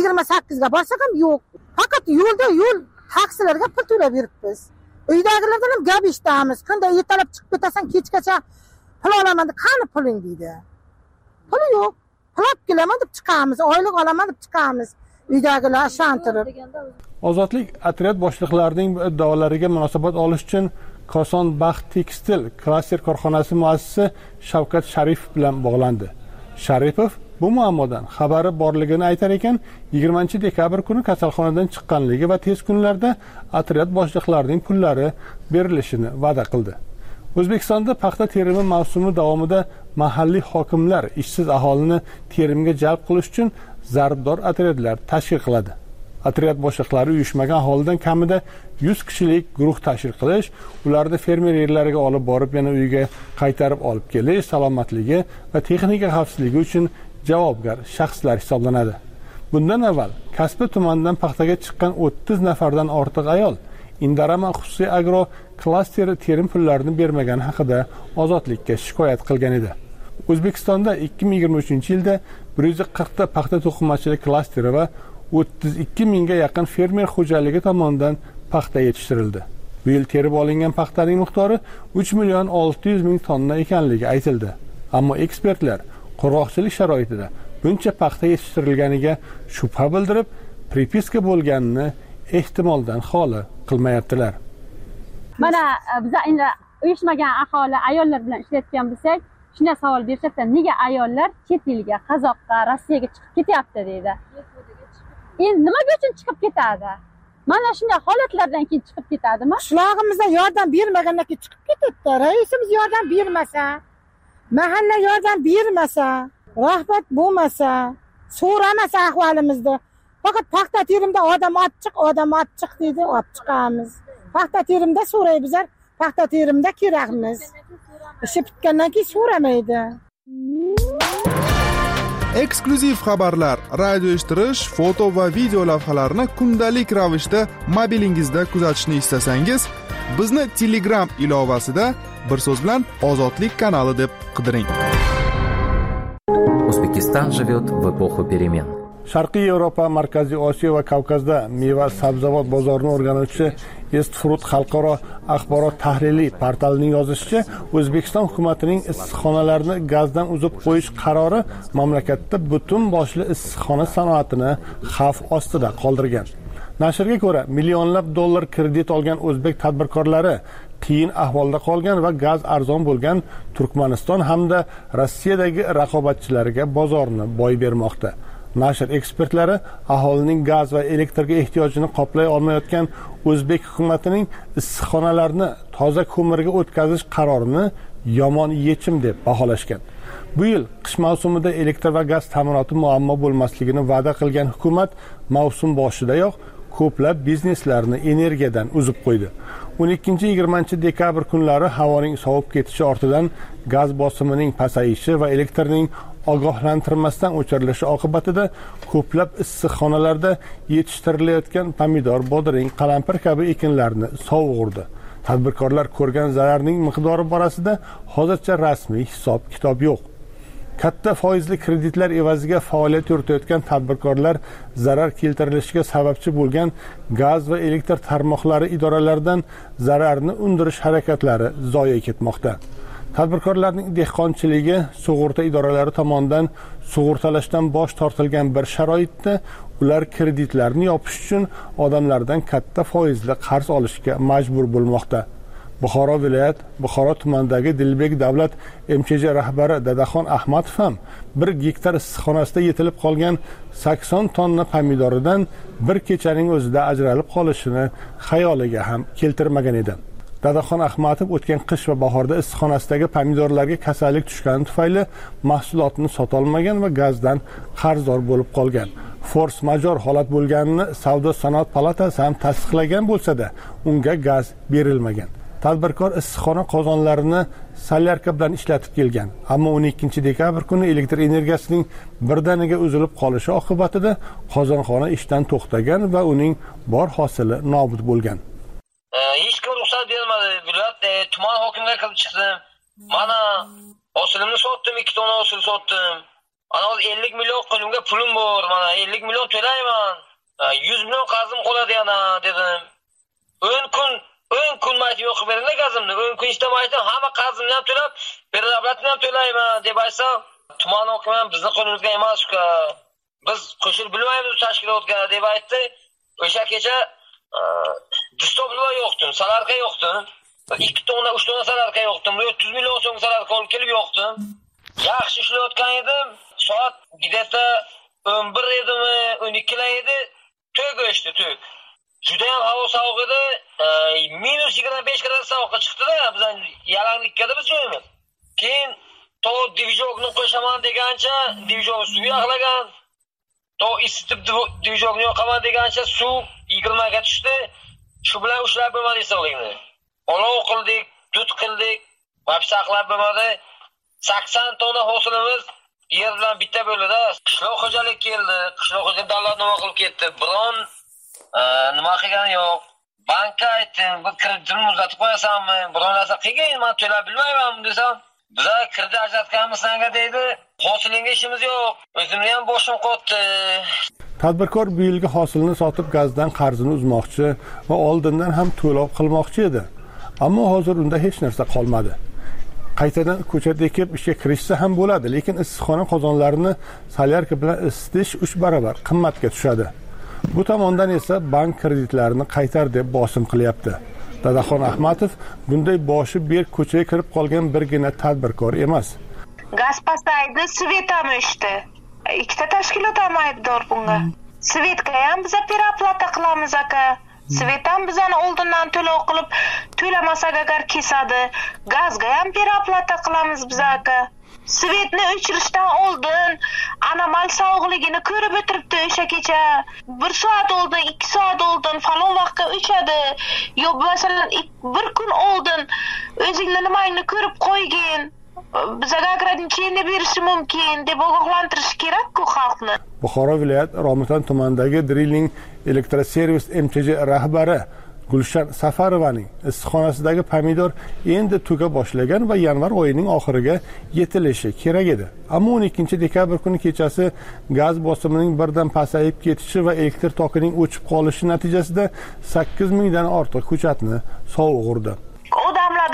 28 ga borsak ham yo'q. Faqat yo'l taksilarga pul to'lab yuribmiz. Uydagilardan ham gap eshitamiz. Kunda ertalab chiqib ketasan, kechgacha pul olaman deb, qani puling deydi. Pul yo'q. Pulab kelaman deb chiqamiz, oylik olaman deb chiqamiz. Uydagilar ishontirib. Ozodlik otryad boshliqlarining iddaolariga munosabat olish uchun Koson Baxt Tekstil klaster korxonasi muassisi Shavkat Sharipov bilan bog'landi. Sharipov bu muammodan xabari borligini aytar ekan, 20-dekabr kuni kasalxonadan chiqqanligi va tez kunlarda otryad boshliqlarining pullari berilishini va'da qildi. O'zbekistonda paxta terimi mavsumi davomida mahalliy hokimlar ishsiz aholini terimga jalb qilish uchun zarbdor otryadlar tashkil qiladi. Otryad boshliqlari uyushmagan aholidan kamida 100 kishilik guruh tashkil qilish, ularni fermer yerlariga olib borib yana uyiga qaytarib olib kelish, salomatligi va texnika xavfsizligi uchun javobgar shaxslar hisoblanadi. Bundan avval Kasbi tumanidan paxtaga chiqqan 30 nafardan ortiq ayol Indarama xususiy agro klasteri terim pullarini bermagani haqida Ozodlikka shikoyat qilgan edi. O'zbekistonda 2023-yilda 140 ta paxta to'qimachilik klasteri va 32 mingga yaqin fermer xo'jaligi tomonidan paxta yetishtirildi. Bu yil terib olingan paxtaning miqdori 3,600,000 tonna ekanligi aytildi. Ammo ekspertlar qurg'oqchilik sharoitida buncha paxta yetishtirilganiga shubha bildirib, pripiska bo'lganini ehtimoldan xoli qilmayaptilar. Mana biz endi uyushmagan aholi ayollar bilan ishlayotgan bo'lsak, shunday savol berishadi, nega ayollar chet elga, Qozoqqa, Rossiyaga chiqib ketyapti deydi. Endi nimaga uchun chiqib ketadi? Mana shunday holatlardan keyin chiqib ketadimi? Qishlog'imizga yordam bermagandan keyin chiqib ketadi. Raisimiz yordam bermasa, mahalla yordam bermasa, rahbat bo'lmasa, so'ramasa ahvolimizni. Faqat paxta terimda odam achchiq deydi, olib chiqamiz. Paxta terimda so'raymiz, paxta terimda kerakmiz. Ishi bitgandan keyin so'ramaydi. Eksklyuziv xabarlar, radio eshittirish, foto va video lavhalarni kundalik ravishda mobilingizda kuzatishni istasangiz, bizni Telegram ilovasida bir so'z bilan Ozodlik kanali deb qidiring. O'zbekiston живет в эпоху перемен. Sharqiy Yevropa, Markaziy Osiyo va Kavkazda meva sabzavot bozorini o'rganuvchi Estfruit xalqaro axborot tahliliy portalining yozishicha, O'zbekiston hukumatining issiqxonalarni gazdan uzib qo'yish qarori mamlakatda butun boshli issiqxona sanoatini xavf ostida qoldirgan. Nashrga ko'ra, millionlab dollar kredit olgan o'zbek tadbirkorlari qiyin ahvolda qolgan va gaz arzon bo'lgan Turkmaniston hamda Rossiyadagi raqobatchilariga bozorni boy bermoqda. Nashr ekspertlari aholining gaz va elektrga ehtiyojini qoplay olmayotgan O'zbek hukumatining issiqxonalarni toza ko'mirga o'tkazish qarorini yomon yechim deb baholashgan. Bu yil qish mavsumida elektr va gaz ta'minoti muammo bo'lmasligini va'da qilgan hukumat mavsum boshidayoq ko'plab bizneslarni energiyadan uzib qo'ydi. 12-20 dekabr kunlari havoning sovib ketishi ortidan gaz bosimining pasayishi va elektrning ogohlantirmasdan o'chirilishi oqibatida ko'plab issiqxonalarda yetishtirilayotgan pomidor, bodring, qalampir kabi ekinlarni sovug'urdi. Tadbirkorlar ko'rgan zararning miqdori borasida hozircha rasmiy hisob-kitob yo'q. Katta foizli kreditlar evaziga faoliyat yuritayotgan tadbirkorlar zarar keltirilishiga sababchi bo'lgan gaz va elektr tarmoqlari idoralaridan zararni undirish harakatlari zoye ketmoqda. Tadbirkorlarning dehqonchiligi sug'urta idoralari tomonidan sug'urtalashdan bosh tortilgan bir sharoitda ular kreditlarni yopish uchun odamlardan katta foizli qarz olishga majbur bo'lmoqda. Buxoro viloyat Buxoro tumanidagi Dilbek davlat MChJ rahbari Dadaxon Ahmadov ham 1 gektar issiqxonasida yetilib qolgan 80 tonna pomidoridan bir kechaning o'zida ajralib qolishini xayoliga ham keltirmagan edi. Dadaxon Ahmadov o'tgan qish va bahorda issiqxonasidagi pomidorlarga kasallik tushgani tufayli mahsulotni sota olmagan va gazdan qarzdor bo'lib qolgan. Force major holat bo'lganini Savdo sanoat palatasi ham tasdiqlagan bo'lsa-da, unga gaz berilmagan. Tadbirkor issiqxona qozonlarini solyarka bilan ishlatib kelgan, ammo 12 dekabr kuni elektr energiyasining birdaniga uzilib qolishi oqibatida qozonxona ishdan to'xtagan va uning bor hosili nobud bo'lgan. Hech kim ruxsat bermadi. Viloyat tuman hokimiga kirib chiqdim. Mana hosilimni sotdim, 2 tonna hosil sotdim. Ana 50 million qo'limga pulim bor. Mana 50 million to'layman. 100 million qarzim qoladi yana dedim. 10 kun maytib yo'q beringlar gazimni. 10 kun istamaydim, hamma qarzimni ham to'lab, davlatni ham to'layman deb aytsam, tuman hokimi bizni qo'limizga emas uka. Biz qo'shilib bilmaymiz bu tashkilotga deb aytdi. O'sha kecha Distobluva yo'qdim, salarqa yo'qdim. 2 tonna, 3 tonna salarqa yo'qdim. 300 million so'm salarqa olib kelib yo'qdim. Yaxshi ishlayotgan edim. Soat gideta 11 edimi, 12 edi. To'g o'chdi, to'g. Juda ham havo sovuq edi. -25 gradus sovuqqa chiqdi-da, bizdan yalanglikka biz joyimiz. Keyin to divizorni qo'shaman degancha, divizor suv yog'lagan. To isitib divizorni yoqaman degancha suv 20 ga tushdi. Shu bilan ushlab bo'lmadi sog'lig'ini. Olov qildik, dud qildik, vaqtaqlab bo'lmadi. 80 tonna hosilimiz yer bilan bitta bo'ldi-da. Qishloq xo'jalik keldi. Qishloq xo'jalik davlat nima qilib ketdi? Biron nima qilgani yo'q. Bankka aytdim, bu kreditni uzatib qo'yasanmi? Biron narsa qilgin, men to'lab bilmayman desam, biza kredit ajratganmizsanga deydi. Hosilinga ishimiz yo'q. O'zimni ham boshim qotdi. Tadbirkor bu yilgi hosilni sotib gazdan qarzini uzmoqchi va oldindan ham to'lov qilmoqchi edi. Ammo hozir unda hech narsa qolmadi. Qaytadan ko'chat ekib ishga kirishsa ham bo'ladi, lekin issiqxona qozonlarini solyarka bilan isitish 3 barobar qimmatga tushadi. Bu tomondan esa bank kreditlarini qaytar deb bosim qilyapti. Dadaxon Ahmadov bunday boshi berk ko'chaga kirib qolgan birgina tadbirkor emas. Gaz pasaydi, svet ham o'chdi. Ikkita tashkilot ham aybdor bunga. Svetga ham biz piraplata qilamiz aka. Svet ham bizani oldindan to'lov qilib, to'lamasak agar kesadi. Gazga ham piraplata qilamiz biz aka. Svetni o'chirishdan oldin anomal sog'ligini ko'rib o'tiribdi o'sha kecha. 1 soat oldin, 2 soat oldin falon vaqtga o'chadi. Yo masalan 1 kun oldin o'zingni nimangni ko'rib qo'ygin. Bizga agradnicheniya berishi mumkin deb ogohlantirish kerak-ku xalqni. Buxoro viloyat Romitan tumanidagi Drilling Elektroservis MChJ rahbari Gulshan Safarovaning issiqxonasidagi pomidor endi tuga boshlagan va yanvar oyining oxiriga yetilishi kerak edi. Ammo 12 dekabr kuni kechasi gaz bosimining birdan pasayib ketishi va elektr tokining o'chib qolishi natijasida 8000 dan ortiq ko'chatni sovug'urdi. Odamlardan qani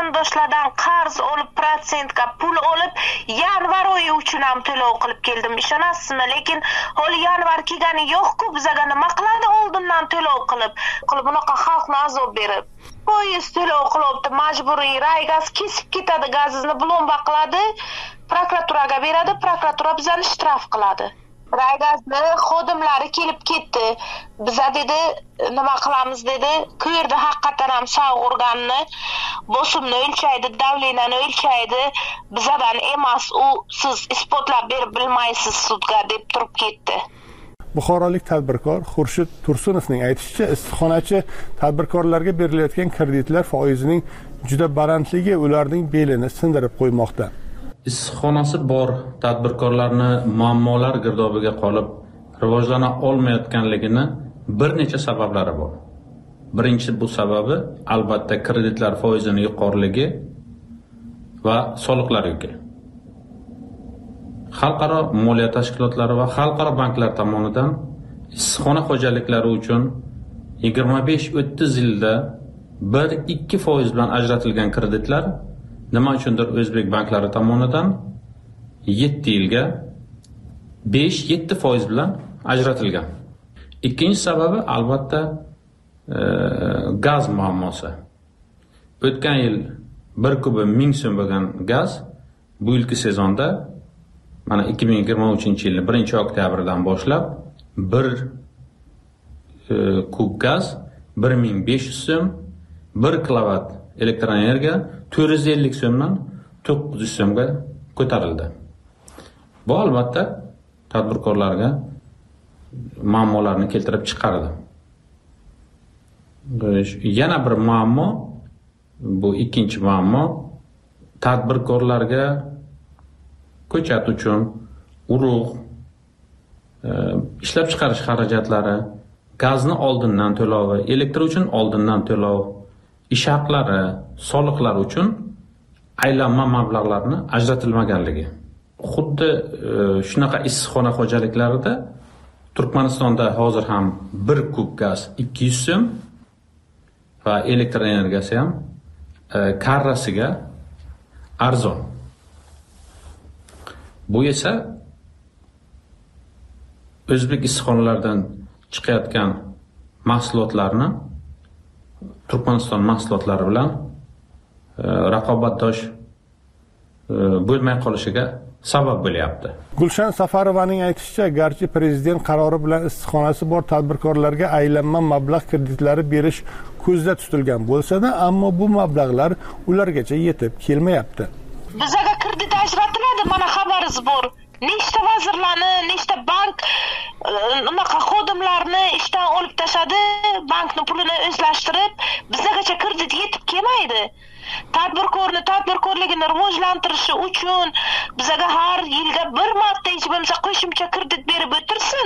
qarindoshlardan qarz olib, protsentga pul olib, yanvar oyi uchun ham to'lov qilib keldim. Ishonasizmi? Lekin hali yanvar kelgani yo'q-ku, bizga nima qiladi oldindan to'lov qilib bunaqa xalqni azob berib. Poyezd to'lov qilibdi, majburiy Raygaz kesib ketadi, gazingizni blomba qiladi, prokuraturaga beradi, prokuratura bizani shtraf qiladi. Raygazni xodimlari kelib ketdi. Biza dedi, nima qilamiz dedi. Ko'rdi haqiqatan ham sog' urganini, bosimni o'lchaydi, davleniyani o'lchaydi. Bizadan emas, u siz isbotlab berib bilmaysiz sudga deb turib ketdi. Buxorolik tadbirkor Xurshid Tursunovning aytishicha, issiqxonachi tadbirkorlarga berilayotgan kreditlar foizining juda balandligi ularning belini sindirib qo'ymoqda. Issiqxonasi bor tadbirkorlarni muammolar girdobiga qolib rivojlana olmayotganligini bir necha sabablari bor. Birinchi bu sababi albatta kreditlar foizining yuqoriligi va soliqlar yuki. Xalqaro moliya tashkilotlari va xalqaro banklar tomonidan issiqxona xo'jaliklari uchun 25-30 yilda 1-2% bilan ajratilgan kreditlar nima uchundir o'zbek banklari tomonidan 7 yilga 5-7% bilan ajratilgan. Ikkinchi sababi albatta gaz muammosi. O'tgan yil 1 kubi 1000 so'm bo'lgan gaz bu yilgi sezonda mana 2023-yilning 1-oktyabrdan boshlab 1 kub gaz 1500 so'm, 1 kilovat elektr energiya 450 so'mdan 900 so'mga ko'tarildi. Bu albatta tadbirkorlarga muammolarni keltirib chiqardi. Yana bir muammo, bu ikkinchi muammo, tadbirkorlarga ko'chat uchun urug', ishlab chiqarish xarajatlari, gazni oldindan to'lovi, elektr uchun oldindan to'lov, ish haqlari, soliqlar uchun aylanma mablag'larni ajratilmaganligi. Xuddi shunaqa issiqxona xo'jaliklarida Turkmanistonda hozir ham 1 kub gaz 200 so'm va elektr energiyasi ham karrasiga arzon. Bu esa o'zbek issiqxonalaridan chiqayotgan mahsulotlarni Turkmaniston mahsulotlari bilan raqobatdosh bo'lmay qolishiga sabab bo'lyapti. Gulshan Safarovaning aytishicha, garchi prezident qarori bilan issiqxonasi bor tadbirkorlarga aylanma mablag' kreditlari berish ko'zda tutilgan bo'lsa-da, ammo bu mablag'lar ulargacha yetib kelmayapti. Bizga kredit ajratiladi, mana xabaringiz bor. Nechta vazirlarni, nechta bank unaqa xodimlarni ishdan olib tashladi, bankning pulini o'zlashtirib, bizgacha kredit yetib kelmaydi. Tadbirkorligini rivojlantirishi uchun bizga har yilga bir marta hech bo'lmasa qo'shimcha kredit berib o'tirsin.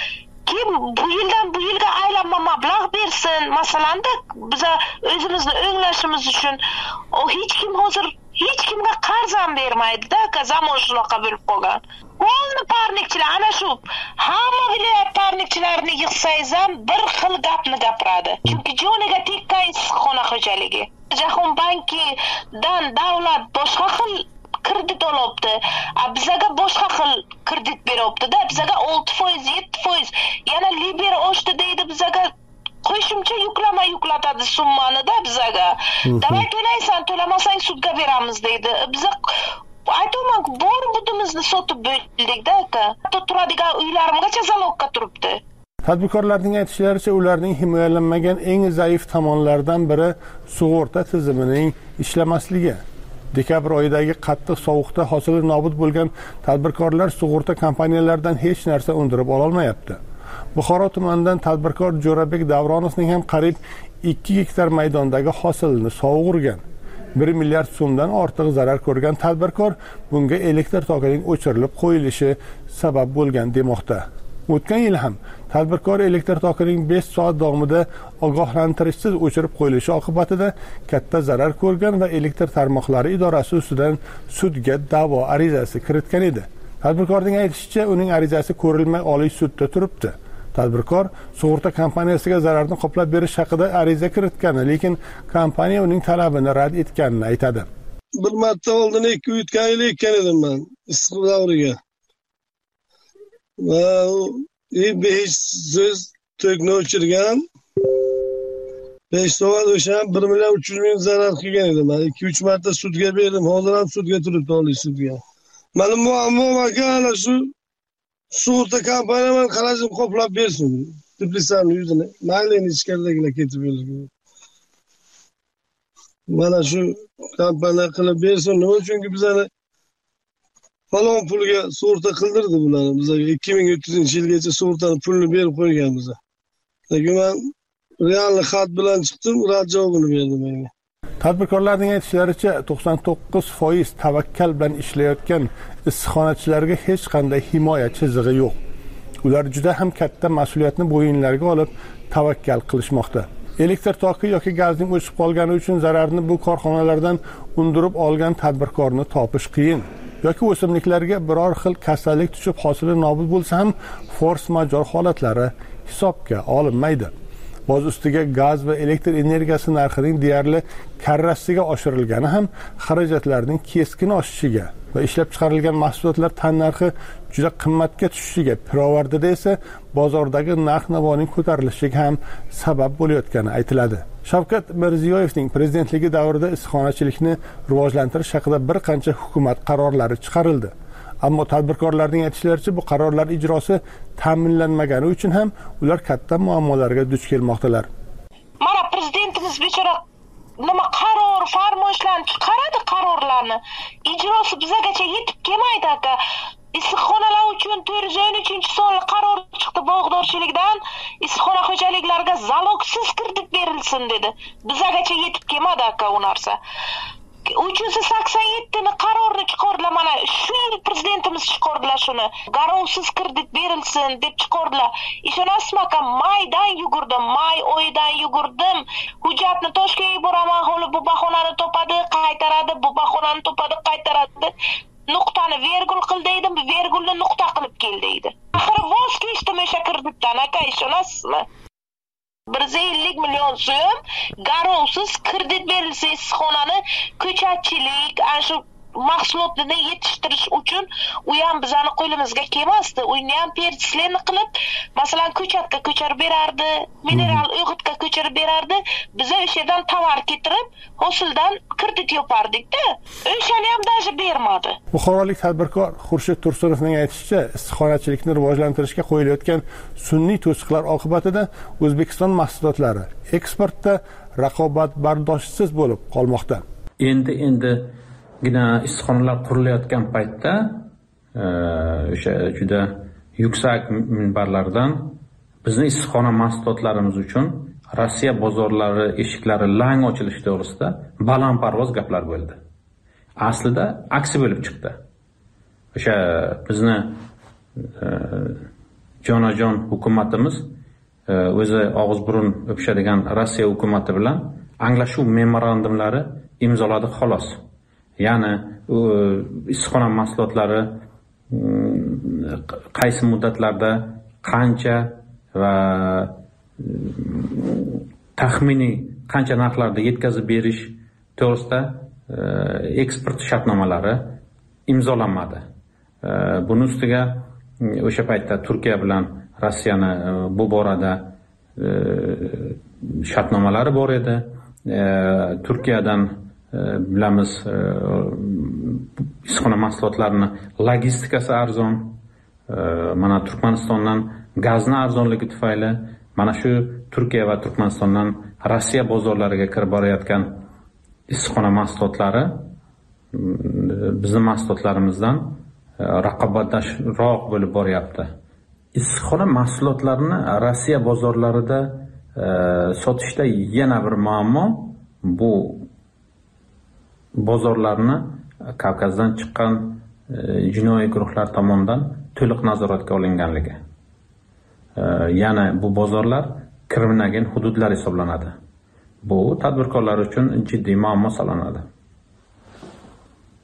Kim bu yildan bu yilga aylanma mablag' bersin. Masalanda biz o'zimizni o'nglashimiz uchun hech kim hozir hech kimga qarz ham bermaydi-da, zamon shunaqa bo'lib qolgan. O'lni parnikchilar ana shu hamma viloyat parnikchilarini yig'sangiz ham bir xil gapni gapiradi. Chunki joniga tekkan issiqxona xo'jaligi. Jahon bankidan davlat boshqa xil kredit olibdi, bizga boshqa xil kredit beryapti-da, bizga 6%, 7%, yana Libera oshdi deydi, bizga qo'shimcha yuklama yuklatadi summani-da bizga. Davay to'laysan, to'lamasang sudga beramiz deydi. Biz aytaman, bor budimizni sotib bo'ldik-da aka. Turadigan uylarimgacha zalogga turibdi. Tadbirkorlarning aytishlaricha, ularning himoyalanmagan eng zaif tomonlaridan biri sug'urta tizimining ishlamasligi. Dekabr oyidagi qattiq sovuqda hosili nobud bo'lgan tadbirkorlar sug'urta kompaniyalaridan hech narsa undirib ololmayapti. Buxoro tumanidan tadbirkor Jo'rabek Davronovning ham qariyb 2 gektar maydondagi hosilini sovug'urgan. 1 milliard so'mdan ortiq zarar ko'rgan tadbirkor bunga elektr tokining o'chirilib qo'yilishi sabab bo'lgan demoqda. O'tgan yil ham tadbirkor elektr tokining 5 soat davomida ogohlantirishsiz o'chirib qo'yilishi oqibatida katta zarar ko'rgan va elektr tarmoqlari idorasi ustidan sudga da'vo arizasi kiritgan edi. Tadbirkorning aytishicha, uning arizasi ko'rilmay Oliy sudda turibdi. Tadbirkor sug'urta kompaniyasiga zararni qoplab berish haqida ariza kiritgan, lekin kompaniya uning talabini rad etganini aytadi. Bir marta oldin 2-3 yil ekkan edim men issiq davriga. Va besh so'z to'kni o'chirgan. 5 soat o'sha 1 million 300 ming zarar qilgan edim. Men 2-3 marta sudga berdim. Hozir ham sudga turibdi, oliy sudga. Meni muammo ana shu sug'urta kompaniyaman qarashim qoplab bersin. Teplitsamni yuzini. Mayli ichkaridagilar ketib yurgan. Mana shu kompaniya qilib bersin. Nima uchunki bizani falon pulga sug'urta qildirdi bular. Bizga 2300-yilgacha sug'urtani pulini berib qo'ygan bizga. Lekin men real xat bilan chiqdim, rad javobini berdim menga. Tadbirkorlarning aytishlaricha 99% tavakkal bilan ishlayotgan issiqxonachilarga hech qanday himoya chizig'i yo'q. Ular juda ham katta mas'uliyatni bo'yinlariga olib tavakkal qilishmoqda. Elektr toki yoki gazning o'chib qolgani uchun zararni bu korxonalardan undirib olgan tadbirkorni topish qiyin. Yoki o'simliklarga biror xil kasallik tushib hosili nobud bo'lsa ham force major holatlari hisobga olinmaydi. Boz ustiga gaz va elektr energiyasi narxining deyarli karrasiga oshirilgani ham xarajatlarning keskin oshishiga va ishlab chiqarilgan mahsulotlar tan narxi juda qimmatga tushishiga, pirovardida esa bozordagi narx-navoning ko'tarilishiga ham sabab bo'layotgani aytiladi. Shavkat Mirziyoyevning prezidentligi davrida issiqxonachilikni rivojlantirish haqida bir qancha hukumat qarorlari chiqarildi. Ammo tadbirkorlarning aytishlaricha bu qarorlar ijrosi ta'minlanmagani uchun ham ular katta muammolarga duch kelmoqdalar. Mana prezidentimiz bechora nima qaror, farmoyishlarni chiqaradi, qarorlarni ijrosi bizgacha yetib kelmaydi aka. Issiqxonalar uchun 413-sonli qaror chiqdi bog'dorchilikdan, issiqxona xo'jaliklariga zalogsiz kredit berilsin dedi. Bizgacha yetib kelmadi aka u narsa. 387 qarorni chiqardilar, mana shu prezidentimiz chiqardilar shuni. Garovsiz kredit berilsin deb chiqardilar. Ishonasizmi aka, maydan yugurdim, may oyidan yugurdim. Hujjatni Toshkentga yuboraman, holi bu bahonani topadi, qaytaradi, bu bahonani topadi, qaytaradi. Nuqtani vergul qil deydi, vergulni nuqta qilib kel deydi. Axir voz kechdim o'sha kreditdan aka, ishonasizmi? 150 million so'm garovsiz kredit berilsa issiqxonani ko'chatchilik, shu mahsulotni yetishtirish uchun u ham bizani qo'limizga kelmasdi. Uni ham persislarni qilib, masalan, ko'chatga ko'chirib berardi, mineral o'g'itga ko'chirib berardi. Biz o'sha yerdan tovar keltirib, hosildan kredit yopardik-da. O'shani ham даже bermadi. Buxorolik tadbirkor Xurshid Tursunovning aytishicha, issiqxonachilikni rivojlantirishga qo'yilayotgan sun'iy to'siqlar oqibatida O'zbekiston mahsulotlari eksportda raqobatbardoshsiz bo'lib qolmoqda. Endi issiqxonalar qurilayotgan paytda o'sha juda yuksak minbarlardan bizning issiqxona mahsulotlarimiz uchun Rossiya bozorlari eshiklari lang ochilishi to'g'risida balandparvoz gaplar bo'ldi. Aslida aksi bo'lib chiqdi. O'sha bizni jonajon hukumatimiz o'zi og'iz burun o'pishadigan Rossiya hukumati bilan anglashuv memorandumlari imzoladi xolos. Ya'ni issiqxona mahsulotlari qaysi muddatlarda qancha va taxminiy qancha narxlarda yetkazib berish to'g'risida eksport shartnomalari imzolanmadi. Buning ustiga o'sha paytda Turkiya bilan Rossiyani bu borada shartnomalari bor edi. Turkiyadan bilamiz, issiqxona mahsulotlarini logistikasi arzon. Mana Turkmanistondan gazni arzonligi tufayli mana shu Turkiya va Turkmanistondan Rossiya bozorlariga kirib borayotgan issiqxona mahsulotlari bizning mahsulotlarimizdan raqobatbardoshroq bo'lib boryapti. Issiqxona mahsulotlarini Rossiya bozorlarida sotishda yana bir muammo bu bozorlarni Kavkazdan chiqqan jinoiy guruhlar tomonidan to'liq nazoratga olinganligi. Yana bu bozorlar kriminagen hududlar hisoblanadi. Bu tadbirkorlar uchun jiddiy muammo sanaladi.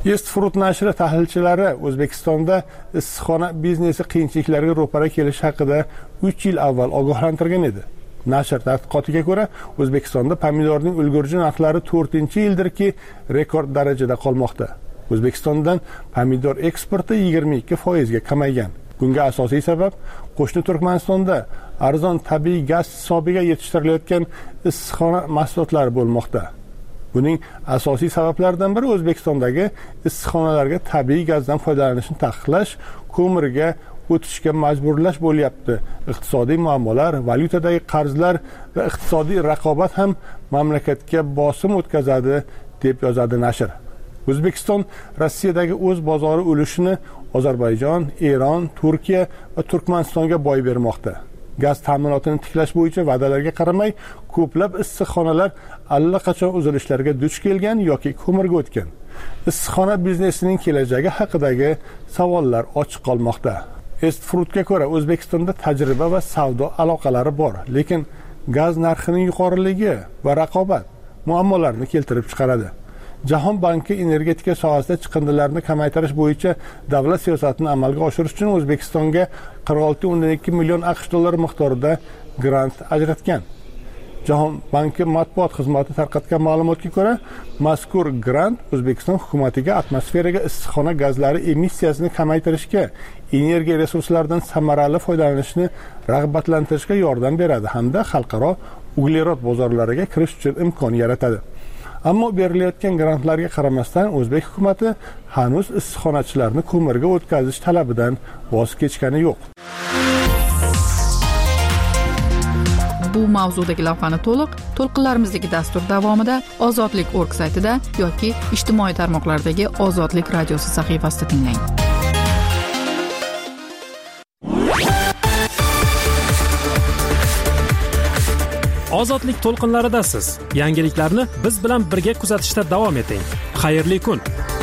East Fruit nashri tahlilchilari O'zbekistonda issiqxona biznesi qiyinchiliklarga ro'para kelishi haqida 3 yil avval ogohlantirgan edi. Nashr tadqiqotiga ko'ra, O'zbekistonda pomidorning ulgurji narxlari 4-yildirki rekord darajada qolmoqda. O'zbekistondan pomidor eksporti 22% ga kamaygan. Bunga asosiy sabab qo'shni Turkmanistonda arzon tabiiy gaz hisobiga yetishtirilayotgan issiqxona mahsulotlari bo'lmoqda. Buning asosiy sabablaridan biri O'zbekistondagi issiqxonalarga tabiiy gazdan foydalanishni taqiqlash, ko'mirga o'tishga majburlash bo'lyapti. Iqtisodiy muammolar, valyutadagi qarzlar va iqtisodiy raqobat ham mamlakatga bosim o'tkazadi, deb yozadi nashr. O'zbekiston Rossiyadagi o'z bozori ulushini Ozarbayjon, Eron, Turkiya va Turkmanistonga boy bermoqda. Gaz ta'minotini tiklash bo'yicha va'dalarga qaramay, ko'plab issiqxonalar allaqachon uzilishlarga duch kelgan yoki ko'mirga o'tgan. Issiqxona biznesining kelajagi haqidagi savollar ochiq qolmoqda. East Fruitga ko'ra O'zbekistonda tajriba va savdo aloqalari bor, lekin gaz narxining yuqoriligi va raqobat muammolarni keltirib chiqaradi. Jahon banki energetika sohasida chiqindilarni kamaytirish bo'yicha davlat siyosatini amalga oshirish uchun O'zbekistonga 46.2 million AQSh dollari miqdorida grant ajratgan. Jahon banki matbuot xizmati tarqatgan ma'lumotga ko'ra, mazkur grant O'zbekiston hukumatiga atmosferaga issiqxona gazlari emissiyasini kamaytirishga, energiya resurslaridan samarali foydalanishni rag'batlantirishga yordam beradi hamda xalqaro uglerod bozorlariga kirish uchun imkon yaratadi. Ammo berilayotgan grantlarga qaramasdan O'zbek hukumatı hanuz issiqxonachilarni ko'mirga o'tkazish talabidan voz kechgani yo'q. Bu mavzudagi lavhani to'lqinlarimizdagi dastur davomida ozodlik.org saytida yoki ijtimoiy tarmoqlardagi Ozodlik radiosi sahifasida tinglang. Ozodlik to'lqinlaridasiz. Yangiliklarni biz bilan birga kuzatishda davom eting. Xayrli kun.